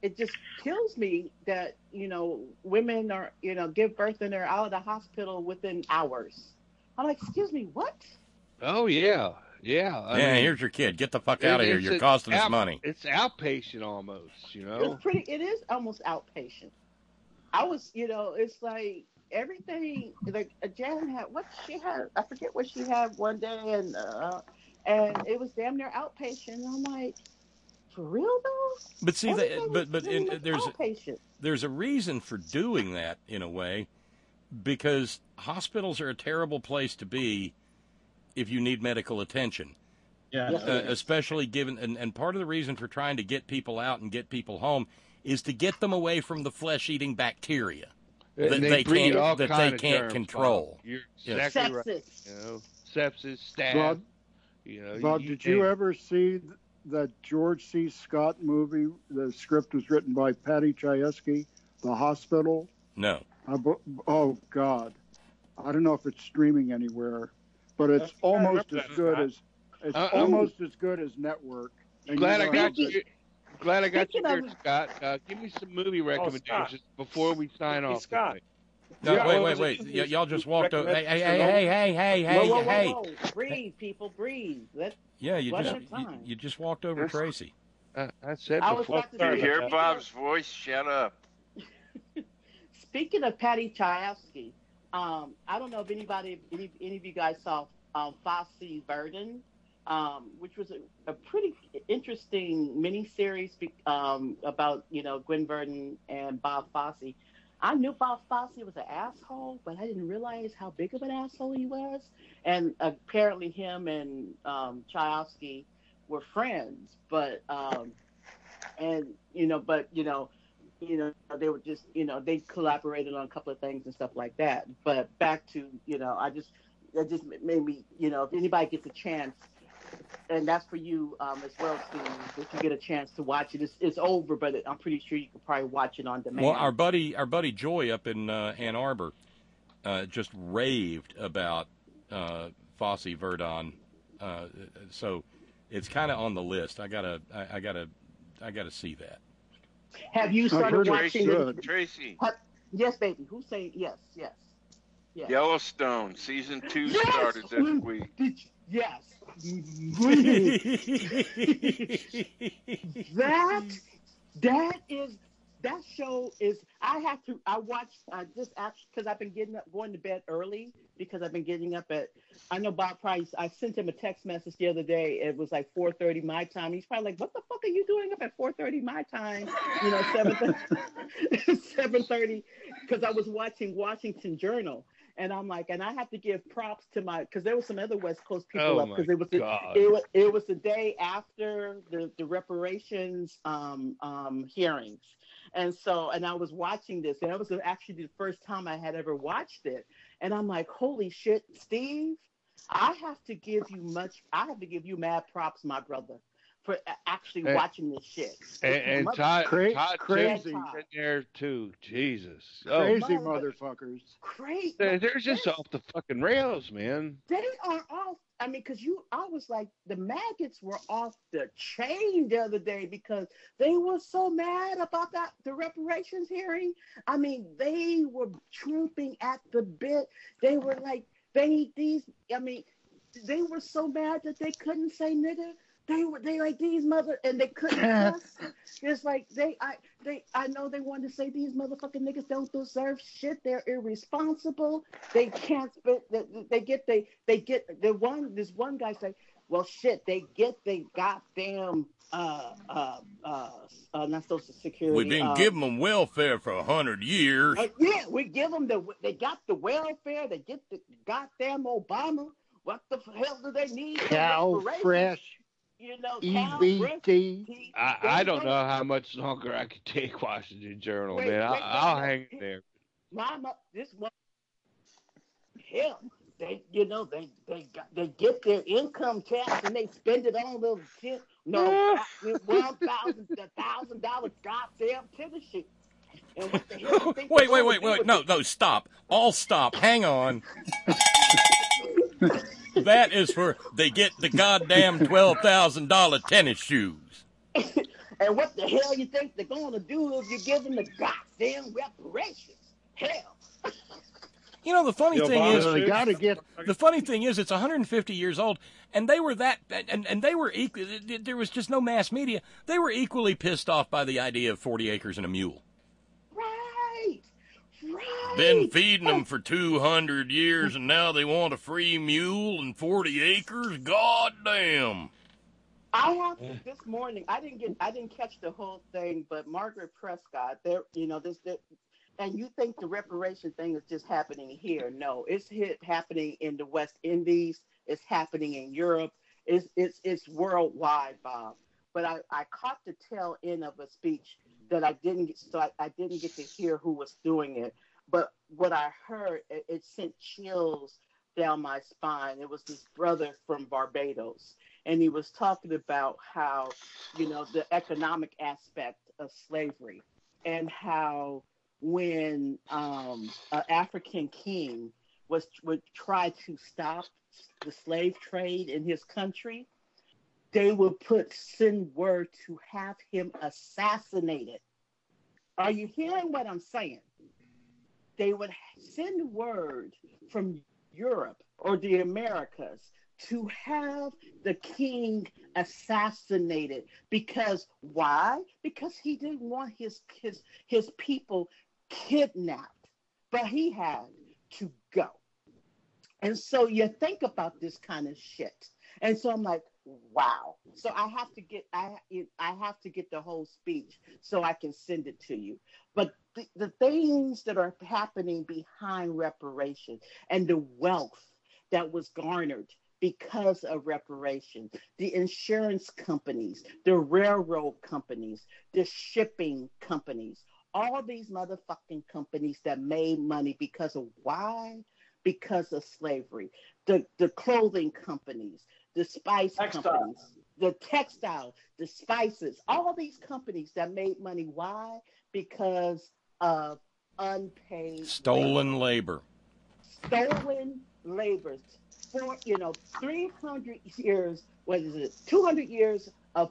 it just kills me that, you know, women are, you know, give birth and they're out of the hospital within hours. I'm like, excuse me, what? Oh, yeah. Yeah. I yeah, mean, here's your kid. Get the fuck out of here. You're costing out, us money. It's outpatient almost, you know? It's pretty, it is almost outpatient. I was, you know, it's like everything, like Jan had, what she had, I forget what she had one day, and uh, and it was damn near outpatient. And I'm like, for real though? But see, that, but but in, there's outpatient. there's a reason for doing that in a way, because hospitals are a terrible place to be if you need medical attention. Yeah, uh, especially given, and, and part of the reason for trying to get people out and get people home is to get them away from the flesh-eating bacteria and that they, they breed can't all that kind they of can't germs, control. Bob. You're Yes. exactly right. Sepsis. You know, sepsis, staph. Bob, you know, Bob you, did you you ever see the George C. Scott movie? The script was written by Patty Chayefsky, The Hospital. No. I, oh, God. I don't know if it's streaming anywhere, but it's almost as good as it's uh, almost as good as Network. And Glad you I know got how you. Glad I got you Speaking here, of- Scott. Uh, give me some movie recommendations before we sign Hey, off. Scott. tonight. No, Yeah, wait, what wait, was wait. it? Y- y'all just walked over. Hey, hey, Recommend- hey, hey, hey, hey, Whoa, whoa, whoa, hey. whoa. Breathe, people, breathe. Let, Yeah, you One just at a you, time. you just walked over Yes. Tracy. Uh, I said I was before. about to You do hear it. Bob's voice? Shut up. Speaking of Patty Chayefsky, um, I don't know if anybody, any, any of you guys saw um, Fosse Verdon, um, which was a, a pretty interesting miniseries be- um, about, you know, Gwen Verdon and Bob Fosse. I knew Bob Fosse was an asshole, but I didn't realize how big of an asshole he was. And apparently him and um, Chayefsky were friends, but, um, and, you know, but, you know, you know, they were just, you know, they collaborated on a couple of things and stuff like that. But back to, you know, I just, that just made me, you know, if anybody gets a chance, and that's for you um, as well, Steve, if you get a chance to watch it. It's, it's over, but it, I'm pretty sure you could probably watch it on demand. Well, our buddy, our buddy Joy up in uh, Ann Arbor, uh, just raved about uh, Fosse Verdon, uh, so it's kind of on the list. I gotta, I, I gotta, I gotta see that. Have you started heard it's watching good. it? Tracy, Have, yes, baby. Who's saying yes, yes, yes? Yellowstone season two Yes! started this week. Did you- yes. that that is that show is. I have to. I watched. I just actually because I've been getting up, going to bed early because I've been getting up at. I know Bob Price. I sent him a text message the other day. It was like four thirty my time. He's probably like, "What the fuck are you doing up at four thirty my time?" You know, seven seven thirty because I was watching Washington Journal. And I'm like, and I have to give props to my, because there were some other West Coast people Oh up, because my it was the, God. it was it was the day after the the reparations um, um, hearings, and so and I was watching this, and that was actually the first time I had ever watched it, and I'm like, holy shit, Steve, I have to give you much, I have to give you mad props, my brother, for actually Hey. watching this shit. And, and Mother- Todd, Cra- Todd crazy. Tim's in there too. Jesus. Oh, Crazy Mother- motherfuckers. Crazy. they're, they're just off the fucking rails, man. They are off. I mean, because you, I was like, the maggots were off the chain the other day because they were so mad about that the reparations hearing. I mean, they were trooping at the bit. They were like, they these. I mean, they were so mad that they couldn't say nigger. They were they like these mother and they couldn't cuss. It's like they I they I know they wanted to say these motherfucking niggas don't deserve shit. They're irresponsible. They can't spit. They, they get they they get the one. This one guy say, well, shit. They get they goddamn uh uh uh, uh not social security. We've been uh, giving them welfare for a hundred years. uh, yeah, we give them the they got the welfare. They get the goddamn Obama. What the hell do they need? for Cow reparations? fresh. You know, E cow B breast, T. he- I, they I don't don't- know how much longer I could take Washington Journal, Wait, man. I, wait, I'll wait, hang wait. there. Mama, this one, hell, they, you know, they, they, got, they get their income tax and they spend it on those, ten, no, one thousand, the thousand dollar goddamn tennis shoes. And what the hell? they think Wait, they're wait, gonna wait, do wait. with No, it? no, stop. All stop. Hang on. That is for they get the goddamn twelve thousand dollar tennis shoes. And what the hell you think they're going to do if you give them the goddamn reparations? Hell. You know, the funny The thing Obama is, They gotta get- the funny thing is, it's one hundred fifty years old, and they were that, and, and they were equal. There was just no mass media. They were equally pissed off by the idea of forty acres and a mule. Right. Right. Been feeding them for two hundred years, and now they want a free mule and forty acres. God damn. I have to, this morning. I didn't get. I didn't catch the whole thing, but Margaret Prescott. There, you know, this. this and you think the reparation thing is just happening here? No, it's hit happening in the West Indies. It's happening in Europe. It's it's it's worldwide, Bob. But I, I caught the tail end of a speech that I didn't get. So I, I didn't get to hear who was doing it. But what I heard, it, it sent chills down my spine. It was this brother from Barbados. And he was talking about how, you know, the economic aspect of slavery and how when um, an African king was would try to stop the slave trade in his country, they would put send word to have him assassinated. Are you hearing what I'm saying? They would send word from Europe or the Americas to have the king assassinated. Because why? Because he didn't want his his his people kidnapped, but he had to go. And so you think about this kind of shit. And so I'm like, wow. So I have to get I I have to get the whole speech so I can send it to you. But the, the things that are happening behind reparations and the wealth that was garnered because of reparations, the insurance companies, the railroad companies, the shipping companies, all these motherfucking companies that made money because of why? Because of slavery. The the clothing companies, the spice Textile. companies, the textile, the spices, all these companies that made money. Why? Because of unpaid Stolen labor. stolen labor. For, you know, three hundred years, what is it, two hundred years of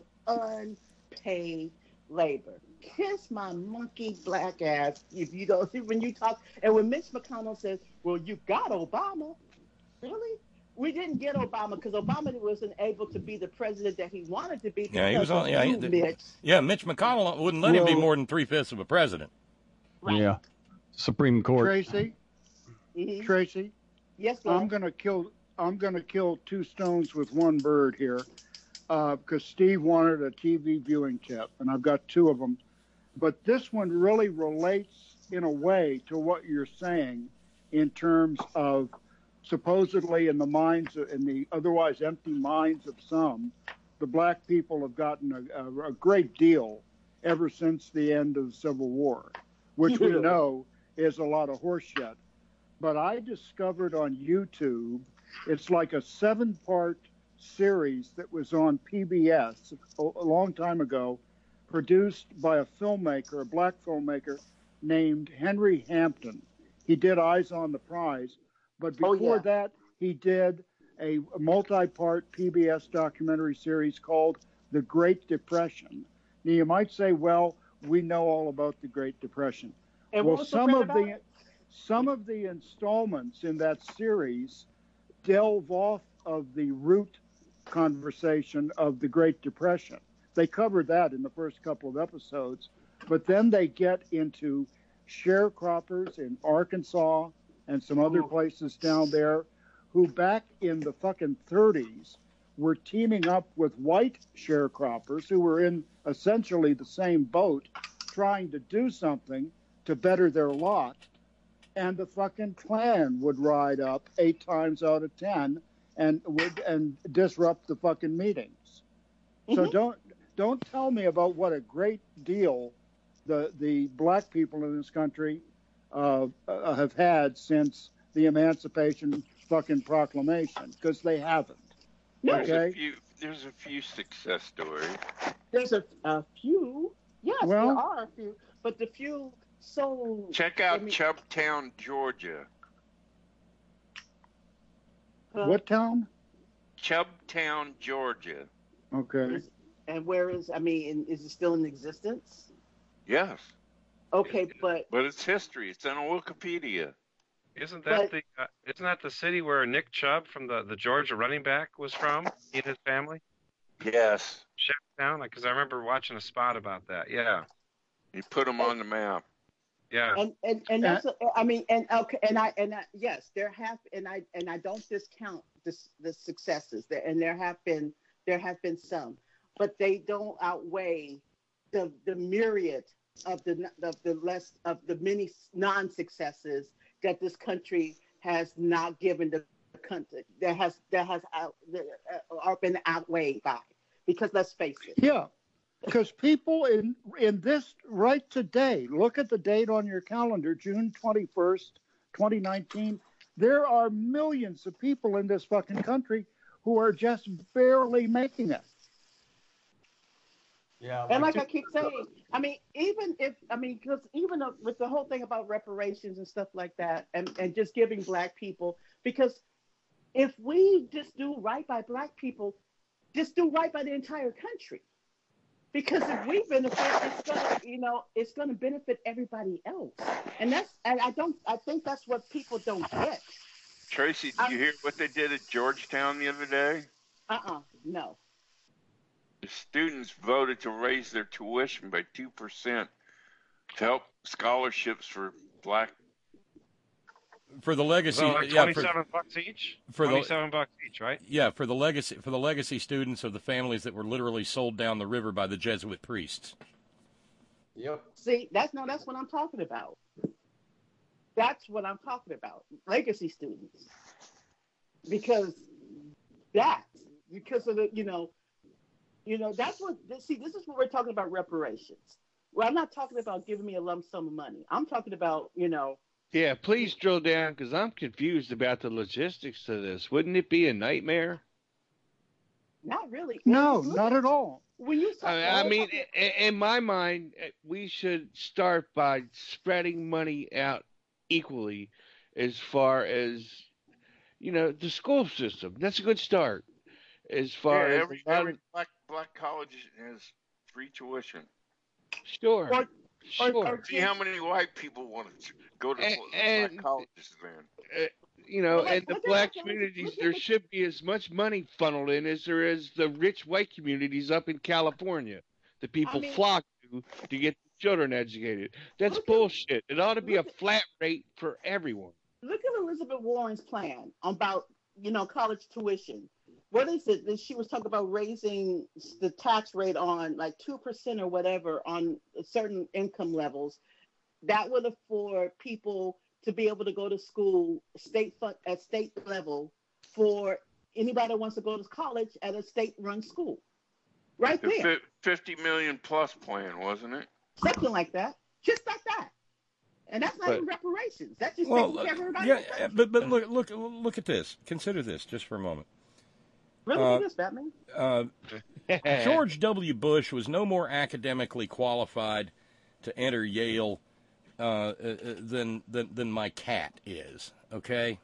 unpaid labor. Kiss my monkey black ass if you don't, when you talk, and when Mitch McConnell says, well, you got Obama. Really? We didn't get Obama because Obama wasn't able to be the president that he wanted to be. Yeah, he was on. Yeah, you, he- Mitch. yeah. Mitch McConnell wouldn't let him be Well- more than three fifths of a president. Yeah. Supreme Court. Tracy, Mhm. Tracy, Yes, I'm Lord. gonna kill. I'm gonna kill two stones with one bird here, uh, because Steve wanted a T V viewing tip, and I've got two of them. But this one really relates in a way to what you're saying, in terms of supposedly in the minds, of, in the otherwise empty minds of some, the black people have gotten a, a, a great deal ever since the end of the Civil War, which we Yeah. know is a lot of horseshit. But I discovered on YouTube, it's like a seven-part series that was on P B S a, a long time ago, produced by a filmmaker, a black filmmaker named Henry Hampton. He did Eyes on the Prize, but Oh, before yeah. that, he did a, a multi-part P B S documentary series called The Great Depression. Now, you might say, well, we know all about the Great Depression. And well, what was some so of great about the it? some of the installments in that series delve off of the root conversation of the Great Depression. They covered that in the first couple of episodes, but then they get into sharecroppers in Arkansas and some other places down there who back in the fucking thirties were teaming up with white sharecroppers who were in essentially the same boat trying to do something to better their lot. And the fucking Klan would ride up eight times out of ten and would and disrupt the fucking meetings. So don't don't tell me about what a great deal the the black people in this country uh, uh, have had since the Emancipation fucking Proclamation, because they haven't. There's Okay. a few. There's a few success stories. There's a, a few. Yes, Well- there are a few. But the few so. Check I out mean, Chubtown, Georgia. uh, What town? Chubtown, Georgia. Okay. And where is, I mean, is it still in existence? Yes. Okay, but But it's history. It's on Wikipedia. Isn't that the uh, isn't that the city where Nick Chubb from the, the Georgia running back was from? He and his family. Yes. Shacktown, because I remember watching a spot about that. Yeah. He put them on the map. Yeah. And and and that's, I mean, and okay, and I and I, yes, there have, and I and I don't discount this the successes there, and there have been there have been some, but they don't outweigh the the myriad of the of the less of the many non-successes that this country has not given the country that has that has out or been outweighed by. Because let's face it. Yeah, because people in in this right today, look at the date on your calendar, June twenty-first, twenty nineteen. There are millions of people in this fucking country who are just barely making it. Yeah, and like I keep saying, I mean, even if, I mean, because even with the whole thing about reparations and stuff like that, and, and just giving black people, because if we just do right by black people, just do right by the entire country. Because if we benefit, it's gonna, you know, it's gonna benefit everybody else. And that's, and I don't, I think that's what people don't get. Tracy, did I, you hear what they did at Georgetown the other day? Uh-uh, no. The students voted to raise their tuition by two percent to help scholarships for black. For the legacy, so like yeah, twenty-seven for, bucks each. For twenty-seven the, bucks each, right? Yeah, for the legacy for the legacy students of the families that were literally sold down the river by the Jesuit priests. Yep. See, that's no, that's what I'm talking about. That's what I'm talking about. Legacy students, because that, because of the, you know. You know, that's what, see, this is what we're talking about, reparations. Well, I'm not talking about giving me a lump sum of money. I'm talking about, you know. Yeah, please drill down, because I'm confused about the logistics to this. Wouldn't it be a nightmare? Not really. No, not at all. When you talk, I, I mean, in, in my mind, we should start by spreading money out equally as far as, you know, the school system. That's a good start. As far yeah, as every, every black black college has free tuition. Sure. Or, sure. Or, or See how many white people want to go to and, the and, black colleges then. Uh, you know, well, in the black communities, there should be as much money funneled in as there is the rich white communities up in California that people I mean, flock to to get children educated. That's bullshit. It ought to be a flat rate for everyone. Look at Elizabeth Warren's plan about, you know, college tuition. What is it? She was talking about raising the tax rate on like two percent or whatever on certain income levels. That would afford people to be able to go to school state fund, at state level for anybody that wants to go to college at a state-run school. Right the there. fifty million plus plan, wasn't it? Something like that. Just like that. And that's not but, even reparations. That's just well, taking care of everybody. Yeah, but but look look look at this. Consider this just for a moment. Really, uh, this, Batman? Uh, George W. Bush was no more academically qualified to enter Yale uh, uh, than, than than my cat is. Okay.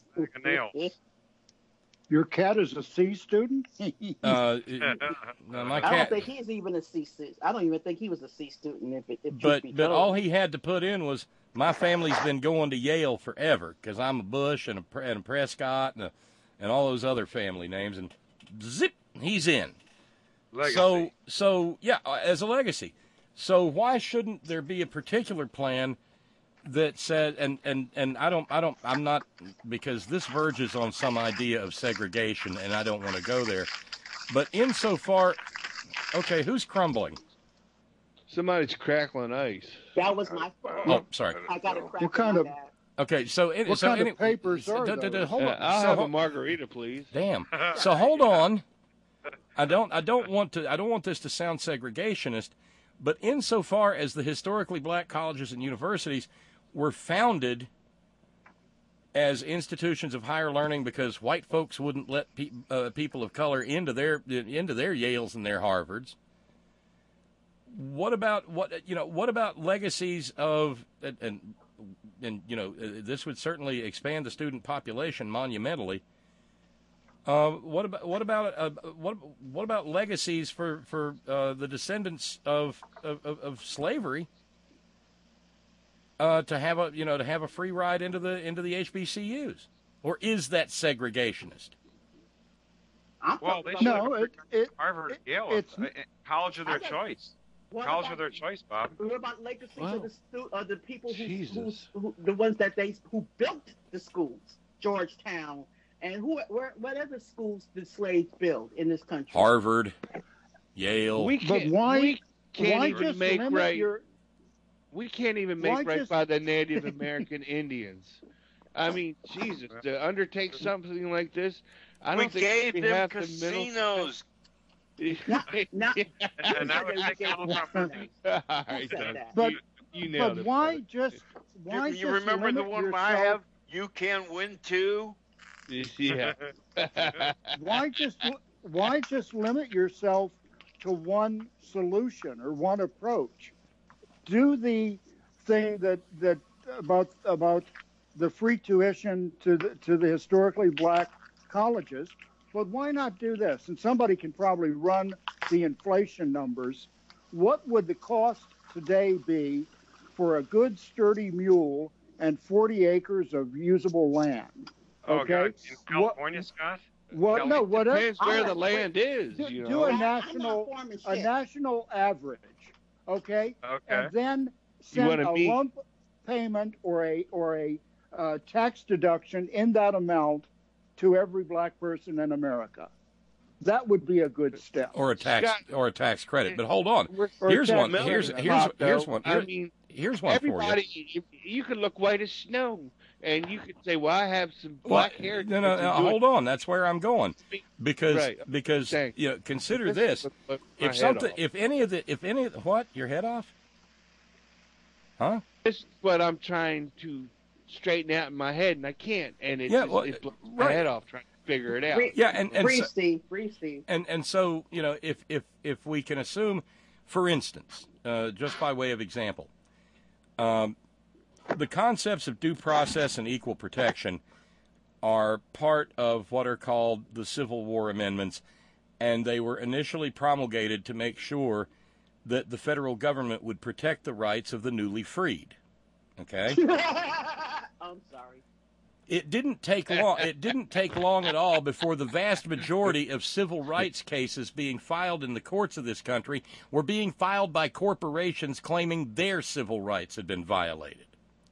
Your cat is a C student? uh, no, my cat, I don't think he's even a C student. I don't even think he was a C student. If, it, if but but told. all he had to put in was, my family's been going to Yale forever because I'm a Bush and a, and a Prescott and a, and all those other family names, and zip, he's in. Legacy. So so yeah, as a legacy. So why shouldn't there be a particular plan that said, and, and, and I don't, I don't, I'm not, because this verges on some idea of segregation, and I don't want to go there. But insofar, okay, who's crumbling? Somebody's crackling ice. That was my fault. Oh, sorry. I got a crack. What kind of? Okay, so it, what so kind any, of papers are d- d- d- hold on. Uh, I'll so, have a margarita, please. Damn. So hold on. I don't, I don't want to, I don't want this to sound segregationist, but insofar as the historically black colleges and universities were founded as institutions of higher learning because white folks wouldn't let pe- uh, people of color into their into their Yales and their Harvards. What about what you know? What about legacies of and and, and you know uh, this would certainly expand the student population monumentally. Uh, what about what about uh, what what about legacies for for uh, the descendants of of, of slavery uh, to have a you know to have a free ride into the into the H B C Us, or is that segregationist? Well, they should No, have it, it, Harvard, it, Yale, it's uh, college of their I got- choice. What College about- of their choice, Bob. What about legacies Wow. of the stu- of the people who, who, Jesus. who the ones that they who built the schools, Georgetown, and who where, whatever schools the slaves built in this country. Harvard, Yale. We but can't, why? we can't why even just make limit right. your? We can't even make Why right just- by the Native American Indians. I mean, Jesus, to undertake something like this, I We don't think gave we them have the middle. casinos. Not, not, And that would take all from All Who right, said Doug. that? But you, you nailed but it. why brother. just? Why You, just you remember the limit one yourself, I have? You can win too. Yeah. Why just? Why just limit yourself to one solution or one approach? Do the thing that that about about the free tuition to the to the historically black colleges, but why not do this? And somebody can probably run the inflation numbers. What would the cost today be for a good sturdy mule and forty acres of usable land? Oh, Okay, God. In What- California, Scott? What? No, whatever. Depends where the land is. Do, You do know. a I'm not national forming a shit. national average, okay, Okay. and then You send wanna a be- lump payment or a or a uh, tax deduction in that amount to every black person in America. That would be a good step. Or a tax Scott- or a tax credit. But hold on. We're- Or Here's tax one. credit. Here's Bob, here's though, here's one. I Here- mean, Here's one for you. everybody, you, you can look white as snow, and you could say, "Well, I have some Well, black hair." no, no, to no, do it." hold on. That's where I'm going. Because Right. because Thanks. you know, consider This this. is what my If head something off. if any of the if any of the, what? Your head off? Huh? This is what I'm trying to straighten out in my head, and I can't, and it Yeah, just well, it blows my right. head off trying to figure it out. Breathe, Yeah, and and breathe, so, Steve. Breathe, Steve. and and so, you know, if if if we can assume, for instance, uh, just by way of example, um, the concepts of due process and equal protection are part of what are called the Civil War amendments, and they were initially promulgated to make sure that the federal government would protect the rights of the newly freed. Okay? I'm sorry. It didn't take long. It didn't take long at all before the vast majority of civil rights cases being filed in the courts of this country were being filed by corporations claiming their civil rights had been violated.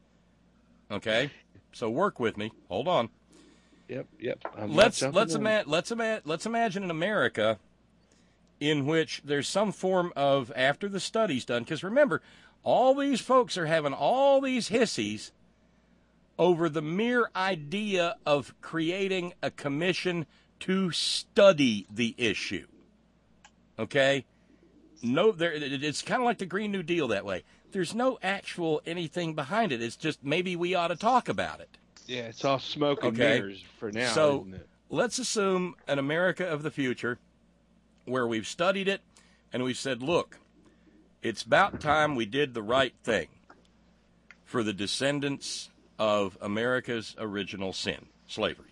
Okay, so work with me. Hold on. Yep, yep. I'm not Let's jumping let's in. ima- let's ima- let's imagine an America in which there's some form of, after the study's done, because remember, all these folks are having all these hissies over the mere idea of creating a commission to study the issue. Okay? No, there. It's kind of like the Green New Deal that way. There's no actual anything behind it. It's just maybe we ought to talk about it. Yeah, it's all smoke and Okay. mirrors for now, So isn't it? let's assume an America of the future where we've studied it and we've said, look, it's about time we did the right thing for the descendants of America's original sin, slavery.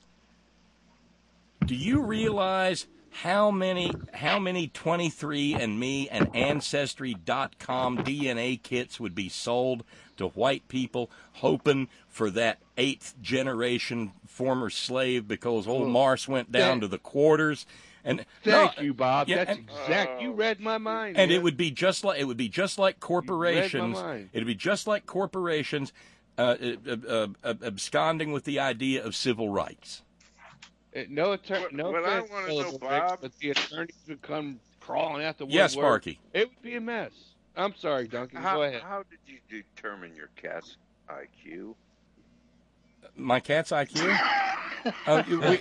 Do you realize how many how many twenty-three and me and Ancestry dot com D N A kits would be sold to white people hoping for that eighth generation former slave because old Mars went down to the quarters? And Thank no, you, Bob. yeah, That's and- exact. You read my mind. and man. it would be just like it would be just like corporations. mind. It'd be just like corporations uh, uh, uh, uh, absconding with the idea of civil rights. Uh, no attorney. No what I offense, wanna know, Philip, Bob- but the attorneys would come crawling out the woodwork. Yes, Sparky. It would be a mess. I'm sorry, Duncan. How, Go ahead. how did you determine your cat's I Q? My cat's I Q. Uh, we,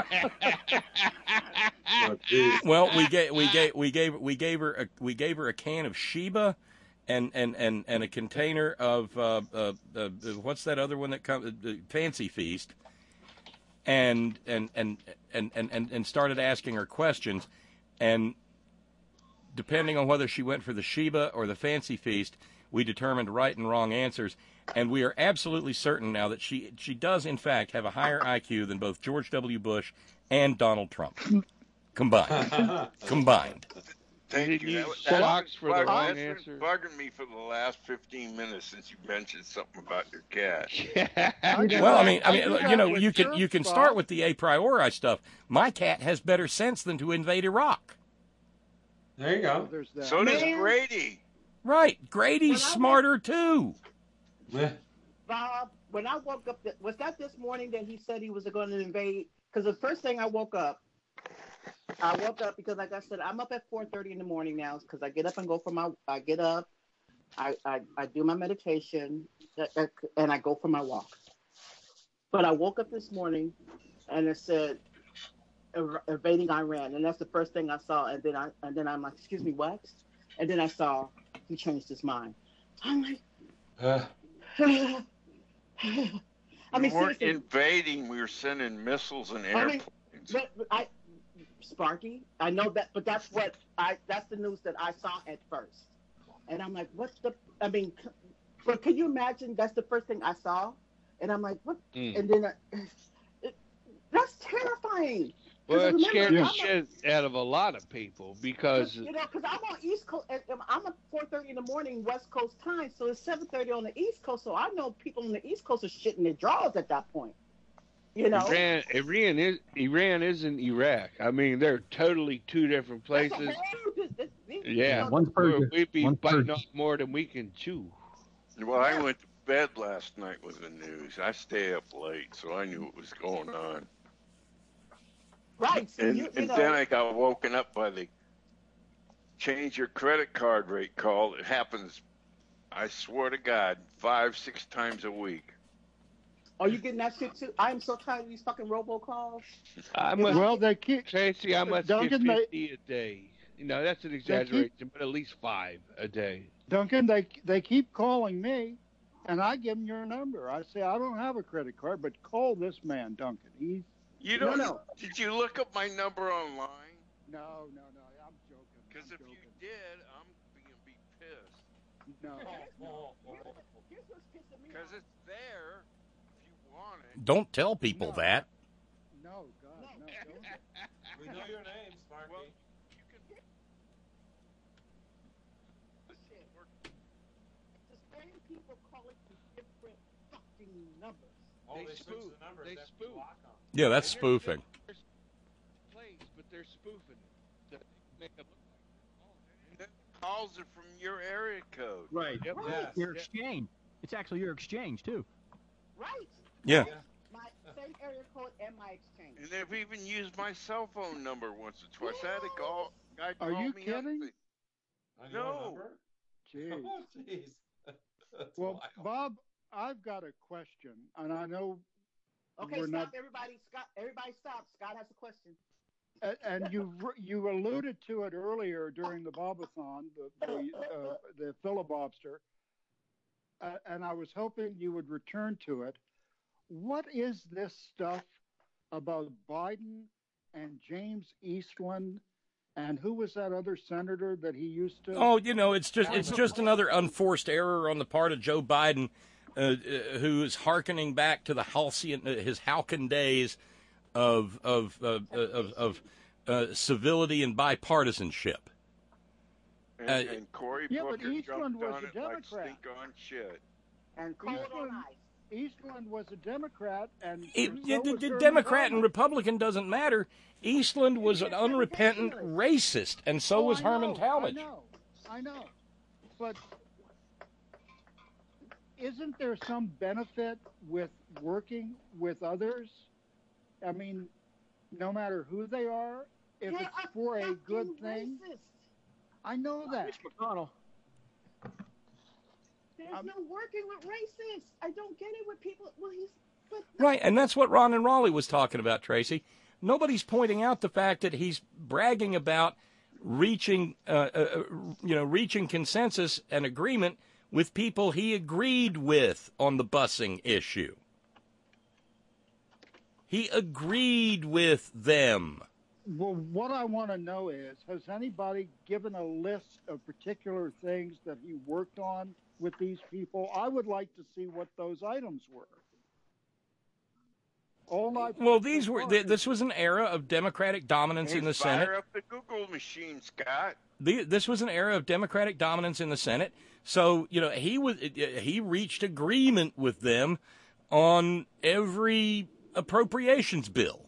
well, we gave we gave we gave we gave her a, we gave her a can of Sheba, and and and, and a container of uh, uh, uh, what's that other one that comes uh, Fancy Feast, and and and and and and and started asking her questions, and depending on whether she went for the Sheba or the Fancy Feast, we determined right and wrong answers. And we are absolutely certain now that she she does, in fact, have a higher I Q than both George W. Bush and Donald Trump combined. combined. Thank you. That, Well, that's for the wrong that's answer. been bugging me for the last fifteen minutes since you mentioned something about your cat. Well, I mean, I mean, you know, you can you can start with the a priori stuff. My cat has better sense than to invade Iraq. There you go. So does Grady. Right, Grady's smarter too. Bob, when I woke up, was that this morning that he said he was going to invade? Because the first thing I woke up, I woke up because, like I said, I'm up at four thirty in the morning now because I get up and go for my, I get up, I, I, I do my meditation, and I go for my walk. But I woke up this morning and it said, invading Iran, and that's the first thing I saw. And then I, and then I'm like, excuse me, what? And then I saw he changed his mind. I'm like, uh. I we mean, weren't seriously. invading. We were sending missiles and I airplanes. mean, but, but I, Sparky, I know that, but that's what I, that's the news that I saw at first. And I'm like, what's the, I mean, c- but can you imagine that's the first thing I saw? And I'm like, what? Mm. And then, uh, it, that's terrifying. 'Cause Well, it remember, scared the I'm a- shit out of a lot of people because You know, because I'm on East Coast. I'm at four thirty in the morning West Coast time, so it's seven thirty on the East Coast. So I know people on the East Coast are shitting their drawers at that point. You know, Iran, Iran is Iran isn't Iraq. I mean, they're totally two different places. Yeah, One's Persia, we'd be one's biting Persia. off more than we can chew. Well, I went to bed last night with the news. I stay up late, so I knew what was going on. Right. So And, you, you and know, then I got woken up by the change your credit card rate call. It happens, I swear to God, five, six times a week. are you getting that shit too? I am so tired of these fucking robocalls. I You must, know? Well, they keep Tracy, I must Duncan, get they- fifty a day. You know, that's an exaggeration, but at least five a day. Duncan, they they keep calling me, and I give them your number. I say I don't have a credit card, but call this man, Duncan. He's You No, don't? no. Did you look up my number online? no, no, no. I'm joking. Because I'm if joking. you did, I'm gonna be pissed. No. Here's what's pissing me Because off. it's there if you want it. Don't tell people No. that. No, God, no. Don't. We know your name, Sparky. Well, you can. Shit. The same people call it the different fucking numbers. Oh, They they, switch spoof. the numbers. They That's spoof. block 'em. Yeah, that's spoofing. Place, but they're spoofing it. To make it look And then calls are from your area code. Right. Yep. Yes. Your exchange. It's actually your exchange too. Right. Yeah. My same area code and my exchange. And they've even used my cell phone number once or twice. I had a call, guy Are call you me kidding? up. On your No. number? Jeez. Oh, jeez. That's Well, wild. Bob, I've got a question, and I know Okay, we're stop, not. everybody. Scott, everybody, stop. Scott has a question. And, and you you alluded to it earlier during the Bobathon, the the, uh, the filibuster, uh, and I was hoping you would return to it. What is this stuff about Biden and James Eastland, and who was that other senator that he used to? Oh, you know, it's just it's just another unforced error on the part of Joe Biden, uh, uh, who is hearkening back to the halcyon, uh, his halcyon days of of uh, uh, of, of uh, civility and bipartisanship. And, Uh, and Cory yeah, but Booker Eastland jumped was on a it like Democrat. stink on shit. And cold on Eastland, ice. Eastland was a Democrat, and It, so the, the, was the Herman Democrat and Coleman. Republican doesn't matter. Eastland was an unrepentant racist, and so Oh, was I Herman know, Talmadge. I know, I know, but isn't there some benefit with working with others? I mean, no matter who they are, if They're it's for a good fucking thing. racist. I know that. Mitch McConnell. There's Um, no working with racists. I don't get it with people. Well, he's but Right, and that's what Ron and Raleigh was talking about, Tracy. Nobody's pointing out the fact that he's bragging about reaching, uh, uh, you know, reaching consensus and agreement with people he agreed with on the busing issue. He agreed with them. Well, what I want to know is, has anybody given a list of particular things that he worked on with these people? I would like to see what those items were. All I Well, these were th- this was an era of Democratic dominance Hey, in the fire Senate. up the Google machine, Scott. The, this was an era of Democratic dominance in the Senate. So, you know, he was he reached agreement with them on every appropriations bill,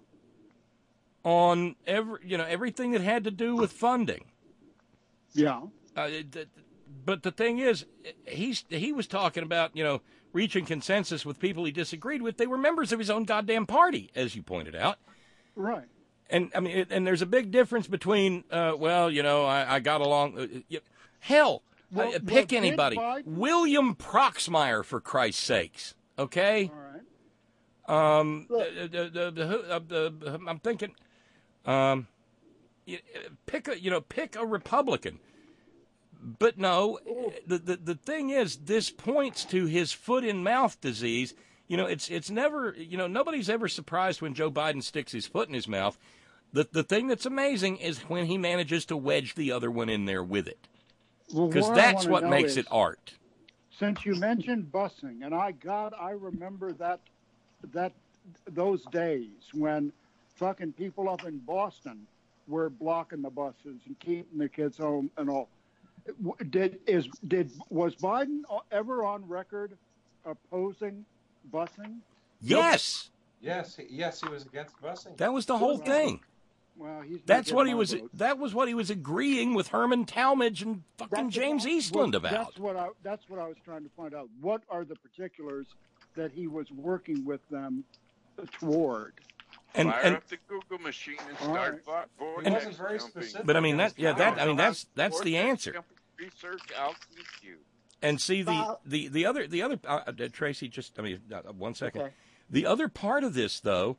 on every you know everything that had to do with funding. Yeah. Uh, th- but the thing is, he's he was talking about you know reaching consensus with people he disagreed with. They were members of his own goddamn party, as you pointed out. Right. And I mean, and there's a big difference between, uh, well, you know, I, I got along. Uh, you, hell, Well, uh, well, pick did anybody. Biden- William Proxmire, for Christ's sakes. Okay. All right. Um, the, the, the, the, uh, the, I'm thinking, um, you, pick a, you know, pick a Republican. But no, the, the the thing is, this points to his foot and mouth disease. You know, it's it's never, you know, nobody's ever surprised when Joe Biden sticks his foot in his mouth. The the thing that's amazing is when he manages to wedge the other one in there with it, Well, because what I that's wanna what know makes is, it art. Since you mentioned busing, and I God, I remember that that those days when fucking people up in Boston were blocking the buses and keeping the kids home and all. Did is did was Biden ever on record opposing busing? Yes, Yes, he- yes, he was against busing. that was the whole thing. Well, he's not That's getting what he my was. vote. That was what he was agreeing with Herman Talmadge and fucking That's James about- Eastland well, about. That's what I. That's what I was trying to find out. What are the particulars that he was working with them toward? And Fire and up the Google machine and All start right. vo- vortex He wasn't very jumping. specific. but I mean that yeah that I mean that's that's the Vortex answer. jumping Research out to the queue. And see the Bob- the the other the other uh, uh, Tracy, just I mean uh, one second. Okay. The other part of this though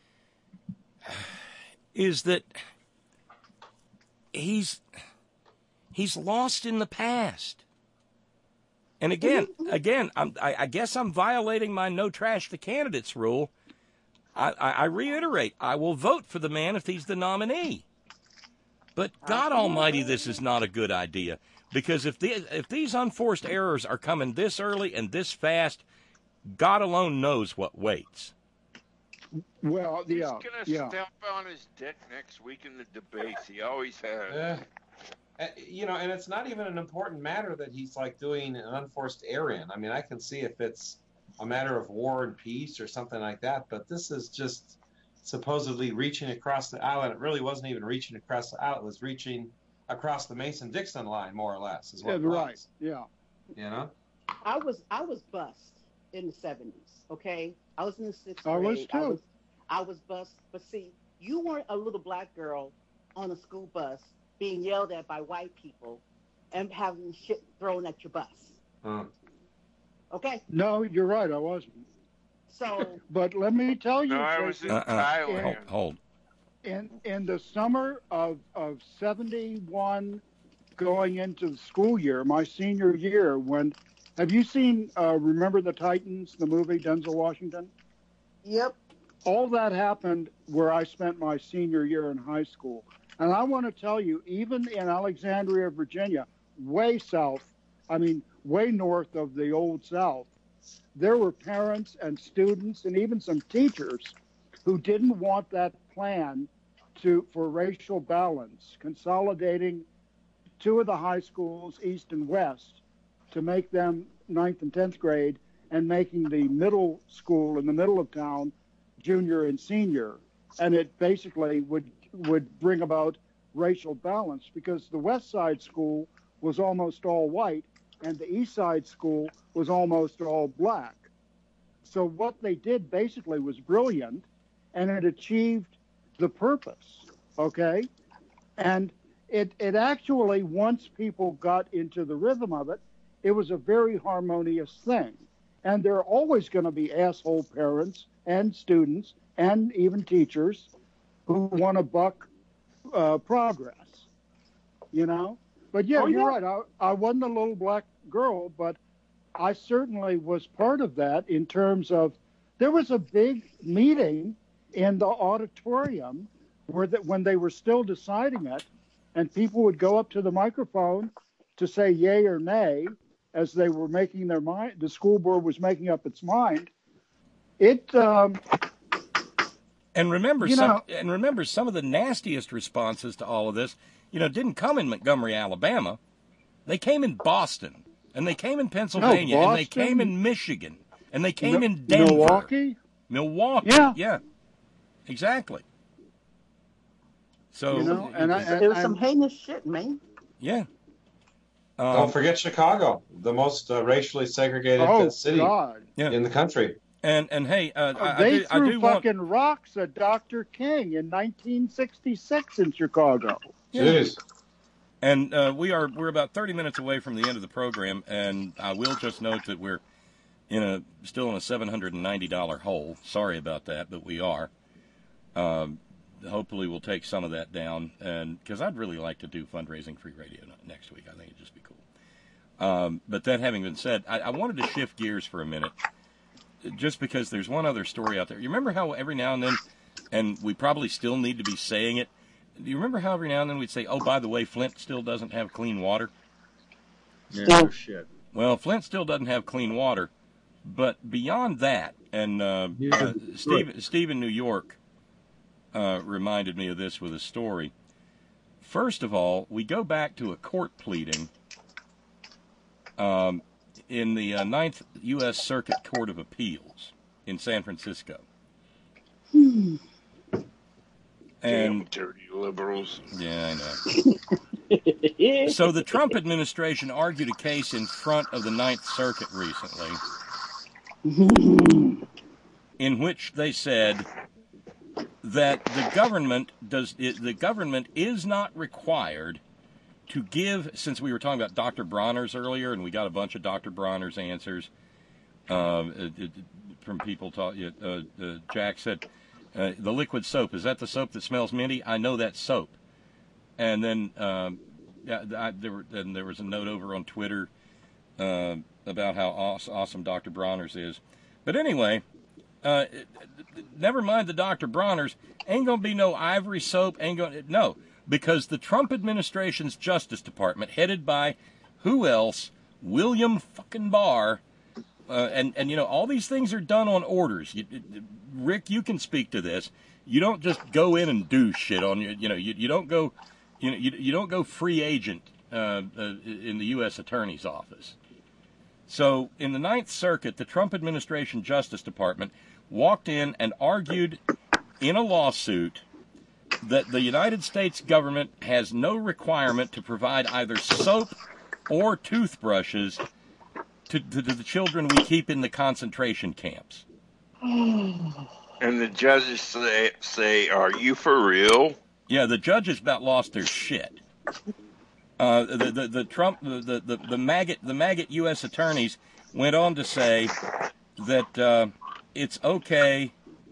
is that he's he's lost in the past. And again, again, I'm, I, I guess I'm violating my no trash the candidates rule. I, I, I reiterate, I will vote for the man if he's the nominee. But God Almighty, this is not a good idea. Because if the, if these unforced errors are coming this early and this fast, God alone knows what waits. Well, He's yeah, gonna yeah. step on his dick next week in the debates. He always has. Uh, uh, you know, and it's not even an important matter that he's like doing an unforced errand. I mean, I can see if it's a matter of war and peace or something like that, but this is just supposedly reaching across the aisle, and it really wasn't even reaching across the aisle. It was reaching across the Mason-Dixon line, more or less, is what Yeah, it was. right. Yeah. You know? I was I was bused in the seventies. Okay, I was in the sixth I grade. was too. I was, I was bused, but see, you weren't a little black girl on a school bus being yelled at by white people and having shit thrown at your bus. Hmm. Okay, No, you're right. I wasn't. so But let me tell you, No, I was Tracy, in Uh-uh. Thailand. Hold, hold. in in the summer of of seventy-one, going into the school year, my senior year, when have you seen uh, Remember the Titans, the movie, Denzel Washington? yep. All that happened where I spent my senior year in high school. And I want to tell you, even in Alexandria, Virginia, way south, I mean, way north of the old South, there were parents and students and even some teachers who didn't want that plan to for racial balance, consolidating two of the high schools, East and West, to make them ninth and tenth grade, and making the middle school in the middle of town junior and senior. And it basically would would bring about racial balance, because the West Side school was almost all white and the East Side school was almost all black. So what they did basically was brilliant, and it achieved the purpose, okay? And it, it actually, once people got into the rhythm of it, it was a very harmonious thing. And there are always going to be asshole parents and students and even teachers who want to buck uh, progress, you know? But yeah, Oh, you're yeah. right. I, I wasn't a little black girl, but I certainly was part of that in terms of there was a big meeting in the auditorium where that when they were still deciding it, and people would go up to the microphone to say yay or nay as they were making their mind, the school board was making up its mind. It, um, And remember, You some, know- and remember, some of the nastiest responses to all of this, you know, didn't come in Montgomery, Alabama. They came in Boston, and they came in Pennsylvania, and they Boston? came in Michigan, and they came Mi- in Denver. Milwaukee? Milwaukee, Yeah. yeah, exactly. So, You know, and I- It was some heinous shit, man. yeah. Don't Um, forget Chicago, the most uh, racially segregated Oh, uh, city God. Yeah. in the country. And and hey, uh, I, I They do, I threw do want. fucking rocks at Doctor King in nineteen sixty-six in Chicago. Jeez. And uh, we are we're about thirty minutes away from the end of the program, and I will just note that we're in a still in a seven hundred ninety dollars hole. Sorry about that, but we are. Um, hopefully, we'll take some of that down, and because I'd really like to do fundraising free radio next week. I think it'd just be cool. Um, but that having been said, I, I wanted to shift gears for a minute, just because there's one other story out there. You remember how every now and then, and we probably still need to be saying it. Do you remember how every now and then we'd say, "Oh, by the way, Flint still doesn't have clean water"? Yeah, no shit. Well, Flint still doesn't have clean water, but beyond that, and uh, Yeah, uh, Steve, Steve in New York uh, reminded me of this with a story. First of all, we go back to a court pleading um, in the uh, Ninth U S Circuit Court of Appeals in San Francisco. Damn And dirty liberals. yeah, I know. So the Trump administration argued a case in front of the Ninth Circuit recently, in which they said that the government does it, the government is not required to give. Since we were talking about Doctor Bronner's earlier, and we got a bunch of Doctor Bronner's answers uh, from people. Talk, uh, uh, Jack said. Uh, the liquid soap, is that the soap that smells minty? I know that's soap. And then um, yeah, I, there, were, then there was a note over on Twitter uh, about how awesome, awesome Doctor Bronner's is. But anyway, uh, never mind the Doctor Bronner's. Ain't going to be no ivory soap. Ain't going no, because the Trump administration's Justice Department, headed by who else? William fucking Barr. Uh, and, and, you know, all these things are done on orders. You, Rick, you can speak to this. You don't just go in and do shit on you. You know, you, you don't go, you know, you, you don't go free agent uh, uh, in the U S Attorney's Office. So in the Ninth Circuit, the Trump administration Justice Department walked in and argued in a lawsuit that the United States government has no requirement to provide either soap or toothbrushes To, to, to the children we keep in the concentration camps. And the judges say, say, "Are you for real?" Yeah, the judges about lost their shit. Uh, the, the the Trump the, the, the maggot the maggot U S attorneys went on to say that uh, it's okay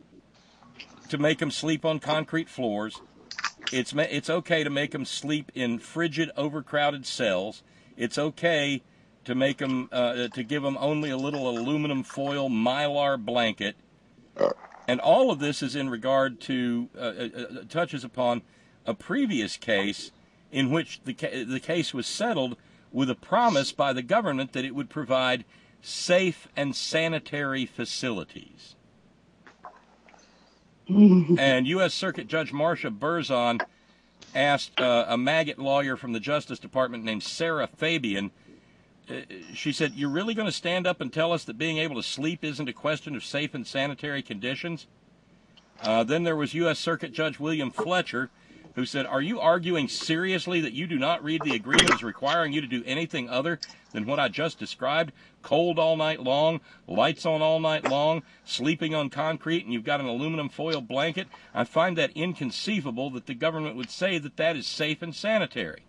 to make them sleep on concrete floors. It's it's okay to make them sleep in frigid, overcrowded cells. It's okay to make them, uh, to give them only a little aluminum foil mylar blanket. And all of this is in regard to, uh, uh, touches upon a previous case in which the, ca- the case was settled with a promise by the government that it would provide safe and sanitary facilities. And U S Circuit Judge Marcia Berzon asked uh, a maggot lawyer from the Justice Department named Sarah Fabian. Uh, she said, "You're really going to stand up and tell us that being able to sleep isn't a question of safe and sanitary conditions?" Uh, then there was U S Circuit Judge William Fletcher, who said, "Are you arguing seriously that you do not read the agreement as requiring you to do anything other than what I just described? Cold all night long, lights on all night long, sleeping on concrete, and you've got an aluminum foil blanket? I find that inconceivable that the government would say that that is safe and sanitary."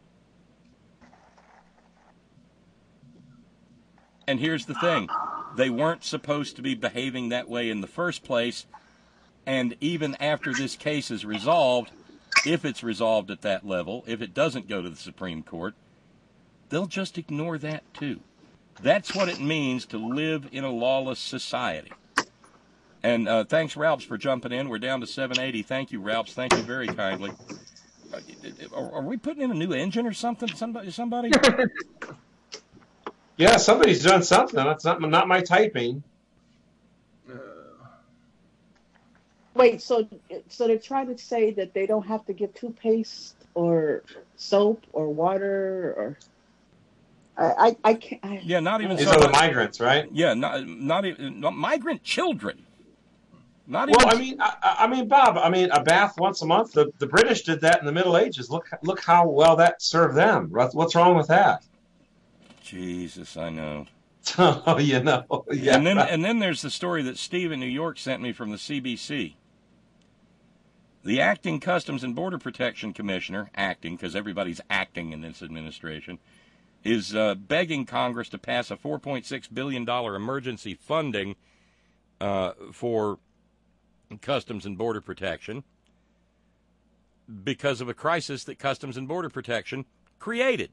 And here's the thing. They weren't supposed to be behaving that way in the first place. And even after this case is resolved, if it's resolved at that level, if it doesn't go to the Supreme Court, they'll just ignore that too. That's what it means to live in a lawless society. And uh, thanks, Ralphs, for jumping in. We're down to seven eighty. Thank you, Ralphs. Thank you very kindly. Are, are we putting in a new engine or something? Somebody? Somebody? Yeah, somebody's done something. That's not not my typing. Wait, so so they're trying to say that they don't have to get toothpaste or soap or water or I I, I can't. I, Yeah, not even. These so are the much- migrants, right? Yeah, not not even not migrant children. Not Well, even. I mean, I, I mean, Bob. I mean, a bath once a month. The, the British did that in the Middle Ages. Look, look how well that served them. What's what's wrong with that? Jesus, I know. Oh, you know. Yeah. And then and then there's the story that Steve in New York sent me from the C B C. The acting Customs and Border Protection Commissioner, acting because everybody's acting in this administration, is uh, begging Congress to pass a four point six billion dollars emergency funding uh, for Customs and Border Protection because of a crisis that Customs and Border Protection created.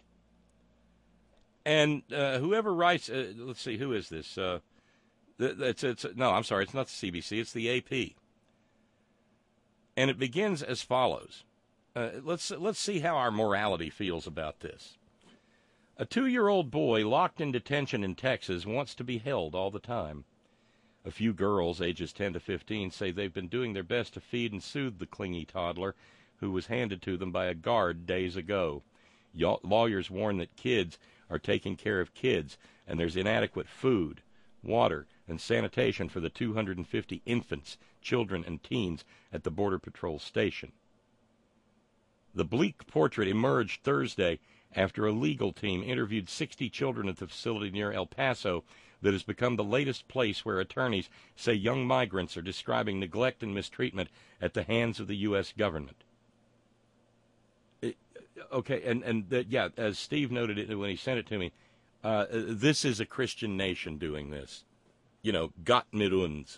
And uh, whoever writes, uh, let's see, who is this? Uh, it's, it's, no, I'm sorry, it's not the C B C, it's the A P. And it begins as follows. Uh, let's let's see how our morality feels about this. A two-year-old boy locked in detention in Texas wants to be held all the time. A few girls, ages ten to fifteen, say they've been doing their best to feed and soothe the clingy toddler who was handed to them by a guard days ago. Yaw- lawyers warn that kids are taking care of kids, and there's inadequate food, water, and sanitation for the two hundred fifty infants, children, and teens at the Border Patrol station. The bleak portrait emerged Thursday after a legal team interviewed sixty children at the facility near El Paso that has become the latest place where attorneys say young migrants are describing neglect and mistreatment at the hands of the U S government. It, okay, and, and the, yeah, as Steve noted it when he sent it to me, uh, this is a Christian nation doing this. You know, Gott mit uns.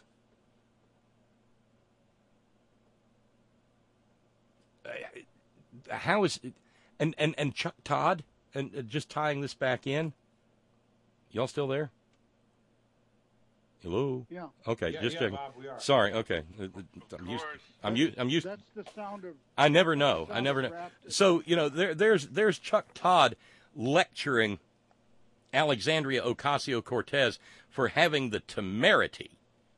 How is it? And, and, and Chuck Todd, and uh, just tying this back in, y'all still there? Hello? Yeah. Okay, Yeah, just yeah, checking. Bob, we are. Sorry, okay. I'm used, I'm used, I'm used. That's the sound of. I never know. I sound never of know. rap. So, you know, there, there's, there's Chuck Todd lecturing Alexandria Ocasio-Cortez for having the temerity,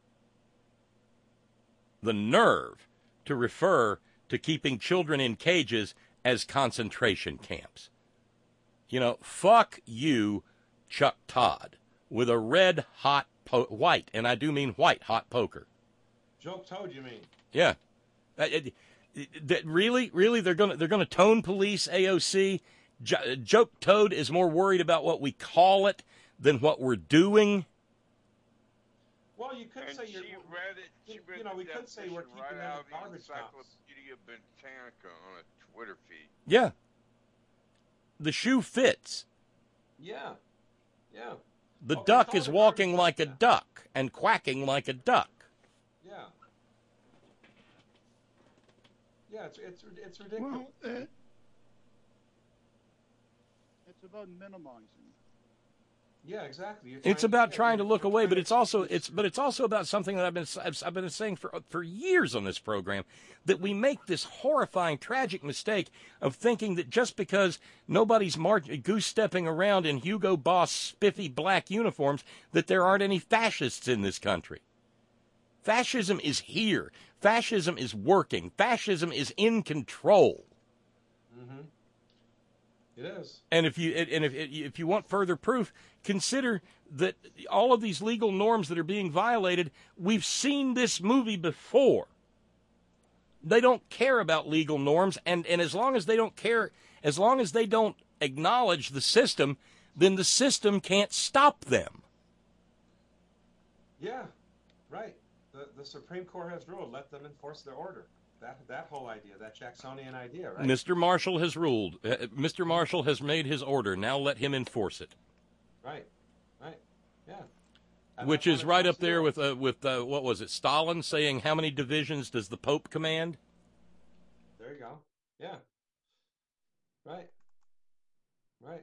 the nerve, to refer to keeping children in cages as concentration camps. You know, fuck you, Chuck Todd, with a red hot po- white, and I do mean white hot poker. Joke Toad, you mean? Yeah. Uh, it- it- that really, really, they're gonna they're gonna tone police A O C. J- Joke Toad is more worried about what we call it than what we're doing. Well, you could And say she you're. read it. She read you know, the we could say we're definition keeping right them out in of the garbage dumps. Encyclopedia Britannica on a Twitter feed. Yeah. The shoe fits. Yeah. Yeah. The Okay, duck call is it a walking garbage like a dump, duck and quacking like a duck. Yeah. Yeah, it's it's it's ridiculous. Well, uh, it's about minimizing. Yeah, exactly. You're It's trying- about yeah, trying to you're- look you're away, trying but to it's also keep this- it's but it's also about something that I've been I've, I've been saying for for years on this program, that we make this horrifying, tragic mistake of thinking that just because nobody's mar- goose stepping around in Hugo Boss spiffy black uniforms, that there aren't any fascists in this country. Fascism is here. Fascism is working. Fascism is in control. Mm-hmm. It is. And if you and if if you want further proof, consider that all of these legal norms that are being violated, we've seen this movie before. They don't care about legal norms, and, and as long as they don't care, as long as they don't acknowledge the system, then the system can't stop them. Yeah, right. The the Supreme Court has ruled. Let them enforce their order. That that whole idea, that Jacksonian idea, right? Mister Marshall has ruled. Uh, Mister Marshall has made his order. Now let him enforce it. Right. Right. Yeah. And Which that's is what right it up there comes with uh, with uh, what was it? Stalin saying, "How many divisions does the Pope command?" to. There you go. Yeah. Right. Right.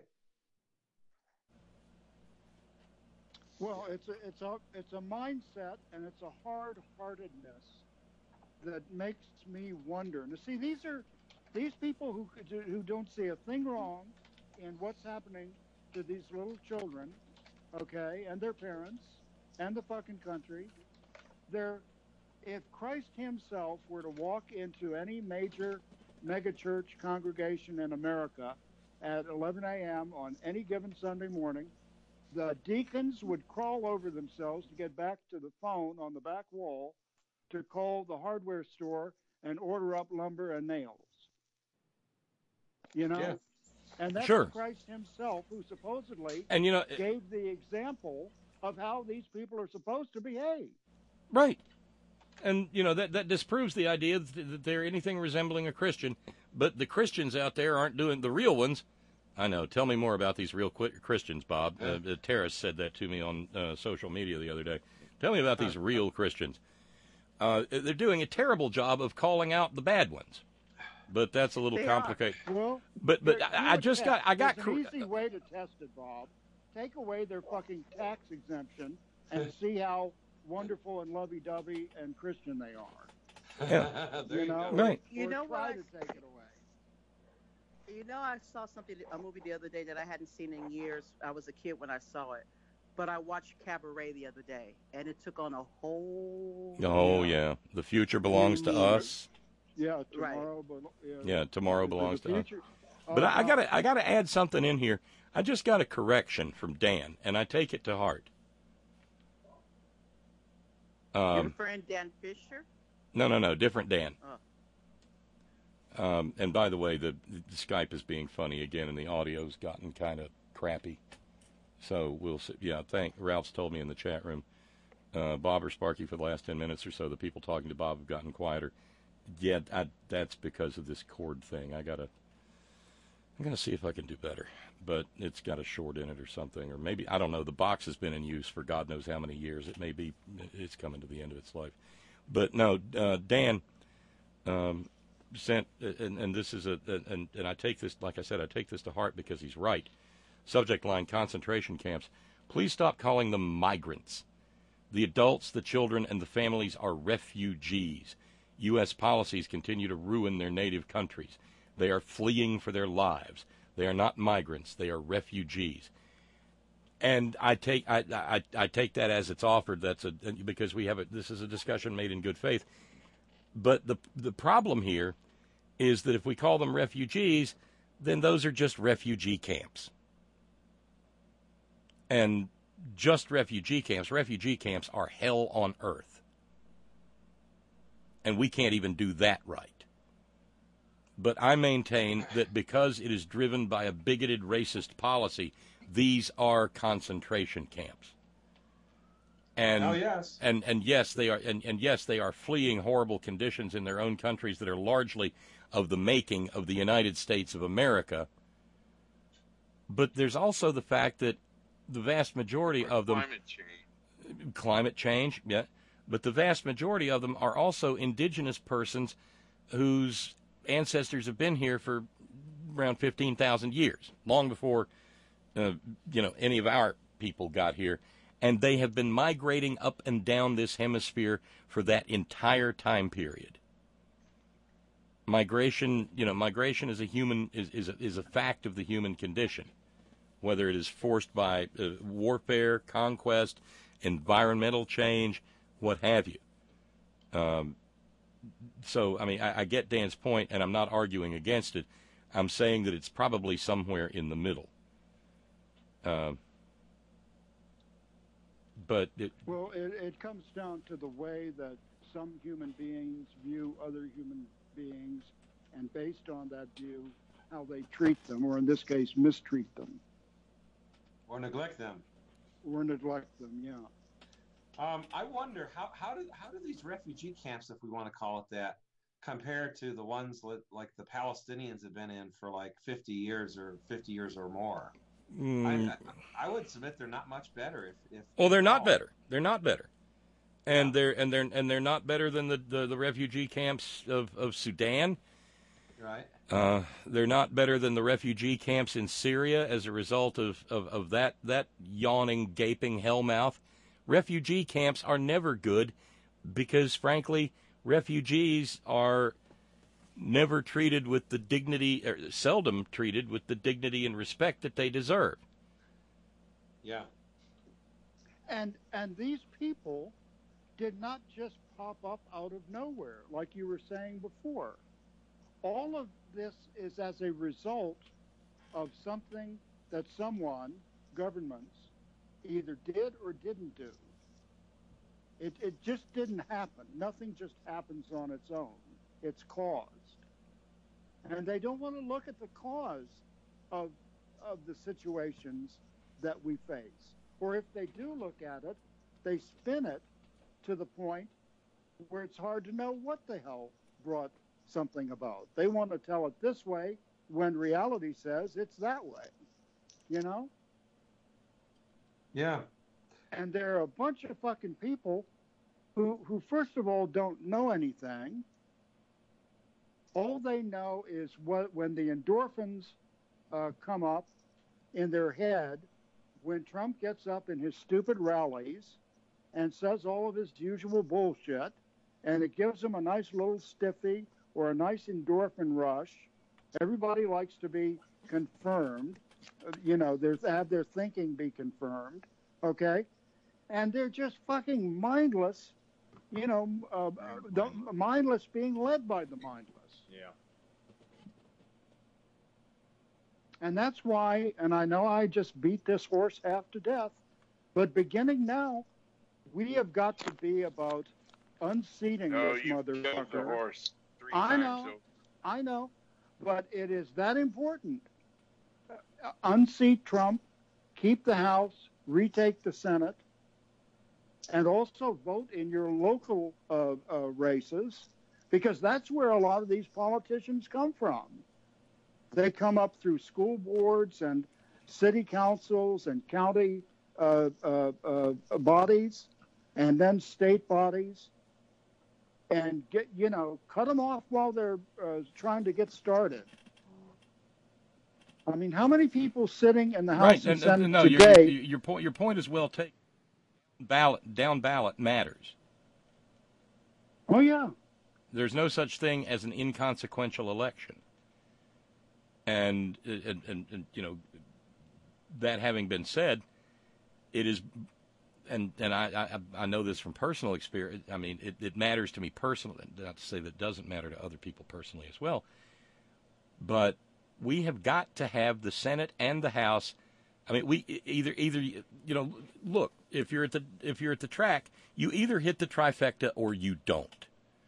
Well, it's a it's a it's a mindset and it's a hard-heartedness that makes me wonder. Now, see, these are these people who who don't see a thing wrong in what's happening to these little children, okay, and their parents and the fucking country. They're if Christ himself were to walk into any major megachurch congregation in America at eleven a.m. on any given Sunday morning, the deacons would crawl over themselves to get back to the phone on the back wall to call the hardware store and order up lumber and nails. You know? Yeah. And that's Sure. Christ himself who supposedly And, you know, gave the example of how these people are supposed to behave. Right. And, you know, that, that disproves the idea that they're anything resembling a Christian. But the Christians out there aren't doing, the real ones. I know. Tell me more about these real Christians, Bob. Uh, uh, Terrace said that to me on uh, social media the other day. Tell me about these real Christians. Uh, they're doing a terrible job of calling out the bad ones. But that's a little They complicated. are. Well, but but here- I, I here's a just got test. I got There's cr- an easy way to test it, Bob. Take away their fucking tax exemption and see how wonderful and lovey-dovey and Christian they are. Yeah. you know, Right. You Or know try what? to take it away. You know, I saw something, a movie the other day that I hadn't seen in years. I was a kid when I saw it, but I watched Cabaret the other day, and it took on a whole. Oh yeah, the future belongs to us. Yeah, tomorrow. But, yeah, Yeah, tomorrow belongs the to us. future- But I, I uh, gotta I gotta add something in here. I just got a correction from Dan, and I take it to heart. Your Um, friend Dan Fisher? no, no, no, different Dan. Oh. Um, and by the way, the, the Skype is being funny again, and the audio's gotten kind of crappy. So we'll see. Yeah, thank Ralph's told me in the chat room. Uh, Bob or Sparky, for the last ten minutes or so, the people talking to Bob have gotten quieter. Yeah, I, that's because of this cord thing. I gotta, I'm gonna see if I can do better. But it's got a short in it or something, or maybe I don't know. The box has been in use for God knows how many years. It may be, it's coming to the end of its life. But no, uh, Dan um, sent, and, and this is a, and and I take this, like I said, I take this to heart because he's right. Subject line: concentration camps. Please stop calling them migrants. The adults, the children, and the families are refugees. U S policies continue to ruin their native countries. They are fleeing for their lives. They are not migrants. They are refugees. And I take I, I, I take that as it's offered. That's a because we have a, this is a discussion made in good faith. But the the problem here is that if we call them refugees, then those are just refugee camps. And just refugee camps, refugee camps are hell on earth. And we can't even do that right. But I maintain that because it is driven by a bigoted racist policy, these are concentration camps. And, Oh, yes. and and yes, they are and, and yes, they are fleeing horrible conditions in their own countries that are largely of the making of the United States of America. But there's also the fact that the vast majority of them Climate change. climate change, yeah. But the vast majority of them are also indigenous persons whose ancestors have been here for around fifteen thousand years, long before, uh, you know, any of our people got here. And they have been migrating up and down this hemisphere for that entire time period. Migration, you know, migration is a human, is, is, a, is a fact of the human condition, whether it is forced by uh, warfare, conquest, environmental change, what have you. Um, so, I mean, I, I get Dan's point, and I'm not arguing against it. I'm saying that it's probably somewhere in the middle. Uh, but it, Well, it, it comes down to the way that some human beings view other human beings, and based on that view, how they treat them, or in this case, mistreat them, Or neglect them. or neglect them. Yeah. Um, I wonder how how do how do these refugee camps, if we want to call it that, compare to the ones that, like the Palestinians have been in for like fifty years or fifty years or more? mm, I, I, I would submit they're not much better. If, if well, they're not all. better. They're not better, and they're and they're and they're not better than the, the, the refugee camps of, of Sudan. Right. Uh, they're not better than the refugee camps in Syria as a result of, of, of that that yawning, gaping hellmouth. Refugee camps are never good because, frankly, refugees are never treated with the dignity, or seldom treated with the dignity and respect that they deserve. Yeah. And and these people did not just pop up out of nowhere, like you were saying before. All of this is as a result of something that someone, governments, either did or didn't do. It, it just didn't happen. Nothing just happens on its own. It's caused. And they don't want to look at the cause of, of the situations that we face. Or if they do look at it, they spin it to the point where it's hard to know what the hell brought something about. They want to tell it this way when reality says it's that way, you know? Yeah. And there are a bunch of fucking people who, who first of all, don't know anything. All they know is what when the endorphins uh, come up in their head, when Trump gets up in his stupid rallies and says all of his usual bullshit, and it gives them a nice little stiffy or a nice endorphin rush. Everybody likes to be confirmed. You know, they have their thinking be confirmed, okay? And they're just fucking mindless, you know, uh, the, mindless being led by the mindless. Yeah. And that's why, and I know I just beat this horse half to death, but beginning now, we have got to be about unseating No, this you motherfucker. killed the horse three I times. know, So I know, but it is that important. Uh, unseat Trump, keep the House, retake the Senate, and also vote in your local uh, uh, races, because that's where a lot of these politicians come from. They come up through school boards and city councils and county uh, uh, uh, bodies, and then state bodies, and get you know cut them off while they're uh, trying to get started. I mean, how many people sitting in the House Right, and, and, Senate and no, today? your, your point your point is well taken. Ballot down ballot matters. Oh yeah. There's no such thing as an inconsequential election. And, and, and, and, you know, that having been said, it is, and and I, I, I know this from personal experience, I mean, it, it matters to me personally, not to say that it doesn't matter to other people personally as well, but we have got to have the Senate and the House. I mean, we either, either you know, look, if you're at the if you're at the track, you either hit the trifecta or you don't.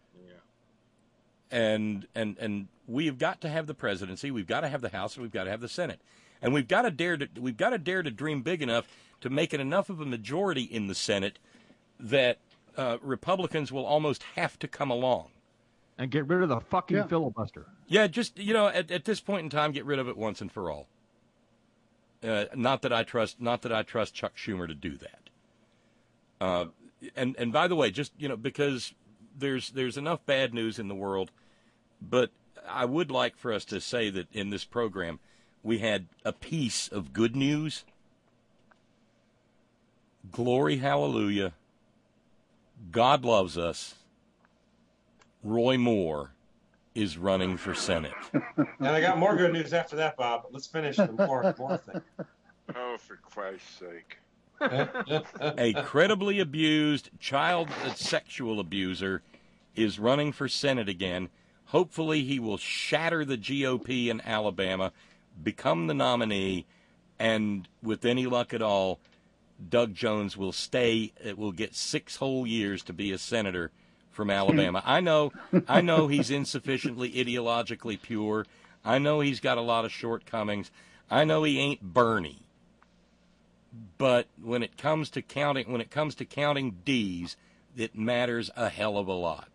And and and we've got to have the presidency, we've got to have the House, and we've got to have the Senate, and we've got to dare to we've got to dare to dream big enough to make it enough of a majority in the Senate that uh, Republicans will almost have to come along and get rid of the fucking Yeah. filibuster. Yeah, just you know, at, at this point in time, get rid of it once and for all. Uh, not that I trust, not that I trust Chuck Schumer to do that. Uh, and and by the way, just you know, because there's there's enough bad news in the world, but I would like for us to say that in this program we had a piece of good news. Glory, hallelujah. God loves us. Roy Moore is running for Senate. And I got more good news after that, Bob. But let's finish the more, more thing. oh, for Christ's sake! A credibly abused child sexual abuser is running for Senate again. Hopefully he will shatter the G O P in Alabama, become the nominee, and with any luck at all, Doug Jones will stay, it will get six whole years to be a senator from Alabama. I know, I know he's insufficiently ideologically pure. I know he's got a lot of shortcomings. I know he ain't Bernie. But when it comes to counting, when it comes to counting D's, it matters a hell of a lot.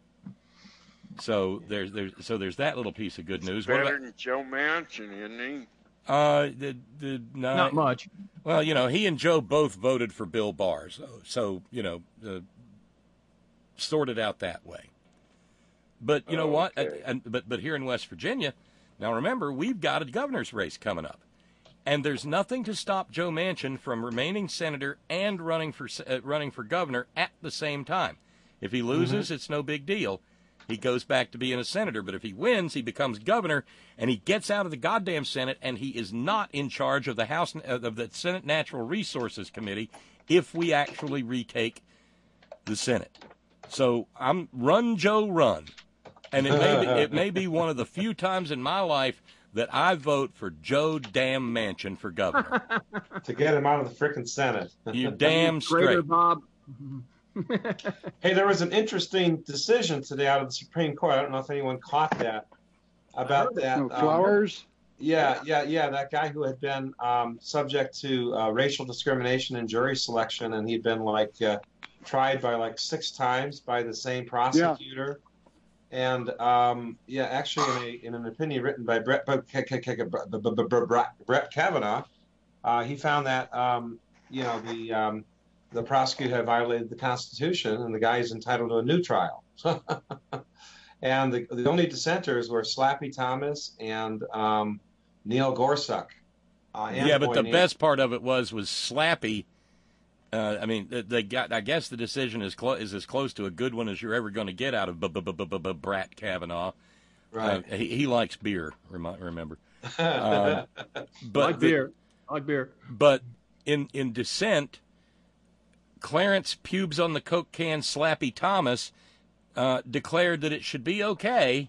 So there's there's so there's that little piece of good news. What Better about, than Joe Manchin, isn't he? uh, the the no, Not much. Well, you know, he and Joe both voted for Bill Barr, so, so you know, uh, sorted out that way. But you know what? Okay. And, but but here in West Virginia, now remember, we've got a governor's race coming up, and there's nothing to stop Joe Manchin from remaining senator and running for uh, running for governor at the same time. If he loses, mm-hmm. it's no big deal. He goes back to being a senator. But if he wins, he becomes governor, and he gets out of the goddamn Senate, and he is not in charge of the House of the Senate Natural Resources Committee if we actually retake the Senate. So I'm run, Joe, run. And it may be, it may be one of the few times in my life that I vote for Joe damn Manchin for governor. To get him out of the frickin' Senate. You damn straight. Greater Bob. Hey, there was an interesting decision today out of the Supreme Court. I don't know if anyone caught that. About that. No, Flowers? Um, yeah, yeah, yeah. That guy who had been um, subject to uh, racial discrimination in jury selection, and he'd been like uh, tried by like six times by the same prosecutor. Yeah. And um, yeah, actually, in, a, in an opinion written by Brett, Brett Kavanaugh, uh, he found that um, you know the um, the prosecutor had violated the Constitution, and the guy is entitled to a new trial. And the, the only dissenters were Slappy Thomas and um, Neil Gorsuch. Uh, yeah, but the Neil. best part of it was was Slappy. Uh, I mean, they got. I guess the decision is clo- is as close to a good one as you're ever going to get out of b- b- b- b- b- Brat Kavanaugh. Right. Uh, he, he likes beer. Remember. Uh, but I like beer. I like beer. But in in dissent, Clarence Pubes on the Coke can Slappy Thomas uh, declared that it should be okay.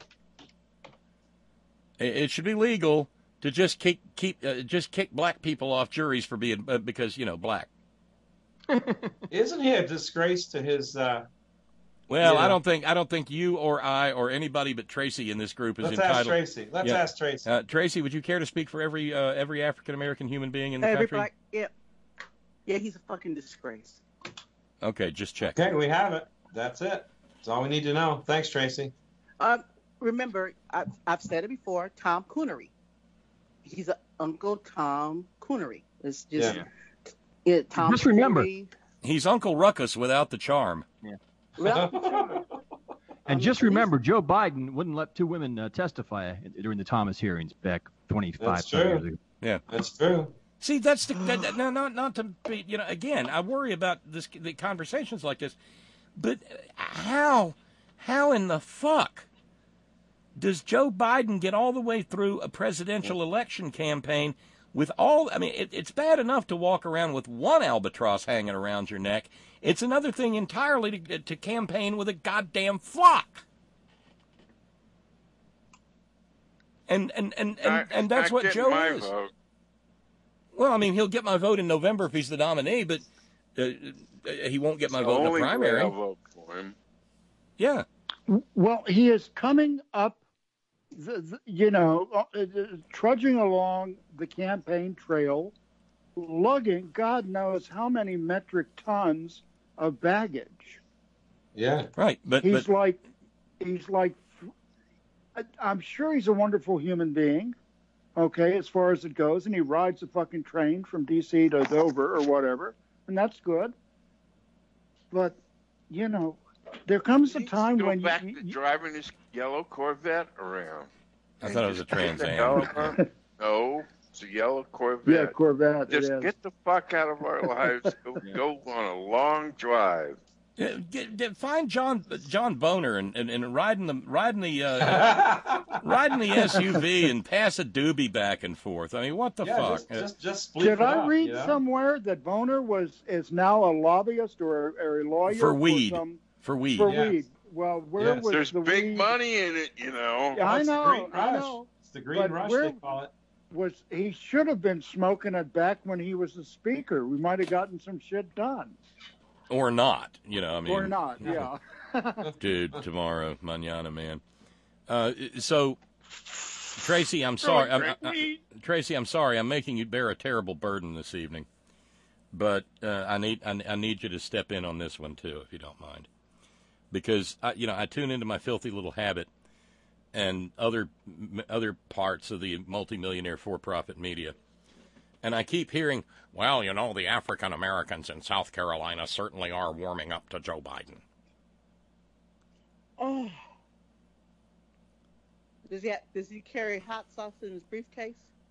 It, it should be legal to just kick keep uh, just kick black people off juries for being uh, because you know black. Isn't he a disgrace to his? Uh, well, you know, I don't think I don't think you or I or anybody but Tracy in this group is let's entitled. Ask Tracy. Let's yeah. ask Tracy. Uh, Tracy, would you care to speak for every uh, every African American human being in the Every country? black, yeah, yeah, he's a fucking disgrace. Okay, just check. Okay, we have it. That's it. That's all we need to know. Thanks, Tracy. Um, remember, I've, I've said it before. Tom Coonery. He's a Uncle Tom Coonery. It's just. Yeah. Yeah, Tom Just remember, Coonery. He's Uncle Ruckus without the charm. Yeah. Without the charm. And just remember, Joe Biden wouldn't let two women uh, testify during the Thomas hearings back twenty-five That's years true. ago. Yeah, that's true. See, that's the that, that, no, not not to be, you know. Again, I worry about this the conversations like this, but how how in the fuck does Joe Biden get all the way through a presidential election campaign with all? I mean, it, it's bad enough to walk around with one albatross hanging around your neck. It's another thing entirely to, to campaign with a goddamn flock. And and and and, I, and that's I what get Joe my is. Vote. Well, I mean, he'll get my vote in November if he's the nominee, but uh, he won't get my It's vote the in the only way primary. I'll vote for him. Yeah. Well, he is coming up, the, the, you know, uh, trudging along the campaign trail, lugging God knows how many metric tons of baggage. Yeah. Right. But he's but, like, he's like, I'm sure he's a wonderful human being. Okay, as far as it goes, and he rides a fucking train from D C to Dover or whatever, and that's good. But, you know, there comes a time Go when back you, to you driving this yellow Corvette around. I thought it was a Trans Get the Am. hell out- No, it's a yellow Corvette. yeah, Corvette. Just it is. get the fuck out of our lives. Go, go on a long drive. Yeah, get, get, find John John Boner and, and, and riding the riding the uh, riding the S U V and pass a doobie back and forth. I mean, what the Yeah, fuck? just, just, just split Did it I up, read you know? somewhere that Boner was is now a lobbyist or, or a lawyer For weed. some, For weed. for Yes. weed? Well, where Yes. was There's the big weed? money in it, you know. Yeah, I It's the know, Green I Rush. know. It's the Green But Rush, where- they call it. Was he should have been smoking it back when he was the speaker? We might have gotten some shit done, Or not, you know. I mean, or not? Yeah. dude, tomorrow, mañana, man. Uh, so, Tracy, I'm sorry. I'm, I, I, Tracy, I'm sorry. I'm making you bear a terrible burden this evening, but uh, I need I, I need you to step in on this one too, if you don't mind, because I, you know I tune into my filthy little habit and other other parts of the multimillionaire for-profit media, and I keep hearing, well, you know, the African Americans in South Carolina certainly are warming up to Joe Biden. Oh. Does he does he carry hot sauce in his briefcase?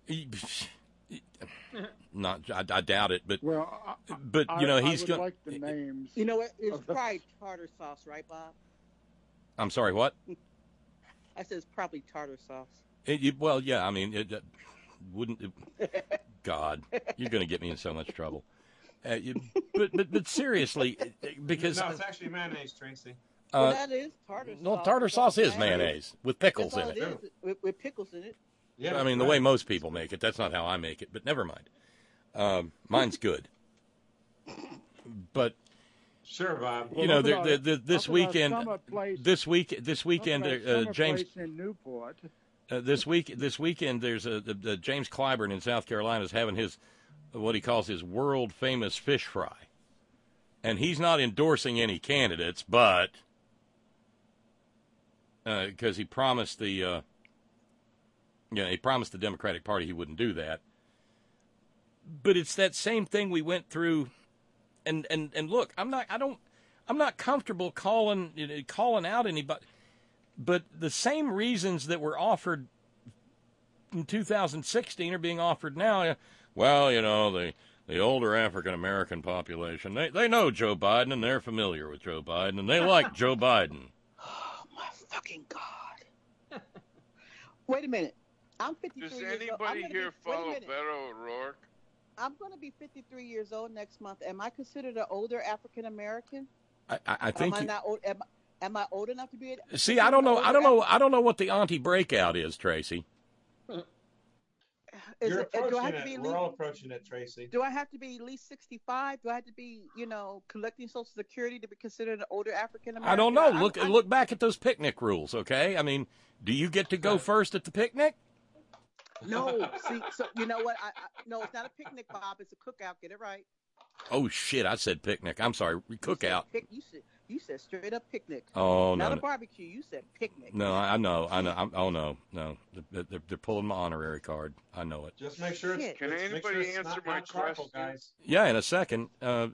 Not, I, I doubt it, but Well, I, but you know I, he's I would going. like the names. You know what? It's probably tartar sauce, right, Bob? I'm sorry, what? I said it's probably tartar sauce. It, you, well, yeah, I mean, it, uh, wouldn't. It, God, you're going to get me in so much trouble. Uh, you, but but but seriously, because No, it's actually mayonnaise, Tracy. well, Uh, that is tartar no, sauce. tartar It's all sauce is mayonnaise. mayonnaise with pickles That's all in it. it is, with, with pickles in it. I mean, the way most people make it. That's not how I make it, but never mind. Um, mine's good. But sure, Bob. you know, the, the, the, this Up at our weekend, Summit Place- this week, this weekend, Up at our uh, Summit James. Place in Newport. Uh, this week, this weekend, there's a the, the James Clyburn in South Carolina is having his what he calls his world famous fish fry, and he's not endorsing any candidates, but because uh, he promised the, uh, you know, he promised the Democratic Party he wouldn't do that. But it's that same thing we went through, and and and look, I'm not, I don't, I'm not comfortable calling you know, calling out anybody. But the same reasons that were offered in two thousand sixteen are being offered now. Well, you know, the, the older African-American population, they, they know Joe Biden, and they're familiar with Joe Biden, and they like Joe Biden. Oh, my fucking God. Wait a minute. I'm fifty-three Does years old. I'm anybody gonna here be, wait a follow minute. Beto O'Rourke? I'm going to be fifty-three years old next month. Am I considered an older African-American? I, I, I think Am I you, not old? Am, Am I old enough to be? A, see, I don't know, I don't know, I don't know what the auntie breakout is, Tracy. Is You're it, do I approaching have to it. be at We're least, all approaching it, Tracy. do I have to be at least sixty-five? Do I have to be, you know, collecting Social Security to be considered an older African American? I don't know. I'm- Look, I'm- look back at those picnic rules, okay? I mean, do you get to go first at the picnic? No, see, so you know what? I, I no, it's not a picnic, Bob. It's a cookout. Get it right. Oh shit! I said picnic. I'm sorry, cookout. Pic, you said you said straight up picnic. Oh, no, not a no. barbecue. You said picnic. No, I I know, I know. I'm, oh no, no, they're, they're, they're pulling my honorary card. I know it. Just make sure it's. Shit. Can it's- make anybody sure it's answer not, my not charcoal, question? guys. Yeah, in a second. Uh,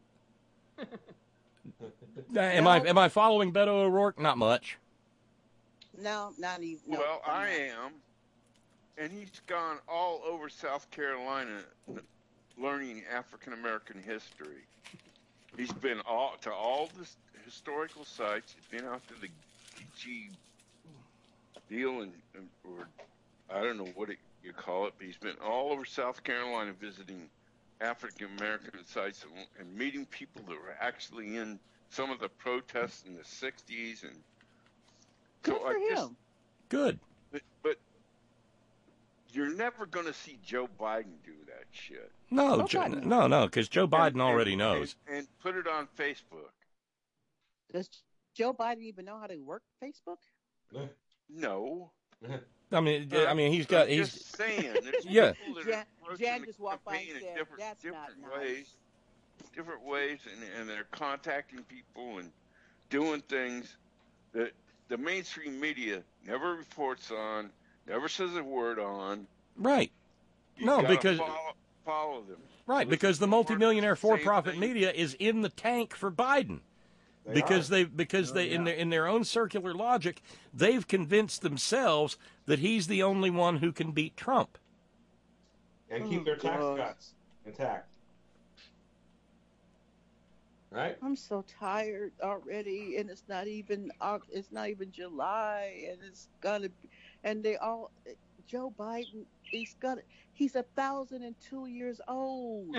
am I am I following Beto O'Rourke? Not much. No, not even. No, Well, I'm I not. am. And he's gone all over South Carolina learning African American history. He's been all to all the historical sites. He's been out to the G deal and or I don't know what it, you call it, but he's been all over South Carolina visiting African American sites and, and meeting people that were actually in some of the protests in the sixties and Good so for I him. just, Good. but, but you're never going to see Joe Biden do that shit. No, Joe Jo- Biden. no, no, because Joe Biden And- already and- knows. And, and put it on Facebook. Does Joe Biden even know how to work Facebook? No. I mean, I mean, he's got I'm he's just saying. There's Yeah. people that Jan, are approaching Jan the just walked by and campaign in said, different, "That's different not nice." ways, different ways, and, and they're contacting people and doing things that the mainstream media never reports on, never says a word on. right. You No, gotta because follow, follow them. right Listen because the to Martin, multimillionaire it's the same for-profit thing. media is in the tank for Biden. They because are. they because Oh, they in yeah. their in their own circular logic, they've convinced themselves that he's the only one who can beat Trump. And keep their tax God. cuts intact. Right? I'm so tired already, and it's not even Au- it's not even July, and it's gonna be, and they all Joe Biden, he's gonna he's a thousand and two years old.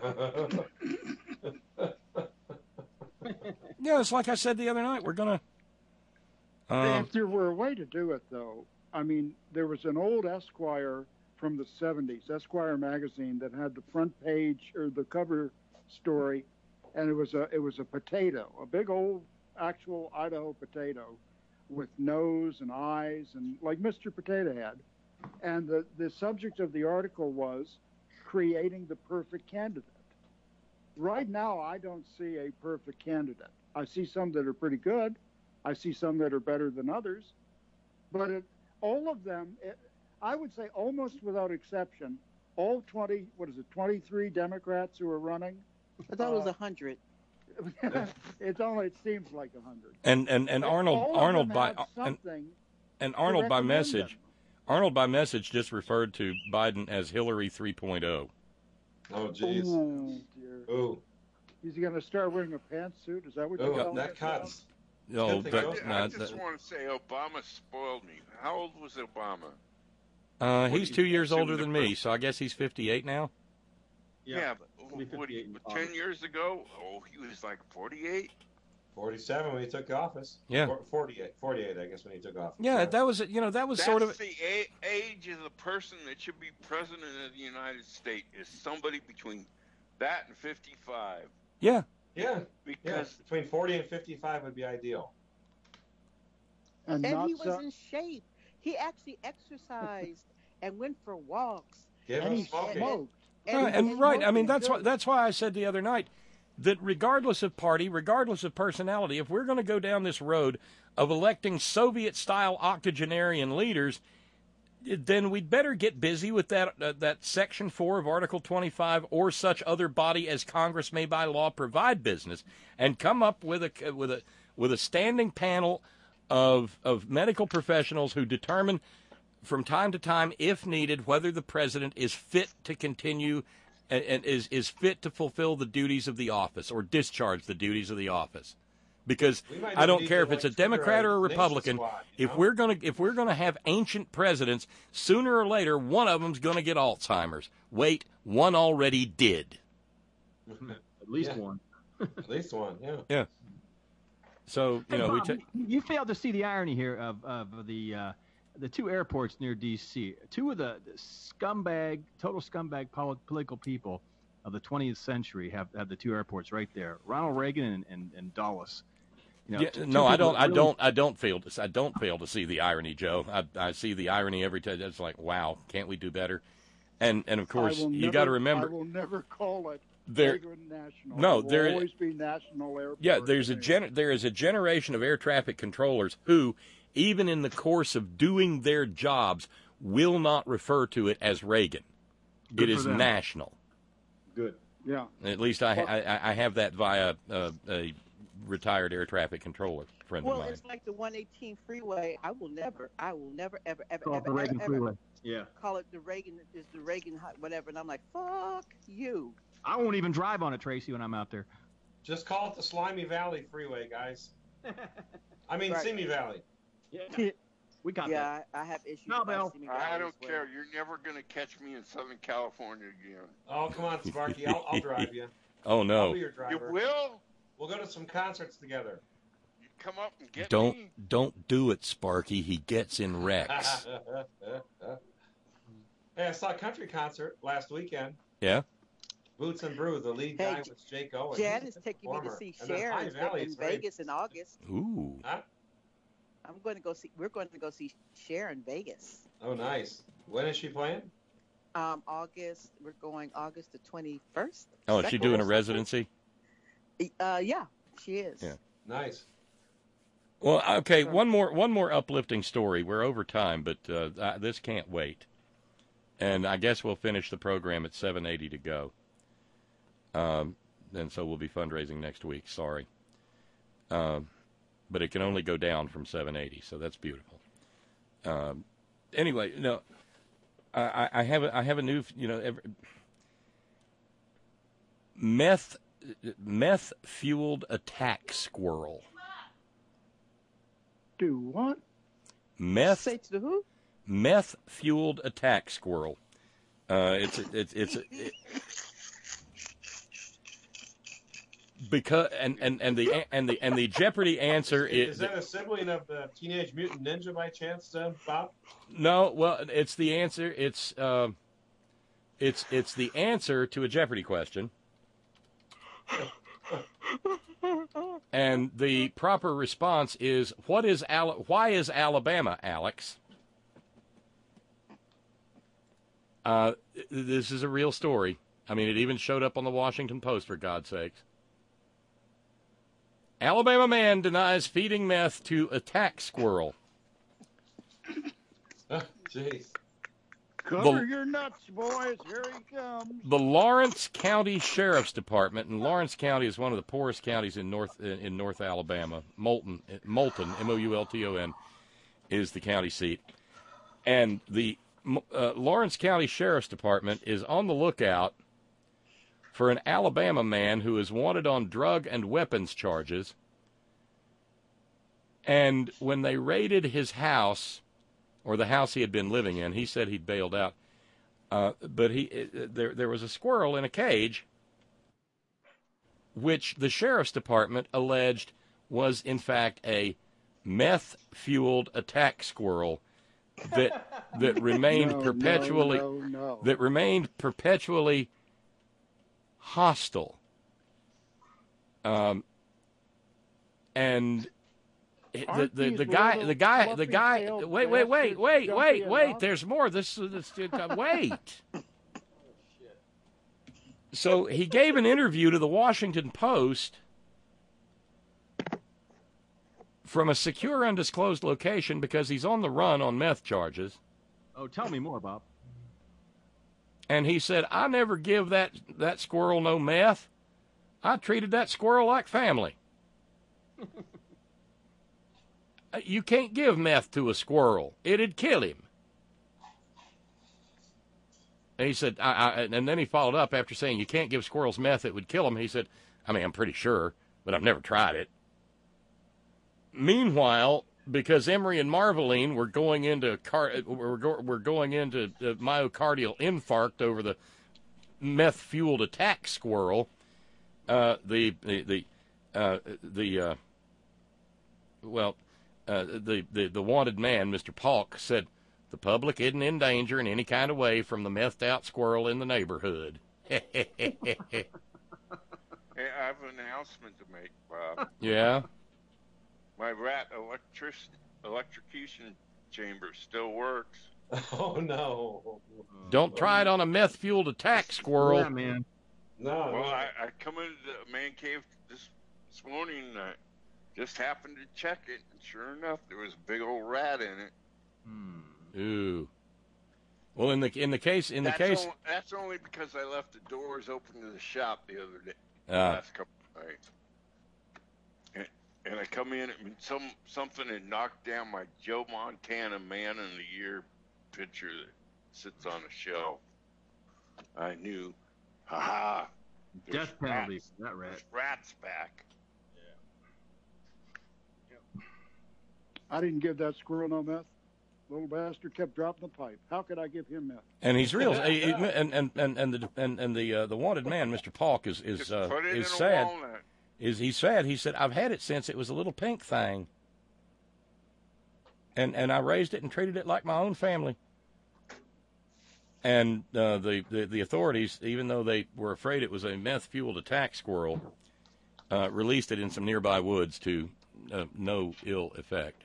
Yeah, it's like I said the other night. We're gonna. Um, If there were a way to do it, though, I mean, there was an old Esquire from the seventies, Esquire magazine, that had the front page or the cover story, and it was a it was a potato, a big old actual Idaho potato, with nose and eyes, and like Mister Potato Head. And the the subject of the article was creating the perfect candidate. Right now, I don't see a perfect candidate. I see some that are pretty good. I see some that are better than others. But it, all of them, it, I would say almost without exception, all twenty, what is it, twenty-three Democrats who are running. I thought it was uh, a hundred. it's only, it seems like a hundred. and and and Arnold All of Arnold them by have and, something and to Arnold by recommend message them. Arnold by message just referred to Biden as Hillary three point oh. Oh, jeez. Oh, dear. Ooh. He's going to start wearing a pantsuit? Is that what Ooh, you're telling that us? cuts. No, Good thing but, those I, no, I just that- want to say Obama spoiled me. How old was Obama? uh, What he's do two you years consider older the than me, so I guess he's fifty-eight now. Yeah, He'll be but what, fifty-eight in but August. ten years ago, oh, he was like forty-eight. forty-seven when he took office. Yeah. Or forty-eight, forty-eight, I guess, when he took office. Yeah, that was you know that was That's sort of the a- age of the person that should be president of the United States is somebody between that and fifty-five. yeah. Yeah. Because yeah. Between forty and fifty-five would be ideal. And, And not he was so- in shape. He actually exercised and went for walks. Give and him he smoking. smoked. Right, he- and he right, I smoked mean and that's why drove. that's why I said the other night that regardless of party, regardless of personality, if we're going to go down this road of electing Soviet-style octogenarian leaders, then we'd better get busy with that uh, that Section four of Article twenty-five or such other body as Congress may by law provide business, and come up with a with a with a standing panel of of medical professionals who determine from time to time, if needed, whether the president is fit to continue and, and is is fit to fulfill the duties of the office or discharge the duties of the office. Because We might I don't need care to, if it's a like, trigger Democrat or a a ninja Republican. squad, you If know? we're gonna if we're gonna have ancient presidents, sooner or later one of them's gonna get Alzheimer's. Wait, one already did. At least Yeah. one. At least one, yeah. Yeah. So you Hey, know we Bob, take. you failed to see the irony here of, of the uh, the two airports near D C. Two of the scumbag, total scumbag pol- political people of the twentieth century have, have the two airports right there: Ronald Reagan and, and, and Dulles. You know, Yeah, two- two no, I people don't. that I really- don't. I don't fail to. I don't fail to see the irony, Joe. I, I see the irony every time. It's like, wow, can't we do better? And and of course, I will you never- got to remember. I will never call it There- Reagan National. no, it will there- always be National Airport. Yeah, there's a gen- there is a generation of air traffic controllers who, even in the course of doing their jobs, will not refer to it as Reagan. Good it for is them. national. Good. Yeah. At least I I, I have that via uh, a retired air traffic controller friend Well, of mine. it's like the one eighteen freeway. I will never, I will never, ever, ever, Call it ever, the Reagan ever, ever Freeway. Yeah. call it the Reagan, is the Reagan, hi- whatever. And I'm like, fuck you. I won't even drive on it, Tracy, when I'm out there. Just call it the Slimy Valley Freeway, guys. I mean, Right. Simi Valley. Yeah. We got Yeah, I, I have issues. No, about Bill. Simi I Valley don't as well. care. You're never going to catch me in Southern California again. Oh, come on, Sparky. I'll, I'll drive you. Oh I'll no! be your You driver. will? We'll go to some concerts together. You come up and get Don't me? don't do it, Sparky. He gets in wrecks. Hey, I saw a country concert last weekend. Yeah. Boots and Brew, the lead Hey, guy was Jake Owen. Jan He's is a taking me to performer. see And then Cher High in, Valley in is very- Vegas in August. Ooh. Huh? I'm going to go see. We're going to go see Cher in Vegas. Oh, nice. When is she playing? Um, August. We're going August the twenty-first. Oh, is she doing a residency? Uh, yeah, she is. Yeah. Nice. Well, okay. One more one more uplifting story. We're over time, but uh, uh, this can't wait. And I guess we'll finish the program at seven eighty to go. Um, and so we'll be fundraising next week. Sorry. Um, but it can only go down from seven eighty, so that's beautiful. Um, anyway, no, I, I have a, I have a new, you know, every, meth meth fueled attack squirrel. Do what? Meth. Say to who? Meth fueled attack squirrel. Uh, it's it's it's it, because and, and, and the and the and the Jeopardy answer Is, is, that a sibling of the Teenage Mutant Ninja by chance, uh, Bob? no. Well, it's the answer. It's um, it's it's the answer to a Jeopardy question. And the proper response is, what is Al- why is Alabama, Alex? Uh, this is a real story. I mean, it even showed up on the Washington Post, for God's sakes. Alabama man denies feeding meth to attack squirrel. Jeez. Cover The- your nuts, boys. Here he comes. The Lawrence County Sheriff's Department, and Lawrence County is one of the poorest counties in North in North Alabama. Moulton, Moulton, M O U L T O N, is the county seat, and the uh, Lawrence County Sheriff's Department is on the lookout for an Alabama man who is wanted on drug and weapons charges. And when they raided his house, or the house he had been living in, he said he'd bailed out. Uh, but he uh, there there was a squirrel in a cage, which the sheriff's department alleged was in fact a meth-fueled attack squirrel that that remained No, perpetually no, no, no. that remained perpetually hostile. Um, and the Aren't the, these the guy little the guy the guy fluffy-tailed wait wait wait bastards wait jumpy wait and wait up? there's more. This this, this wait. So he gave an interview to the Washington Post from a secure, undisclosed location because he's on the run on meth charges. Oh, tell me more, Bob. And he said, I never give that, that squirrel no meth. I treated that squirrel like family. You can't give meth to a squirrel. It'd kill him. And he said, I, I, and then he followed up after saying, you can't give squirrels meth, it would kill them. He said, I mean, I'm pretty sure, but I've never tried it. Meanwhile, because Emery and Marveline were going into car, were, go, were going into uh, myocardial infarct over the meth-fueled attack squirrel, uh, the the the uh, the uh, well, uh, the, the the wanted man, Mister Polk, said the public isn't in danger in any kind of way from the methed-out squirrel in the neighborhood. Hey, I have an announcement to make, Bob. Yeah. My rat electric electrocution chamber still works. Oh no! Don't try it on a meth-fueled attack squirrel. Yeah, man. No. Well, I, I come into the man cave this this morning and I just happened to check it, and sure enough, there was a big old rat in it. Hmm. Ooh. Well, in the in the case in the that's case, only, that's only because I left the doors open to the shop the other day, Ah. last couple of nights. And, and I come in, and some something had knocked down my Joe Montana Man of the Year picture that sits on a shelf. I knew, ha ha. Death penalty for that rat. There's rats back. I didn't give that squirrel no meth. Little bastard kept dropping the pipe. How could I give him meth? and he's real, and and and and the and, and the uh, the wanted man, Mister Polk, is is Just uh, put it is in a sad. walnut. Is he's sad? He said, I've had it since it was a little pink thing, and and I raised it and treated it like my own family. And uh, the, the the authorities, even though they were afraid it was a meth-fueled attack squirrel, uh, released it in some nearby woods to uh, no ill effect.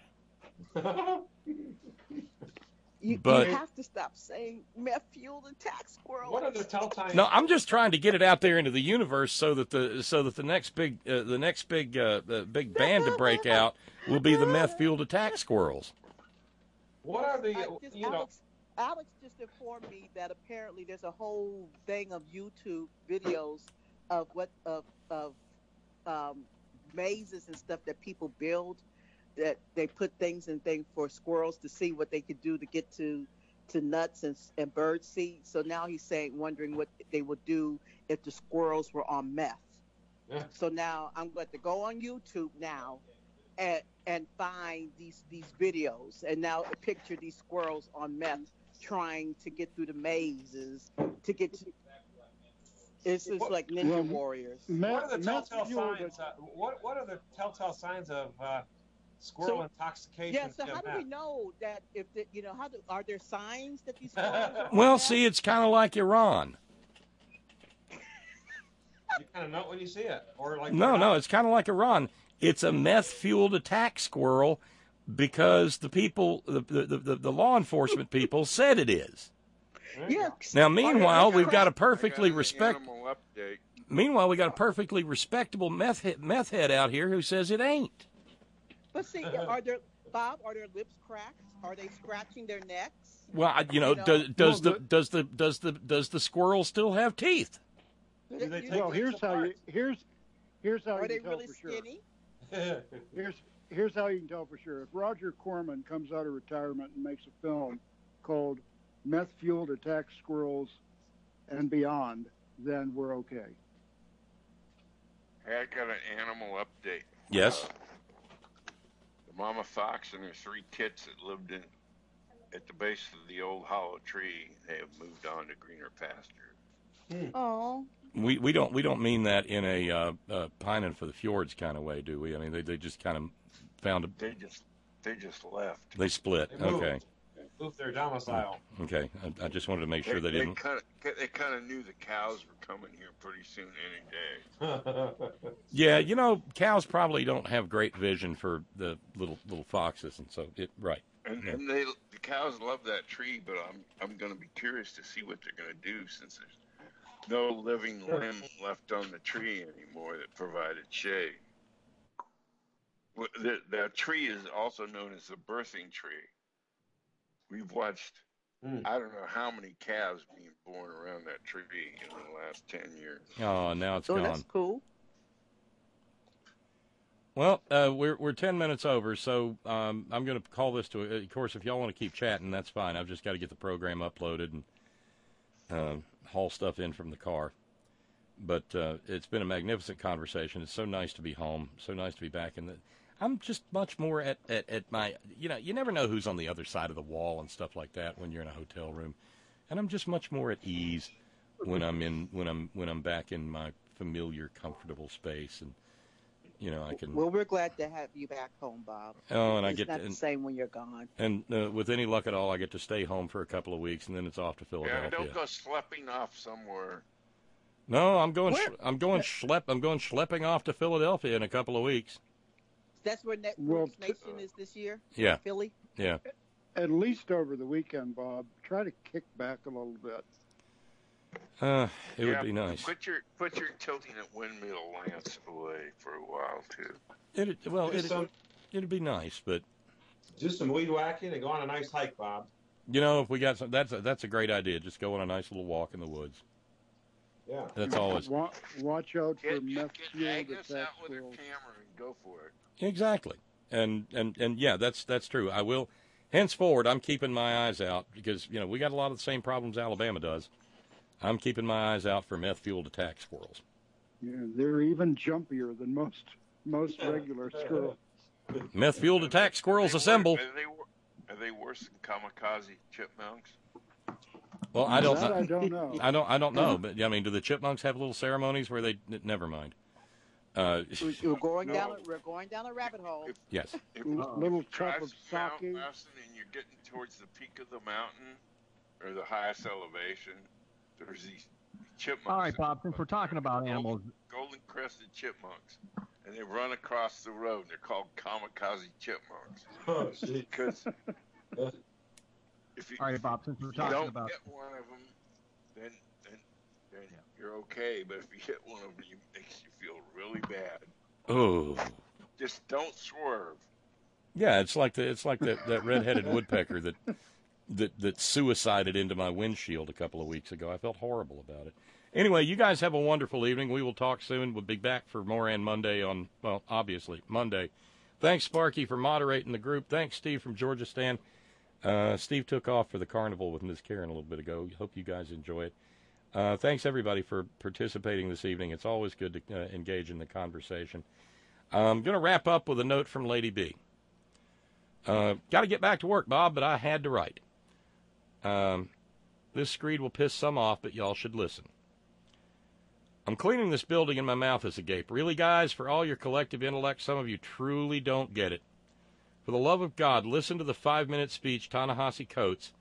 You, But- you have to stop saying meth-fueled attack squirrel. What are the telltale? No, I'm just trying to get it out there into the universe so that the so that the next big uh, the next big uh, uh, big band to break out will be the meth-fueled attack squirrels. What are the? Uh, just You know. Alex, Alex just informed me that apparently there's a whole thing of YouTube videos of what of of um, mazes and stuff that people build, that they put things and things for squirrels to see what they could do to get to to nuts and, and bird seed. So now he's saying, wondering what they would do if the squirrels were on meth. Yeah. So now I'm going to go on YouTube now and and find these these videos and now picture these squirrels on meth trying to get through the mazes to get to. It's just What- like Ninja Well, Warriors. What are the Meth- telltale meth-fueled signs? Uh, what What are the telltale signs of uh, squirrel So- intoxication? Yeah. So to how do meth? we know that if the, you know how do, are there signs that these squirrels are on Well, meth? see, it's kind of like Iran. You kind of know it when you see it, or like No, no, it's kind of like Iran. It's a meth-fueled attack squirrel because the people, the the, the, the law enforcement people said it is. Yeah. Now, meanwhile, we've got a I perfectly got an respect. animal update. Meanwhile, we got a perfectly respectable meth head, meth head out here who says it ain't. But see, are there Bob? Are their lips cracked? Are they scratching their necks? Well, I- you know, You know, does, does well, the does the does the does the squirrel still have teeth? Do they take Well, things here's how you apart? here's here's how Are you they can tell really for sure. skinny? Here's here's how you can tell for sure. If Roger Corman comes out of retirement and makes a film called Meth-Fueled Attack Squirrels and Beyond, then we're okay. Hey, I got an animal update. Yes. The mama fox and her three kits that lived in at the base of the old hollow tree, they have moved on to greener pasture. Oh, We we don't we don't mean that in a uh, uh, pining for the fjords kind of way, do we? I mean, they they just kind of found a. They just they just left. They split. They moved. Okay. They moved their domicile. Okay. I, I just wanted to make sure they, they didn't. Kind of, they kind of knew the cows were coming here pretty soon any day. Yeah, you know, cows probably don't have great vision for the little little foxes, and so it right. And, Yeah. and they the cows love that tree, but I'm I'm going to be curious to see what they're going to do since there's no living limb left on the tree anymore that provided shade. Well, the, the tree is also known as the birthing tree. We've watched, Mm. I don't know how many calves being born around that tree in the last ten years. Oh, now it's Oh, gone. that's cool. Well, uh, we're we're ten minutes over, so um, I'm going to call this to. Of course, if y'all want to keep chatting, that's fine. I've just got to get the program uploaded and uh, haul stuff in from the car. But uh, it's been a magnificent conversation. It's so nice to be home. So nice to be back in the. I'm just much more at, at, at my. You know, you never know who's on the other side of the wall and stuff like that when you're in a hotel room, and I'm just much more at ease when I'm in when I'm when I'm back in my familiar, comfortable space and. You know, I can. Well, we're glad to have you back home, Bob. Oh, and I it's get not to, the same when you're gone. And uh, with any luck at all, I get to stay home for a couple of weeks, and then it's off to Philadelphia. Yeah, don't go schlepping off somewhere. No, I'm going. Where? Sh- I'm going schlep. I'm going schlepping off to Philadelphia in a couple of weeks. That's where Networks Well, t- Nation is this year. Yeah. Philly. Yeah. At least over the weekend, Bob. Try to kick back a little bit. Uh, it yeah, would be nice. Put your put your tilting at Windmill Lance away for a while too. It well, Just it some- it'd be nice, but Do some weed whacking and go on a nice hike, Bob. you know, if we got some, that's a, that's a great idea. Just go on a nice little walk in the woods. Yeah. That's always Wa- Watch out for Get, meth get fueled Agnes attack out with her squirrels. camera and go for it. exactly, and and and yeah, that's that's true. I will. Henceforward, I'm keeping my eyes out because you know we got a lot of the same problems Alabama does. I'm keeping my eyes out for meth-fueled attack squirrels. Yeah, they're even jumpier than most most regular squirrels. Meth-fueled attack squirrels Are they assemble. wor- Are they, wor- are they worse than kamikaze chipmunks? Well, I don't. That I don't know. I don't. I don't know. But I mean, do the chipmunks have little ceremonies where they? Never mind. Uh, We're going No. down. We're going down a rabbit hole. yes. If L- you little drive cup of Mount sake. Weston and you're getting towards the peak of the mountain or the highest elevation, there's these chipmunks. All right, Bob, since we're talking about animals, Golden crested chipmunks, and they run across the road. And they're called kamikaze chipmunks. Oh, gee. Because if you, all right, Bob, since we're if you talking don't about, get one of them, then then, then you're okay. But if you hit one of them, it makes you feel really bad. Oh. Just don't swerve. Yeah, it's like the it's like that, that red-headed woodpecker that that that suicided into my windshield a couple of weeks ago. I felt horrible about it. Anyway, you guys have a wonderful evening. We will talk soon. We'll be back for Moran Monday on, well, obviously, Monday. Thanks, Sparky, for moderating the group. Thanks, Steve from Georgia Stan. Uh, Steve took off for the carnival with Miz Karen a little bit ago. Hope you guys enjoy it. Uh, thanks, everybody, for participating this evening. It's always good to uh, engage in the conversation. I'm going to wrap up with a note from Lady B. Uh, got to get back to work, Bob, but I had to write. Um, this screed will piss some off, but y'all should listen. I'm cleaning this building and my mouth is agape. Really, guys, for all your collective intellect, some of you truly don't get it. For the love of God, listen to the five-minute speech Ta-Nehisi Coates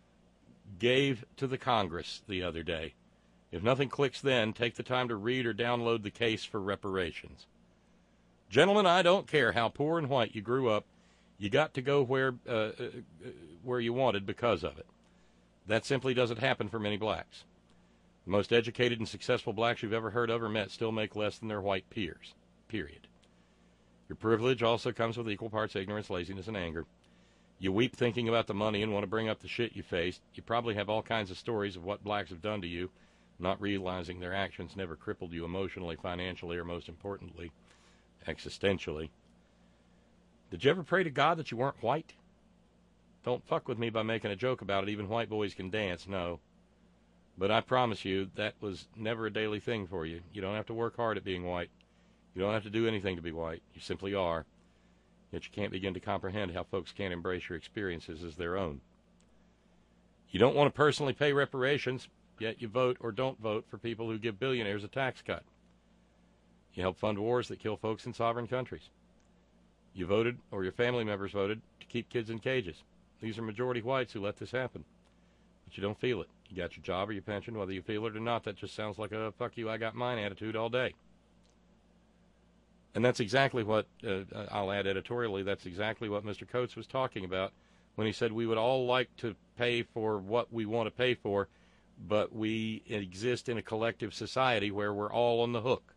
gave to the Congress the other day. If nothing clicks then, take the time to read or download the case for reparations. Gentlemen, I don't care how poor and white you grew up. You got to go where uh, uh, where you wanted because of it. That simply doesn't happen for many blacks. The most educated and successful blacks you've ever heard of or met still make less than their white peers, period. Your privilege also comes with equal parts ignorance, laziness, and anger. You weep thinking about the money and want to bring up the shit you faced. You probably have all kinds of stories of what blacks have done to you, not realizing their actions never crippled you emotionally, financially, or most importantly, existentially. Did you ever pray to God that you weren't white? Don't fuck with me by making a joke about it. Even white boys can dance. No. But I promise you, that was never a daily thing for you. You don't have to work hard at being white. You don't have to do anything to be white. You simply are. Yet you can't begin to comprehend how folks can't embrace your experiences as their own. You don't want to personally pay reparations. yet you vote or don't vote for people who give billionaires a tax cut. You help fund wars that kill folks in sovereign countries. You voted, or your family members voted, to keep kids in cages. These are majority whites who let this happen. But you don't feel it. You got your job or your pension, whether you feel it or not. That just sounds like a fuck you, I got mine attitude all day. And that's exactly what, uh, I'll add editorially, that's exactly what Mister Coates was talking about when he said we would all like to pay for what we want to pay for, but we exist in a collective society where we're all on the hook.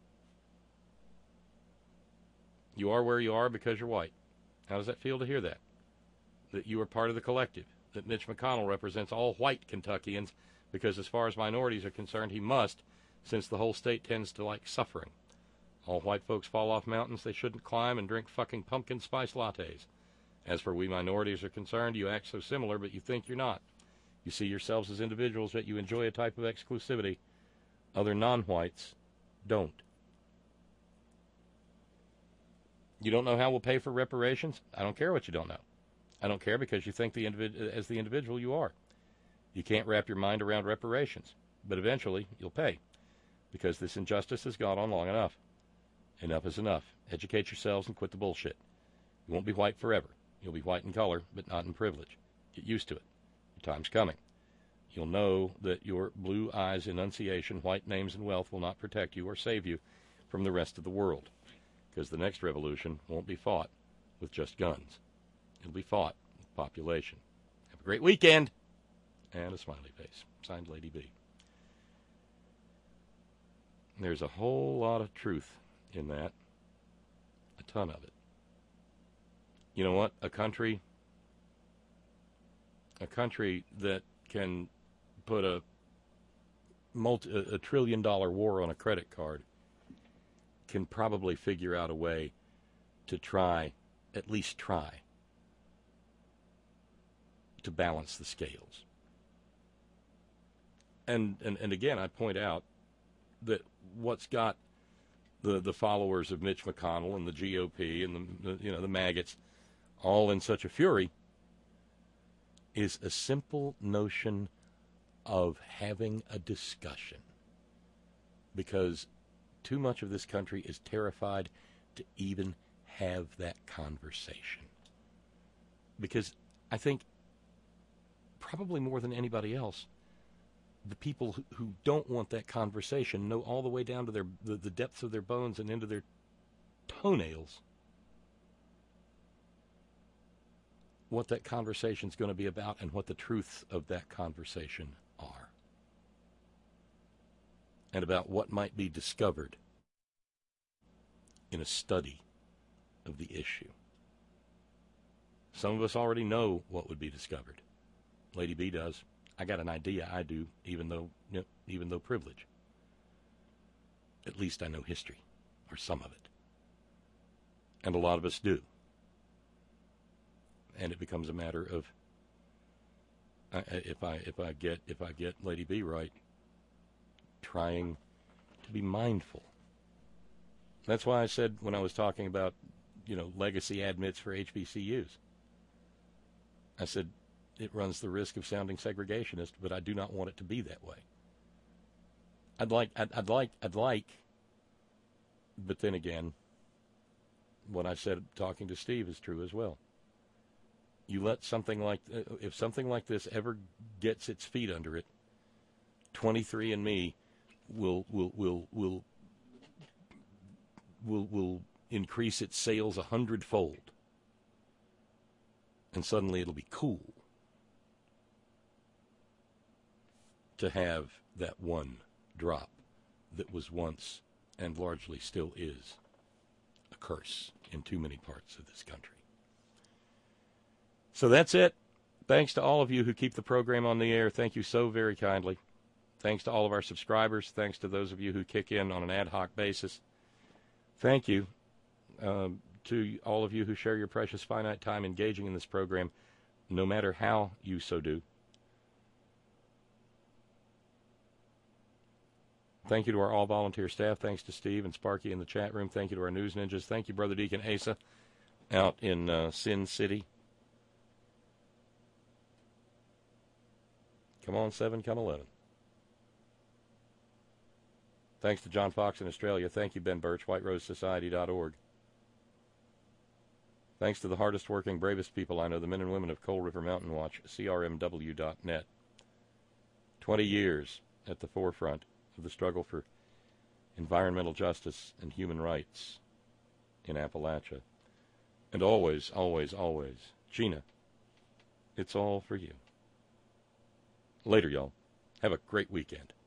You are where you are because you're white. How does that feel to hear that? That you are part of the collective, that Mitch McConnell represents all white Kentuckians because as far as minorities are concerned, he must, since the whole state tends to like suffering. All white folks fall off mountains they shouldn't climb and drink fucking pumpkin spice lattes. As for we minorities are concerned, you act so similar, but you think you're not. You see yourselves as individuals, yet you enjoy a type of exclusivity other non-whites don't. You don't know how we'll pay for reparations? I don't care what you don't know. I don't care because you think the individ- as the individual you are. You can't wrap your mind around reparations, but eventually you'll pay because this injustice has gone on long enough. Enough is enough. Educate yourselves and quit the bullshit. You won't be white forever. You'll be white in color, but not in privilege. Get used to it. Your time's coming. You'll know that your blue eyes enunciation, white names, and wealth will not protect you or save you from the rest of the world, because the next revolution won't be fought with just guns. It'll be fought with population. Have a great weekend. And a smiley face. Signed, Lady B. There's a whole lot of truth in that. A ton of it. You know what? A country, a country that can put a multi, a trillion dollar war on a credit card can probably figure out a way to try, at least try, to balance the scales. And, and, and again, I point out that what's got the, the followers of Mitch McConnell and the G O P and the, the you know the maggots all in such a fury is a simple notion of having a discussion, because too much of this country is terrified to even have that conversation. Because I think probably more than anybody else, the people who, who don't want that conversation know all the way down to their the, the depths of their bones and into their toenails what that conversation is going to be about and what the truths of that conversation are, and about what might be discovered in a study of the issue. Some of us already know what would be discovered. Lady B does. I got an idea I do, even though you know, even though privilege. At least I know history, or some of it. And a lot of us do. And it becomes a matter of uh, if I if I get if I get Lady B right, trying to be mindful. That's why I said when I was talking about, you know, legacy admits for H B C Us, I said it runs the risk of sounding segregationist, but I do not want it to be that way. I'd like I'd, I'd like I'd like but then again, what I said talking to Steve is true as well. You let something like, if something like this ever gets its feet under it, twenty-three and me will will will will will will increase its sales a hundredfold, and suddenly it'll be cool to have that one drop that was once and largely still is a curse in too many parts of this country. So that's it. Thanks to all of you who keep the program on the air. Thank you so very kindly. Thanks to all of our subscribers. Thanks to those of you who kick in on an ad hoc basis. Thank you um, to all of you who share your precious finite time engaging in this program, no matter how you so do. Thank you to our all-volunteer staff. Thanks to Steve and Sparky in the chat room. Thank you to our news ninjas. Thank you, Brother Deacon Asa, out in uh, Sin City. Come on, seven, come eleven. Thanks to John Fox in Australia. Thank you, Ben Birch, white rose society dot org. Thanks to the hardest working, bravest people I know, the men and women of Coal River Mountain Watch, C R M W dot net. Twenty years at the forefront of the struggle for environmental justice and human rights in Appalachia. And always, always, always, Gina, it's all for you. Later, y'all. Have a great weekend.